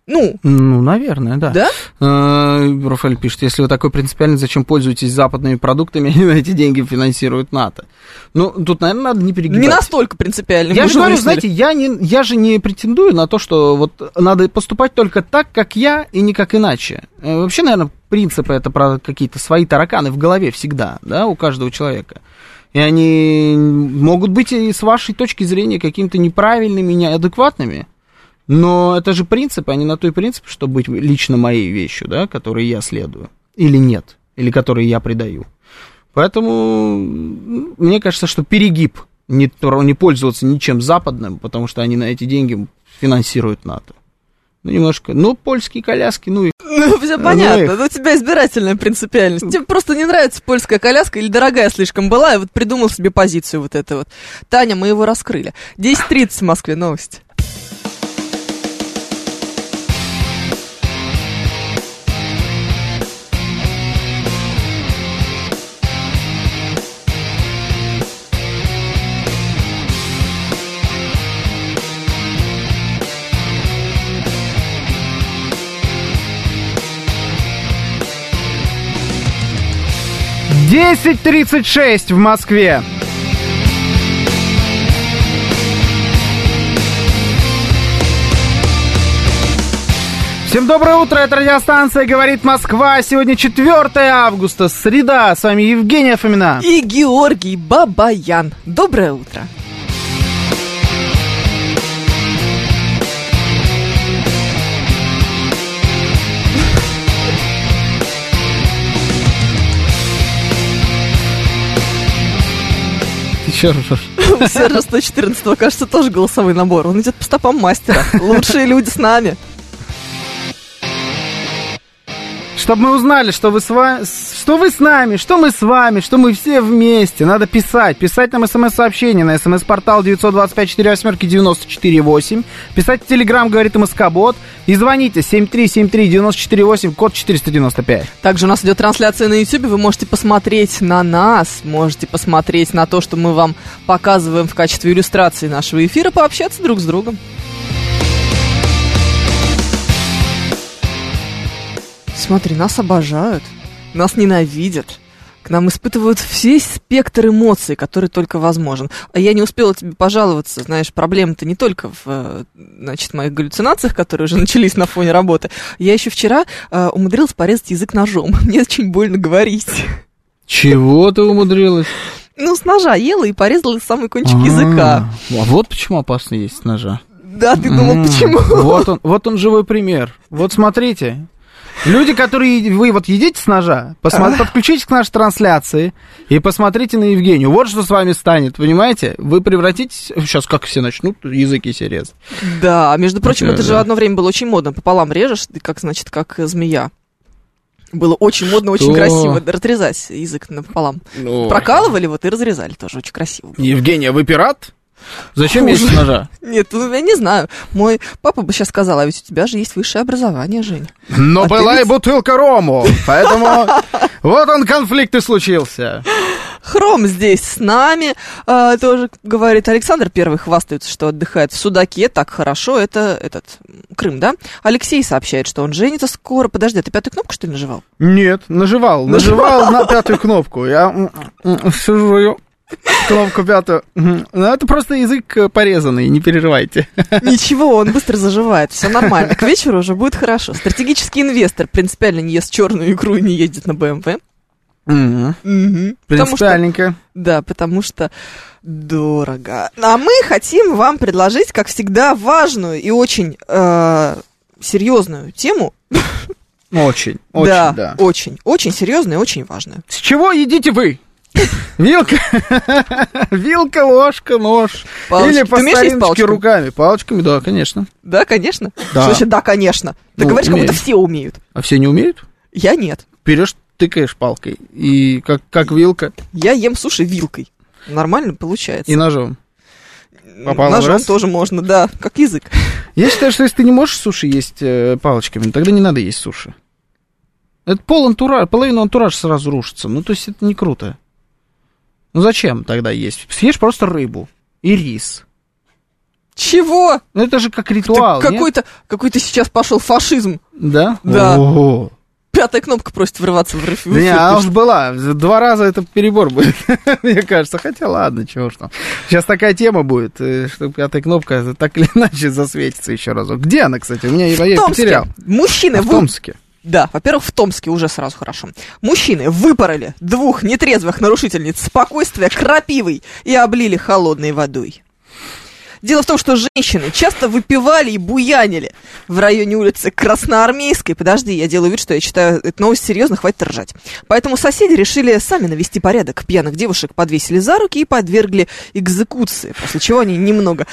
Speaker 3: Ну,
Speaker 2: наверное, да.
Speaker 3: Да?
Speaker 2: Рафаэль пишет, если вы такой принципиальный, зачем пользуетесь западными продуктами, они на эти деньги финансируют НАТО? Ну, тут, наверное, надо не перегибать.
Speaker 3: Не настолько принципиальный.
Speaker 2: Я же говорю, знаете, я же не претендую на то, что вот надо поступать только так, как я, и никак иначе. Вообще, наверное, принципы это про какие-то свои тараканы в голове всегда, да, у каждого человека. И они могут быть и с вашей точки зрения какими-то неправильными, неадекватными. Но это же принципы, а не на той принципе, чтобы быть лично моей вещью, да, которой я следую. Или нет, или которой я придаю. Поэтому мне кажется, что перегиб не пользоваться ничем западным, потому что они на эти деньги финансируют НАТО. Ну, немножко, польские коляски,
Speaker 3: Ну, все понятно, у тебя избирательная принципиальность. Тебе просто не нравится польская коляска или дорогая слишком была, и вот придумал себе позицию вот эту вот. Таня, мы его раскрыли. 10:30 в Москве, новости.
Speaker 2: «10:36 в Москве. Всем доброе утро, это радиостанция «Говорит Москва». Сегодня 4 августа, среда. С вами Евгения Фомина.
Speaker 3: И Георгий Бабаян. Доброе утро. У Сержа 114, кажется, тоже голосовой набор. Он идет по стопам мастера. Лучшие люди с нами.
Speaker 2: Чтобы мы узнали, что вы с нами, что мы с вами, что мы все вместе. Надо писать. Писать нам смс-сообщение на смс-портал 925-48-94-8. Писать в Телеграм «Говорит МСК-бот». И звоните 7373948, код 495.
Speaker 3: Также у нас идет трансляция на YouTube. Вы можете посмотреть на нас, можете посмотреть на то, что мы вам показываем в качестве иллюстрации нашего эфира, пообщаться друг с другом. Смотри, нас обожают, нас ненавидят, к нам испытывают весь спектр эмоций, который только возможен. А я не успела тебе пожаловаться, знаешь, проблема-то не только в, моих галлюцинациях, которые уже начались на фоне работы. Я еще вчера умудрилась порезать язык ножом. Мне очень больно говорить.
Speaker 2: Чего ты умудрилась?
Speaker 3: С ножа ела и порезала самый кончик языка.
Speaker 2: А вот почему опасно есть с ножа.
Speaker 3: Да, ты думал, почему?
Speaker 2: Вот он живой пример. Вот смотрите. Люди, которые вы вот едите с ножа, подключитесь к нашей трансляции и посмотрите на Евгению. Вот что с вами станет, понимаете? Вы превратитесь... Сейчас как все начнут языки себе резать.
Speaker 3: Да, между прочим, это же одно время было очень модно. Пополам режешь, как змея. Было очень модно, очень красиво разрезать язык напополам. Прокалывали и разрезали тоже очень красиво.
Speaker 2: Евгения, вы пират? Зачем есть ножа?
Speaker 3: Нет, я не знаю. Мой папа бы сейчас сказал, а ведь у тебя же есть высшее образование, Жень.
Speaker 2: Но была и бутылка рому, поэтому вот он конфликт и случился.
Speaker 3: Хром здесь с нами, тоже говорит Александр Первый, хвастается, что отдыхает в Судаке, так хорошо, это Крым, да? Алексей сообщает, что он женится скоро. Подожди, ты 5-ю кнопку, что ли, наживал?
Speaker 2: Нет, наживал на 5-ю кнопку. Я сижу ее... Кнопку 5. Это просто язык порезанный, не переживайте.
Speaker 3: Ничего, он быстро заживает, все нормально. К вечеру уже будет хорошо. Стратегический инвестор принципиально не ест черную икру и не ездит на БМВ.
Speaker 2: Принципиальненько.
Speaker 3: Потому что дорого. А мы хотим вам предложить, как всегда, важную и очень серьезную тему.
Speaker 2: Очень,
Speaker 3: да. Очень серьезную и очень важную.
Speaker 2: С чего едите вы? Вилка, ложка, нож.
Speaker 3: Палочки.
Speaker 2: Или по стариночке руками. Палочками, да, конечно.
Speaker 3: Да, конечно?
Speaker 2: Да.
Speaker 3: Что значит, да, конечно? Ты говоришь, как будто все умеют.
Speaker 2: А все не умеют?
Speaker 3: Я нет.
Speaker 2: Берешь, тыкаешь палкой. И как вилка.
Speaker 3: Я ем суши вилкой. Нормально получается.
Speaker 2: И ножом.
Speaker 3: Ножом тоже можно, да, как язык.
Speaker 2: Я считаю, что если ты не можешь суши есть палочками, тогда не надо есть суши. Это половину антуража сразу рушится. То есть это не круто. Зачем тогда есть? Съешь просто рыбу и рис.
Speaker 3: Чего?
Speaker 2: Ну, это же как ритуал,
Speaker 3: какой-то сейчас пошел фашизм.
Speaker 2: Да?
Speaker 3: Да.
Speaker 2: О-о-о.
Speaker 3: 5-я кнопка просит врываться в эфир.
Speaker 2: Да не, она уж была. 2 раза это перебор будет, мне кажется. Хотя ладно, чего ж там. Сейчас такая тема будет, что 5-я кнопка так или иначе засветится еще разок. Где она, кстати? У меня я потерял.
Speaker 3: Мужчины
Speaker 2: в Томске.
Speaker 3: Да, во-первых, в Томске уже сразу хорошо. Мужчины выпороли 2 нетрезвых нарушительниц спокойствия крапивой и облили холодной водой. Дело в том, что женщины часто выпивали и буянили в районе улицы Красноармейской. Подожди, я делаю вид, что я читаю эту новость серьезно, хватит ржать. Поэтому соседи решили сами навести порядок. Пьяных девушек подвесили за руки и подвергли экзекуции, после чего они немного...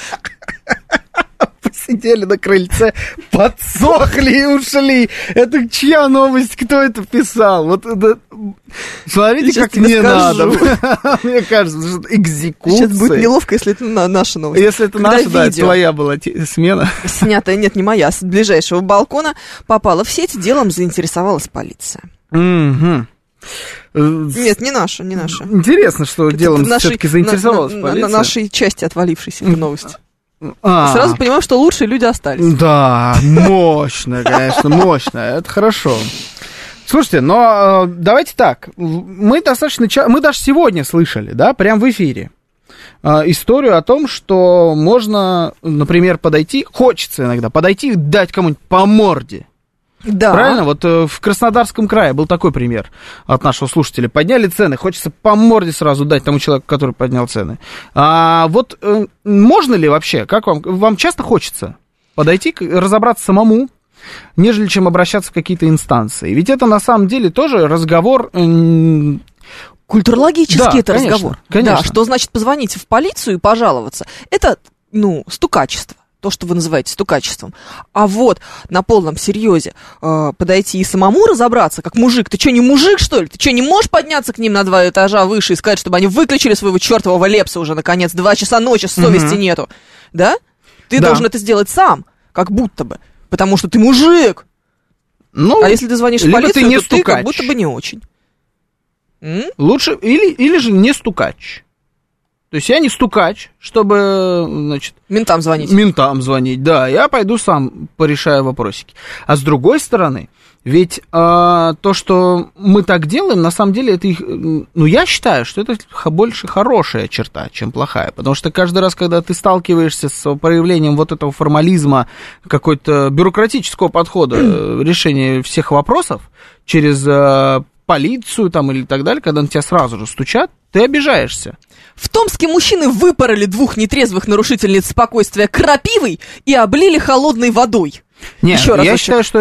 Speaker 2: Сидели на крыльце, подсохли и ушли. Это чья новость? Кто это писал? Вот это... Смотрите, как не надо. Мне кажется, что экзекуция.
Speaker 3: Сейчас будет неловко, если это наша новость.
Speaker 2: Если это наша, да, это твоя была смена.
Speaker 3: Снятая, нет, не моя, с ближайшего балкона попала в сеть, делом заинтересовалась полиция. Нет, не наша.
Speaker 2: Интересно, что делом все-таки заинтересовалась полиция.
Speaker 3: На нашей части отвалившейся новости. Сразу понимаю, что лучшие люди остались.
Speaker 2: Да, мощно, конечно, мощно. Это хорошо. Слушайте, но давайте так. Мы даже сегодня слышали, да, прям в эфире, историю о том, что можно, например, хочется иногда подойти и дать кому-нибудь по морде.
Speaker 3: Да.
Speaker 2: Правильно? Вот в Краснодарском крае был такой пример от нашего слушателя. Подняли цены, хочется по морде сразу дать тому человеку, который поднял цены. Вот можно ли вообще, как вам часто хочется подойти, разобраться самому, нежели чем обращаться в какие-то инстанции? Ведь это на самом деле тоже разговор...
Speaker 3: Культурологический, да, это
Speaker 2: конечно,
Speaker 3: разговор.
Speaker 2: Конечно.
Speaker 3: Да, что значит позвонить в полицию и пожаловаться? Это, стукачество. То, что вы называете стукачеством. А вот на полном серьезе подойти и самому разобраться, как мужик. Ты что, не мужик, что ли? Ты что, не можешь подняться к ним на 2 этажа выше и сказать, чтобы они выключили своего чертового лепса уже, наконец, 2 часа ночи, совести нету? Да? Ты должен это сделать сам, как будто бы. Потому что ты мужик. А если ты звонишь в полицию, то ты как будто бы не очень.
Speaker 2: Лучше, или же не стукач. То есть я не стукач, чтобы, значит...
Speaker 3: Ментам звонить.
Speaker 2: Да. Я пойду сам порешаю вопросики. А с другой стороны, ведь то, что мы так делаем, на самом деле, это их... я считаю, что это больше хорошая черта, чем плохая. Потому что каждый раз, когда ты сталкиваешься с проявлением вот этого формализма, какой-то бюрократического подхода решения всех вопросов через полицию там или так далее, когда на тебя сразу же стучат, ты обижаешься.
Speaker 3: В Томске мужчины выпороли 2 нетрезвых нарушительниц спокойствия крапивой и облили холодной водой.
Speaker 2: Нет, я считаю, что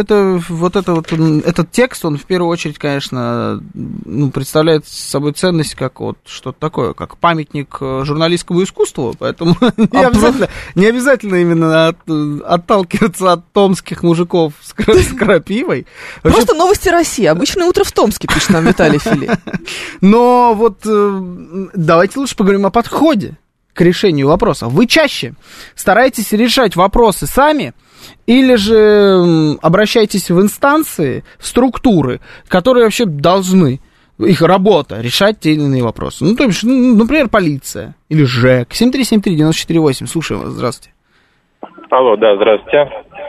Speaker 2: этот текст, он в первую очередь, конечно, представляет собой ценность как вот что-то такое, как памятник журналистскому искусству, поэтому не обязательно именно отталкиваться от томских мужиков с крапивой.
Speaker 3: Просто новости России. Обычное утро в Томске, пишет нам Виталий Фили.
Speaker 2: Но вот давайте лучше поговорим о подходе к решению вопросов. Вы чаще стараетесь решать вопросы сами, или же обращайтесь в инстанции, в структуры, которые вообще должны, их работа, решать те или иные вопросы. То есть, например, полиция или ЖЭК. 7373948. Слушаем вас. Здравствуйте.
Speaker 14: Алло, да, здравствуйте.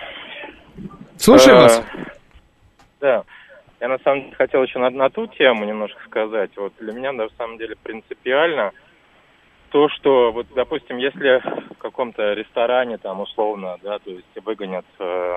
Speaker 2: Слушаем вас.
Speaker 14: Да. Я на самом деле хотел еще на ту тему немножко сказать. Вот для меня на самом деле принципиально то, что, вот, допустим, если в каком-то ресторане, там, условно, да, то есть выгонят,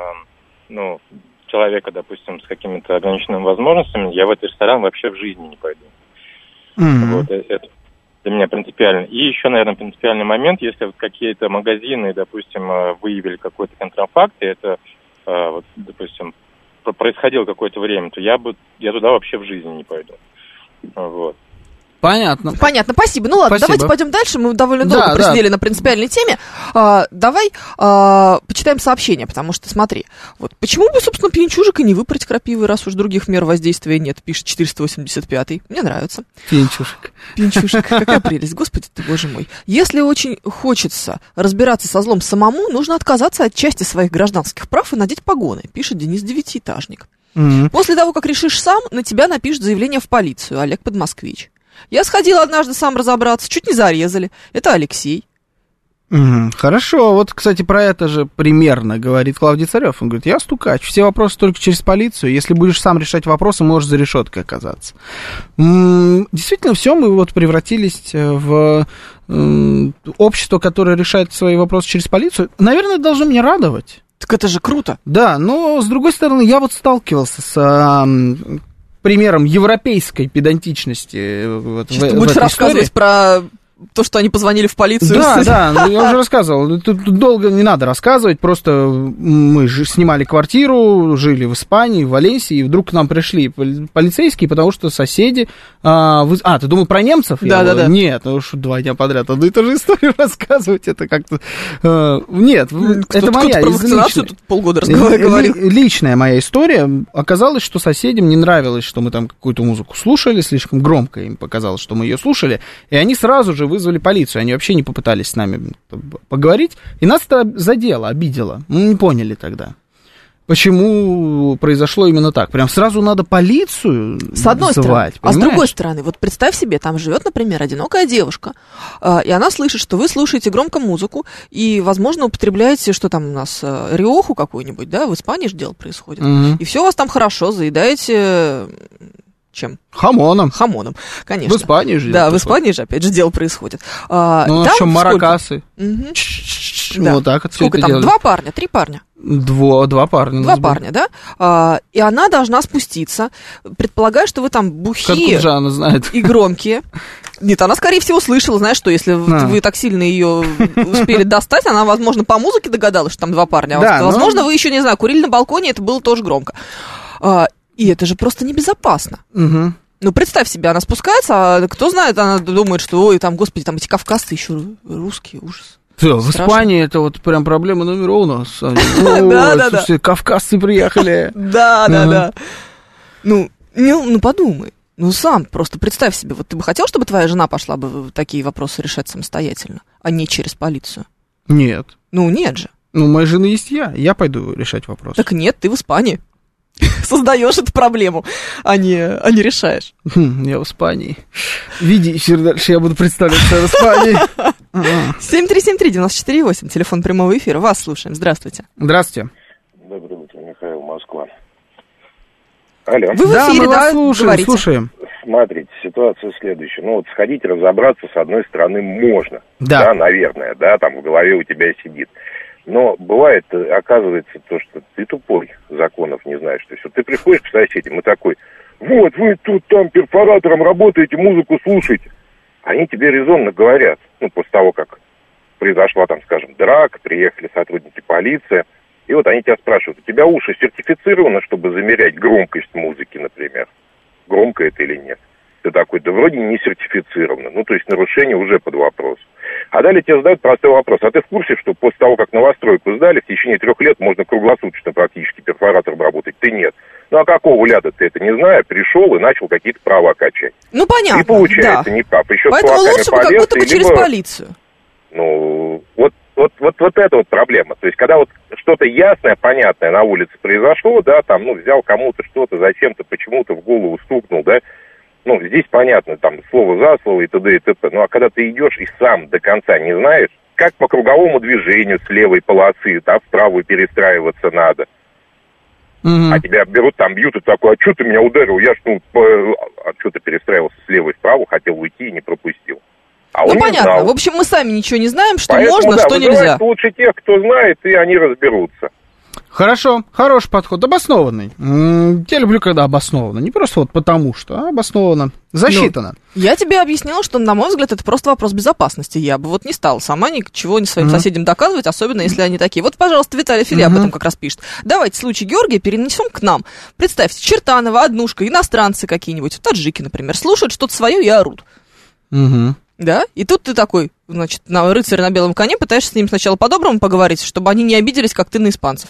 Speaker 14: человека, допустим, с какими-то ограниченными возможностями, я в этот ресторан вообще в жизни не пойду. Вот, это для меня принципиально. И еще, наверное, принципиальный момент, если вот какие-то магазины, допустим, выявили какой-то контрафакт, и это, вот, допустим, происходило какое-то время, то я туда вообще в жизни не пойду. Вот.
Speaker 2: Понятно.
Speaker 3: Спасибо. Ну ладно, давайте пойдем дальше. Мы довольно долго просидели на принципиальной теме. Давай почитаем сообщение, потому что, смотри, вот почему бы, собственно, пьянчужик и не выпороть крапивой, раз уж других мер воздействия нет, пишет 485-й. Мне нравится. Пьянчужик, какая прелесть, господи ты, боже мой. Если очень хочется разбираться со злом самому, нужно отказаться от части своих гражданских прав и надеть погоны, пишет Денис Девятиэтажник. После того, как решишь сам, на тебя напишут заявление в полицию, Олег Подмосквич. Я сходила однажды сам разобраться, чуть не зарезали. Это Алексей.
Speaker 2: Хорошо, вот, кстати, про это же примерно говорит Клавдий Царев. Он говорит, я стукач, все вопросы только через полицию, если будешь сам решать вопросы, можешь за решеткой оказаться. Действительно, все, мы вот превратились в общество, которое решает свои вопросы через полицию. Наверное, это должно меня радовать.
Speaker 3: Так это же круто.
Speaker 2: Да, но, с другой стороны, я вот сталкивался с примером европейской педантичности.
Speaker 3: Сейчас ты будешь рассказывать про то, что они позвонили в полицию.
Speaker 2: Да, я уже рассказывал. Тут долго не надо рассказывать, просто мы же снимали квартиру, жили в Испании, в Валенсии, и вдруг к нам пришли полицейские, потому что соседи... ты думал про немцев?
Speaker 3: Да.
Speaker 2: Нет, ну что 2 дня подряд одну и ту же историю рассказывать, это как-то... Нет, это моя
Speaker 3: тут полгода говорил.
Speaker 2: Личная моя история. Оказалось, что соседям не нравилось, что мы там какую-то музыку слушали, слишком громко им показалось, что мы ее слушали, и они сразу же вызвали полицию, они вообще не попытались с нами поговорить, и нас это задело, обидело. Мы не поняли тогда, почему произошло именно так. Прям сразу надо полицию
Speaker 3: с одной
Speaker 2: звать,
Speaker 3: стороны. А с другой стороны, вот представь себе, там живет, например, одинокая девушка, и она слышит, что вы слушаете громко музыку, и, возможно, употребляете, что там у нас, риоху какую-нибудь, да, в Испании же дело происходит, и все у вас там хорошо, заедаете... Чем?
Speaker 2: Хамоном,
Speaker 3: конечно.
Speaker 2: В Испании же.
Speaker 3: Да, в Испании же, опять же, дело происходит.
Speaker 2: Ну, в чем маракасы.
Speaker 3: Да.
Speaker 2: Вот так вот.
Speaker 3: Сколько там? 2 парня, 3 парня?
Speaker 2: 2 парня.
Speaker 3: 2 парня, да? И она должна спуститься, предполагая, что вы там бухие
Speaker 2: же знает?
Speaker 3: И громкие. Нет, она, скорее всего, слышала, знаешь, что если вы так сильно ее успели достать, она, возможно, по музыке догадалась, что там 2 парня.
Speaker 2: Да,
Speaker 3: возможно, вы еще, не знаю, курили на балконе, это было тоже громко. И это же просто небезопасно. Ну, представь себе, она спускается, а кто знает, она думает, что, ой, там, господи, там эти кавказцы еще русские, ужас.
Speaker 2: Все, в Испании это вот прям проблема номер 1 у нас.
Speaker 3: Да.
Speaker 2: Кавказцы приехали.
Speaker 3: Да. Ну, подумай. Ну, сам просто представь себе, вот ты бы хотел, чтобы твоя жена пошла бы такие вопросы решать самостоятельно, а не через полицию?
Speaker 2: Нет.
Speaker 3: Ну, нет же.
Speaker 2: Ну, у моей жены есть я пойду решать вопрос.
Speaker 3: Так нет, ты в Испании. Создаешь эту проблему, а не решаешь.
Speaker 2: Я в Испании. Види, еще дальше я буду представляться в Испании.
Speaker 3: 7373948, телефон прямого эфира. Вас слушаем. Здравствуйте.
Speaker 2: Здравствуйте.
Speaker 13: Доброе утро, Михаил, Москва. Алло.
Speaker 3: Вы в эфире,
Speaker 2: да? Слушаем.
Speaker 13: Смотрите, ситуация следующая. Ну, вот сходить разобраться, с одной стороны, можно.
Speaker 2: Да,
Speaker 13: наверное, да, там в голове у тебя сидит. Но бывает, оказывается, то, что ты тупой, законов не знаешь. То есть вот ты приходишь к соседям и такой, вот, вы тут там перфоратором работаете, музыку слушаете. Они тебе резонно говорят, ну, после того, как произошла там, скажем, драка, приехали сотрудники полиции, и вот они тебя спрашивают, у тебя уши сертифицированы, чтобы замерять громкость музыки, например? Громко это или нет? Ты такой, да вроде не сертифицировано. Ну, то есть нарушение уже под вопрос. А далее тебе задают простой вопрос. А ты в курсе, что после того, как новостройку сдали, в течение 3 лет можно круглосуточно практически перфоратором работать? Ты нет. Ну, а какого ляда ты это не зная, пришел и начал какие-то права качать?
Speaker 3: Ну, понятно,
Speaker 13: и получается неправ. Еще
Speaker 3: поэтому лучше бы как будто бы через полицию.
Speaker 13: Ну, вот это вот проблема. То есть, когда вот что-то ясное, понятное на улице произошло, да, там, ну, взял кому-то что-то, зачем-то, почему-то в голову стукнул, да, ну, здесь понятно, там, слово за слово и т.д. и т.п. Ну, а когда ты идешь и сам до конца не знаешь, как по круговому движению с левой полосы, там, в правую перестраиваться надо. А тебя берут, там, бьют, и такой, а что ты меня ударил? Я ж, а что ты перестраивался с левой в правую, хотел уйти и не пропустил. А он
Speaker 3: понятно.
Speaker 13: Знал.
Speaker 3: В общем, мы сами ничего не знаем, что
Speaker 13: поэтому,
Speaker 3: можно, что нельзя.
Speaker 13: Лучше тех, кто знает, и они разберутся.
Speaker 2: Хорошо, хороший подход, обоснованный. Я люблю, когда обоснованно. Не просто вот потому что, а обоснованно, засчитано.
Speaker 3: Я тебе объяснила, что, на мой взгляд, это просто вопрос безопасности. Я бы вот не стала сама ничего своим соседям доказывать, особенно если они такие. Вот, пожалуйста, Виталий Фили об этом как раз пишет. Давайте случай Георгия перенесем к нам. Представьте, Чертанова, Однушка, иностранцы какие-нибудь, таджики, например, слушают что-то свое и орут. Да? И тут ты такой, значит, на рыцарь на белом коне пытаешься с ним сначала по-доброму поговорить, чтобы они не обиделись, как ты на испанцев.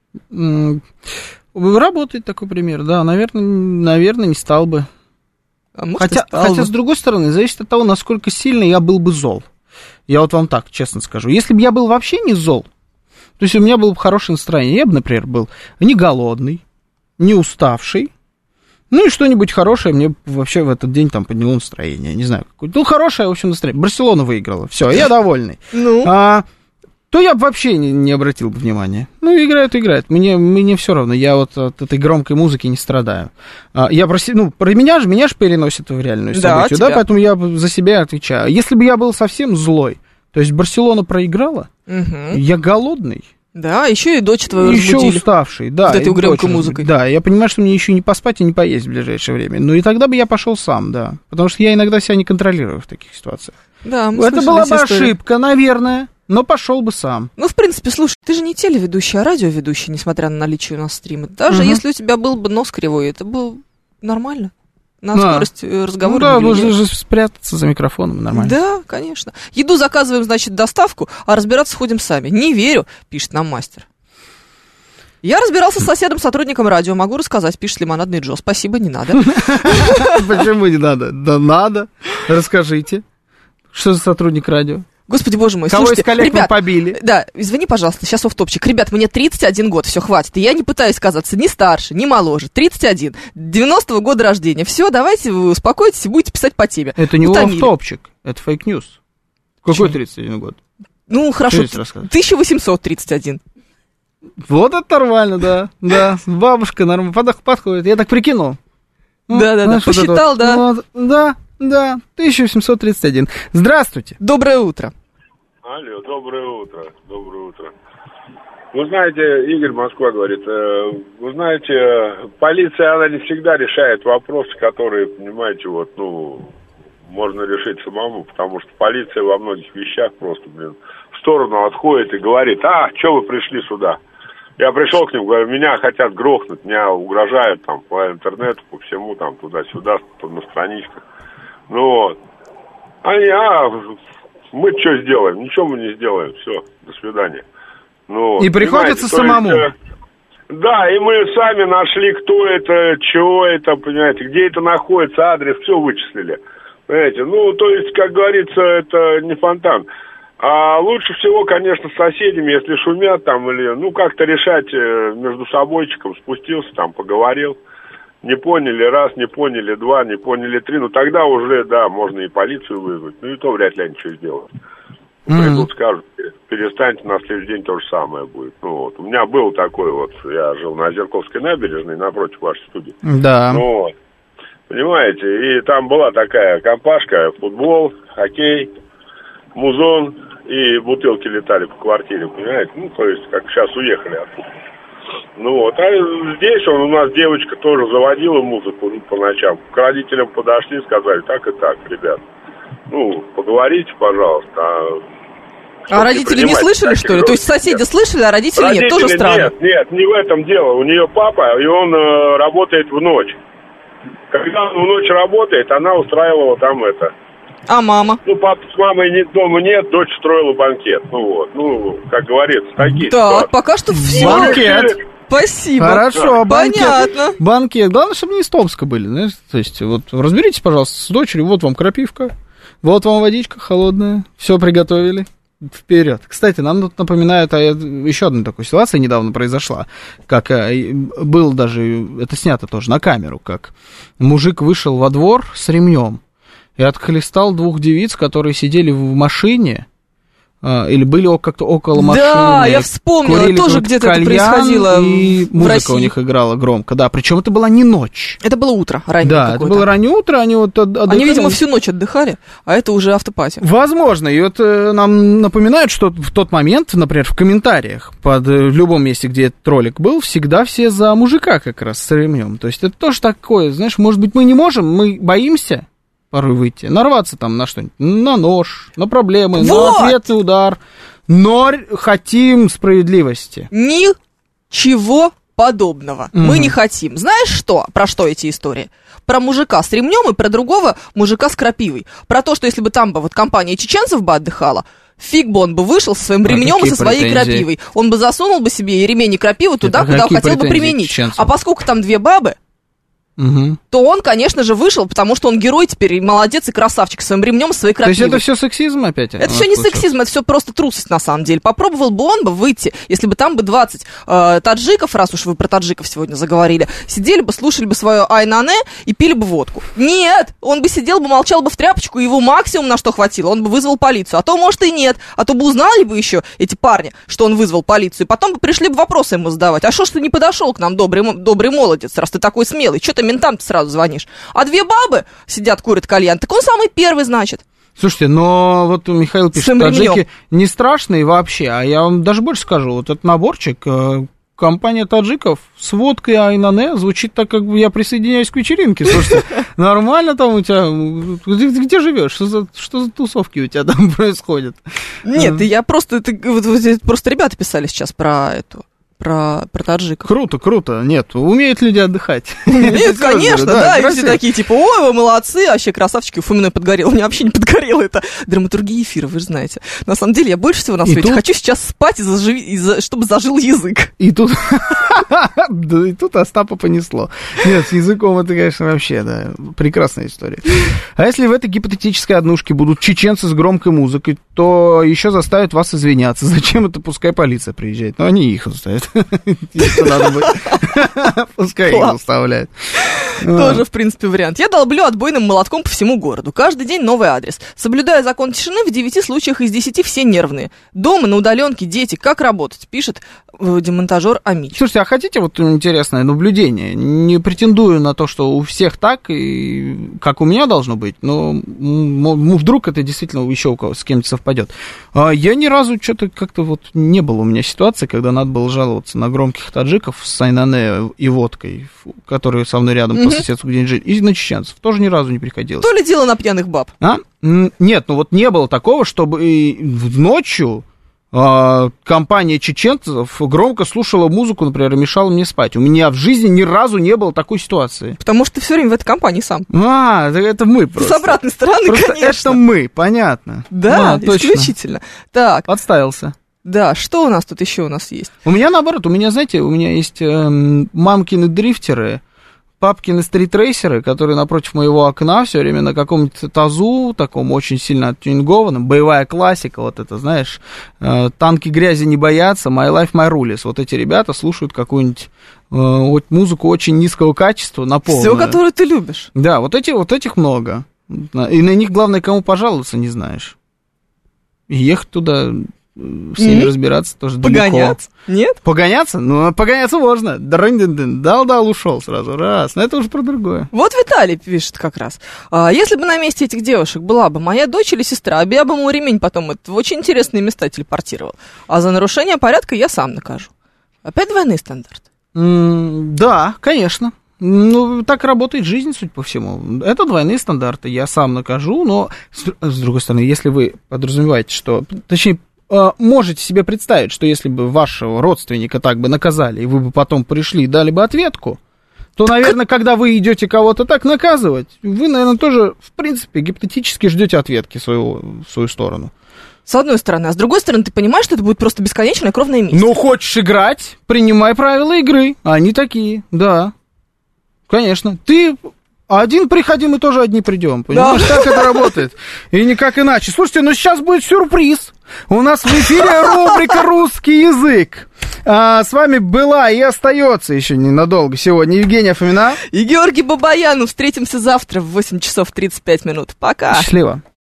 Speaker 2: Работает такой пример, да, наверное, не стал бы. Хотя, с другой стороны, зависит от того, насколько сильно я был бы зол. Я вот вам так честно скажу. Если бы я был вообще не зол, то есть у меня было бы хорошее настроение, я бы, например, был не голодный, не уставший, Ну и что-нибудь хорошее мне вообще в этот день там подняло настроение. Не знаю, какое-то. Ну, хорошее, в общем, настроение. Барселона выиграла. Все, я довольный. То я бы вообще не обратил бы внимания. Ну, играют. Мне все равно. Я вот от этой громкой музыки не страдаю. Про меня же переносит в реальную событию, да, поэтому я за себя отвечаю. Если бы я был совсем злой, то есть Барселона проиграла, я голодный.
Speaker 3: Да, еще и дочь твою разбудили.
Speaker 2: Еще уставший, да.
Speaker 3: Вот этой громкой музыкой.
Speaker 2: Да, я понимаю, что мне еще не поспать и не поесть в ближайшее время. Ну и тогда бы я пошел сам, да. Потому что я иногда себя не контролирую в таких ситуациях.
Speaker 3: Да, мы
Speaker 2: это была бы ошибка, наверное, но пошел бы сам.
Speaker 3: Ну, в принципе, слушай, ты же не телеведущий, а радиоведущий, несмотря на наличие у нас стрима. Даже если у тебя был бы нос кривой, это было нормально. На скорость разговора.
Speaker 2: Ну да, можно же спрятаться за микрофоном, нормально.
Speaker 3: Да, конечно. Еду заказываем, значит, доставку, а разбираться ходим сами. Не верю, пишет нам мастер. Я разбирался с соседом, сотрудником радио. Могу рассказать, пишет Лимонадный Джо. Спасибо, не надо.
Speaker 2: Почему не надо? Да надо. Расскажите. Что за сотрудник радио?
Speaker 3: Господи, боже мой,
Speaker 2: кого
Speaker 3: слушайте,
Speaker 2: из коллег
Speaker 3: ребят,
Speaker 2: мы побили?
Speaker 3: Да, извини, пожалуйста, сейчас офф-топчик. Ребят, мне 31 год, все, хватит. И я не пытаюсь казаться ни старше, ни моложе. 31, 90-го года рождения. Все, давайте вы успокойтесь и будете писать по теме.
Speaker 2: Это не офф-топчик, это фейк-ньюс. Какой 31 год?
Speaker 3: Ну, хорошо, 1831.
Speaker 2: Вот это нормально, да. Да, бабушка нормально подходит. Я так прикинул.
Speaker 3: Да, посчитал, да.
Speaker 2: Да, 1831. Здравствуйте.
Speaker 3: Доброе утро.
Speaker 15: Алло, доброе утро. Вы знаете, Игорь Москва говорит, вы знаете, полиция, она не всегда решает вопросы, которые, понимаете, можно решить самому, потому что полиция во многих вещах просто, в сторону отходит и говорит, что вы пришли сюда? Я пришел к ним, говорю, меня хотят грохнуть, меня угрожают там по интернету, по всему, там, туда-сюда, на страничках. Они, мы что сделаем? Ничего мы не сделаем, все, до свидания.
Speaker 2: И приходится самому.
Speaker 15: Да, и мы сами нашли, кто это, чего это, понимаете, где это находится, адрес, все вычислили. Понимаете, то есть, как говорится, это не фонтан. А лучше всего, конечно, с соседями, если шумят там или, как-то решать между собойчиком, спустился там, поговорил. Не поняли раз, не поняли два, не поняли три, тогда уже, да, можно и полицию вызвать, и то вряд ли они что сделают. Придут, скажут, перестаньте, на следующий день то же самое будет. У меня был такой я жил на Озерковской набережной, напротив вашей студии.
Speaker 2: Да.
Speaker 15: Понимаете, и там была такая компашка, футбол, хоккей, музон, и бутылки летали по квартире, понимаете, то есть, как сейчас уехали оттуда. А здесь у нас девочка тоже заводила музыку по ночам. К родителям подошли, сказали, так и так, ребят. Поговорите, пожалуйста.
Speaker 3: А родители не слышали, что ли? То есть соседи слышали, а родители нет? Тоже странно.
Speaker 15: Нет, не в этом дело. У нее папа, и он работает в ночь. Когда он в ночь работает, она устраивала там это.
Speaker 3: А мама?
Speaker 15: Папа с мамой дома нет, дочь строила банкет. Как говорится, такие
Speaker 3: ситуации. Пока что все.
Speaker 2: Банкет.
Speaker 3: Спасибо.
Speaker 2: Хорошо,
Speaker 3: понятно.
Speaker 2: Банкет. Главное, чтобы не из Томска были, знаешь. То есть, разберитесь, пожалуйста, с дочерью. Вот вам крапивка, вот вам водичка холодная. Все приготовили. Вперед. Кстати, нам тут напоминают еще одной такой ситуации недавно произошла. Как был даже, это снято тоже на камеру, как мужик вышел во двор с ремнем и отхлестал двух девиц, которые сидели в машине, или были как-то около машины.
Speaker 3: Да, я вспомнила, тоже где-то это происходило
Speaker 2: и
Speaker 3: в
Speaker 2: музыка
Speaker 3: России.
Speaker 2: У них играла громко, да, причем это была не ночь.
Speaker 3: Это было утро, раннее
Speaker 2: да,
Speaker 3: какое-то.
Speaker 2: Это было раннее утро, они отдыхали.
Speaker 3: Они, видимо, всю ночь отдыхали, а это уже автопати.
Speaker 2: Возможно, и нам напоминают, что в тот момент, например, в комментариях в любом месте, где этот ролик был, всегда все за мужика как раз с ремнем. То есть это тоже такое, знаешь, может быть, мы не можем, мы боимся порой выйти, нарваться там на что-нибудь, на нож, на проблемы, на ответный удар, но хотим справедливости.
Speaker 3: Ничего подобного мы не хотим. Знаешь что? Про что эти истории? Про мужика с ремнем и про другого мужика с крапивой. Про то, что если бы там бы компания чеченцев бы отдыхала, фиг бы он бы вышел со своим ремнем и со своей крапивой. Он бы засунул бы себе и ремень и крапиву туда, куда хотел бы применить. А поскольку там две бабы, то он, конечно же, вышел, потому что он герой теперь, и молодец, и красавчик, своим ремнем, своей крапивой.
Speaker 2: То есть это все сексизм опять?
Speaker 3: Это все не сексизм, это все просто трусость, на самом деле. Попробовал бы он выйти, если бы там бы 20 таджиков, раз уж вы про таджиков сегодня заговорили, сидели бы, слушали бы свое айнане и пили бы водку. Нет, он бы сидел бы, молчал бы в тряпочку, его максимум на что хватило, он бы вызвал полицию. А то, может, и нет, а то бы узнали бы еще эти парни, что он вызвал полицию, и потом бы пришли бы вопросы ему задавать. А что ж ты не подошел к нам, добрый молодец, раз ты такой смелый, что ты ментам сразу звонишь? А две бабы сидят, курят кальян, так он самый первый, значит.
Speaker 2: Слушайте, но вот Михаил пишет, таджики не страшные вообще, а я вам даже больше скажу, вот этот наборчик, компания таджиков с водкой айнане звучит так, как бы я присоединяюсь к вечеринке. Слушайте, нормально там у тебя, где живешь? Что за тусовки у тебя там происходят?
Speaker 3: Нет, я просто, просто ребята писали сейчас про таджиков.
Speaker 2: Круто. Нет, умеют люди отдыхать.
Speaker 3: Нет, конечно, да. И все такие, типа, ой, вы молодцы, вообще красавчики, фу, мной подгорело. Мне вообще не подгорело это. Драматургия эфира, вы же знаете. На самом деле, я больше всего на свете хочу сейчас спать, чтобы зажил язык.
Speaker 2: И тут Остапа понесло. Нет, с языком это, конечно, вообще, да, прекрасная история. А если в этой гипотетической однушке будут чеченцы с громкой музыкой, то еще заставят вас извиняться. Зачем это? Пускай полиция приезжает. Но они их заставят. Пускай их заставляют.
Speaker 3: Тоже, в принципе, вариант. Я долблю отбойным молотком по всему городу. Каждый день новый адрес. Соблюдая закон тишины, в 9 случаях из 10 все нервные. Дома, на удаленке, дети. Как работать? Пишет демонтажер Амич.
Speaker 2: Слушайте, а хотите вот интересное наблюдение? Не претендую на то, что у всех так, и как у меня должно быть, но вдруг это действительно еще с кем-то совпадет. Я ни разу что-то как-то вот не было у меня ситуации, когда надо было жаловаться на громких таджиков с айнане и водкой, которые со мной рядом по соседству где-нибудь жили, и на чеченцев. Тоже ни разу не приходилось.
Speaker 3: То ли дело на пьяных баб?
Speaker 2: Нет, ну вот не было такого, чтобы ночью компания чеченцев громко слушала музыку, например, и мешала мне спать. У меня в жизни ни разу не было такой ситуации.
Speaker 3: Потому что ты все время в этой компании сам.
Speaker 2: Это мы просто.
Speaker 3: С обратной стороны,
Speaker 2: просто
Speaker 3: конечно.
Speaker 2: Это мы, понятно.
Speaker 3: Да, исключительно. Так.
Speaker 2: Подставился.
Speaker 3: Да, что у нас тут еще есть?
Speaker 2: У меня наоборот, у меня есть мамкины дрифтеры, папкины стритрейсеры, которые напротив моего окна все время на каком-нибудь тазу, таком очень сильно оттюнингованном, боевая классика, вот это, знаешь, танки грязи не боятся, My Life, My Rules. Вот эти ребята слушают какую-нибудь музыку очень низкого качества на полную.
Speaker 3: Все, которую ты любишь.
Speaker 2: Да, вот этих много. И на них, главное, кому пожаловаться, не знаешь. И ехать туда... С ними разбираться тоже
Speaker 3: Погоняться?
Speaker 2: Далеко.
Speaker 3: Нет?
Speaker 2: Погоняться? Ну, погоняться можно. Дал, ушел сразу. Раз. Но это уже про другое.
Speaker 3: Вот Виталий пишет как раз. Если бы на месте этих девушек была бы моя дочь или сестра, я бы ему ремень потом в очень интересные места телепортировал. А за нарушение порядка я сам накажу. Опять двойные стандарты?
Speaker 2: Да, конечно. Ну, так работает жизнь, судя по всему. Это двойные стандарты. Я сам накажу, но, с другой стороны, если вы подразумеваете, что... Точнее, можете себе представить, что если бы вашего родственника так бы наказали, и вы бы потом пришли и дали бы ответку, то, наверное, когда вы идете кого-то так наказывать, вы, наверное, тоже, в принципе, гипотетически ждете ответки в свою сторону.
Speaker 3: С одной стороны. А с другой стороны, ты понимаешь, что это будет просто бесконечная кровная месть.
Speaker 2: Ну, хочешь играть, принимай правила игры. Они такие, да. Конечно. Ты... Один приходи, мы тоже одни придем. Понимаешь, так это работает. И никак иначе. Слушайте, ну сейчас будет сюрприз. У нас в эфире рубрика «Русский язык». С вами была и остается еще ненадолго сегодня Евгения Фомина
Speaker 3: и Георгий Бабаян. Встретимся завтра в 8 часов 35 минут. Пока.
Speaker 2: Счастливо.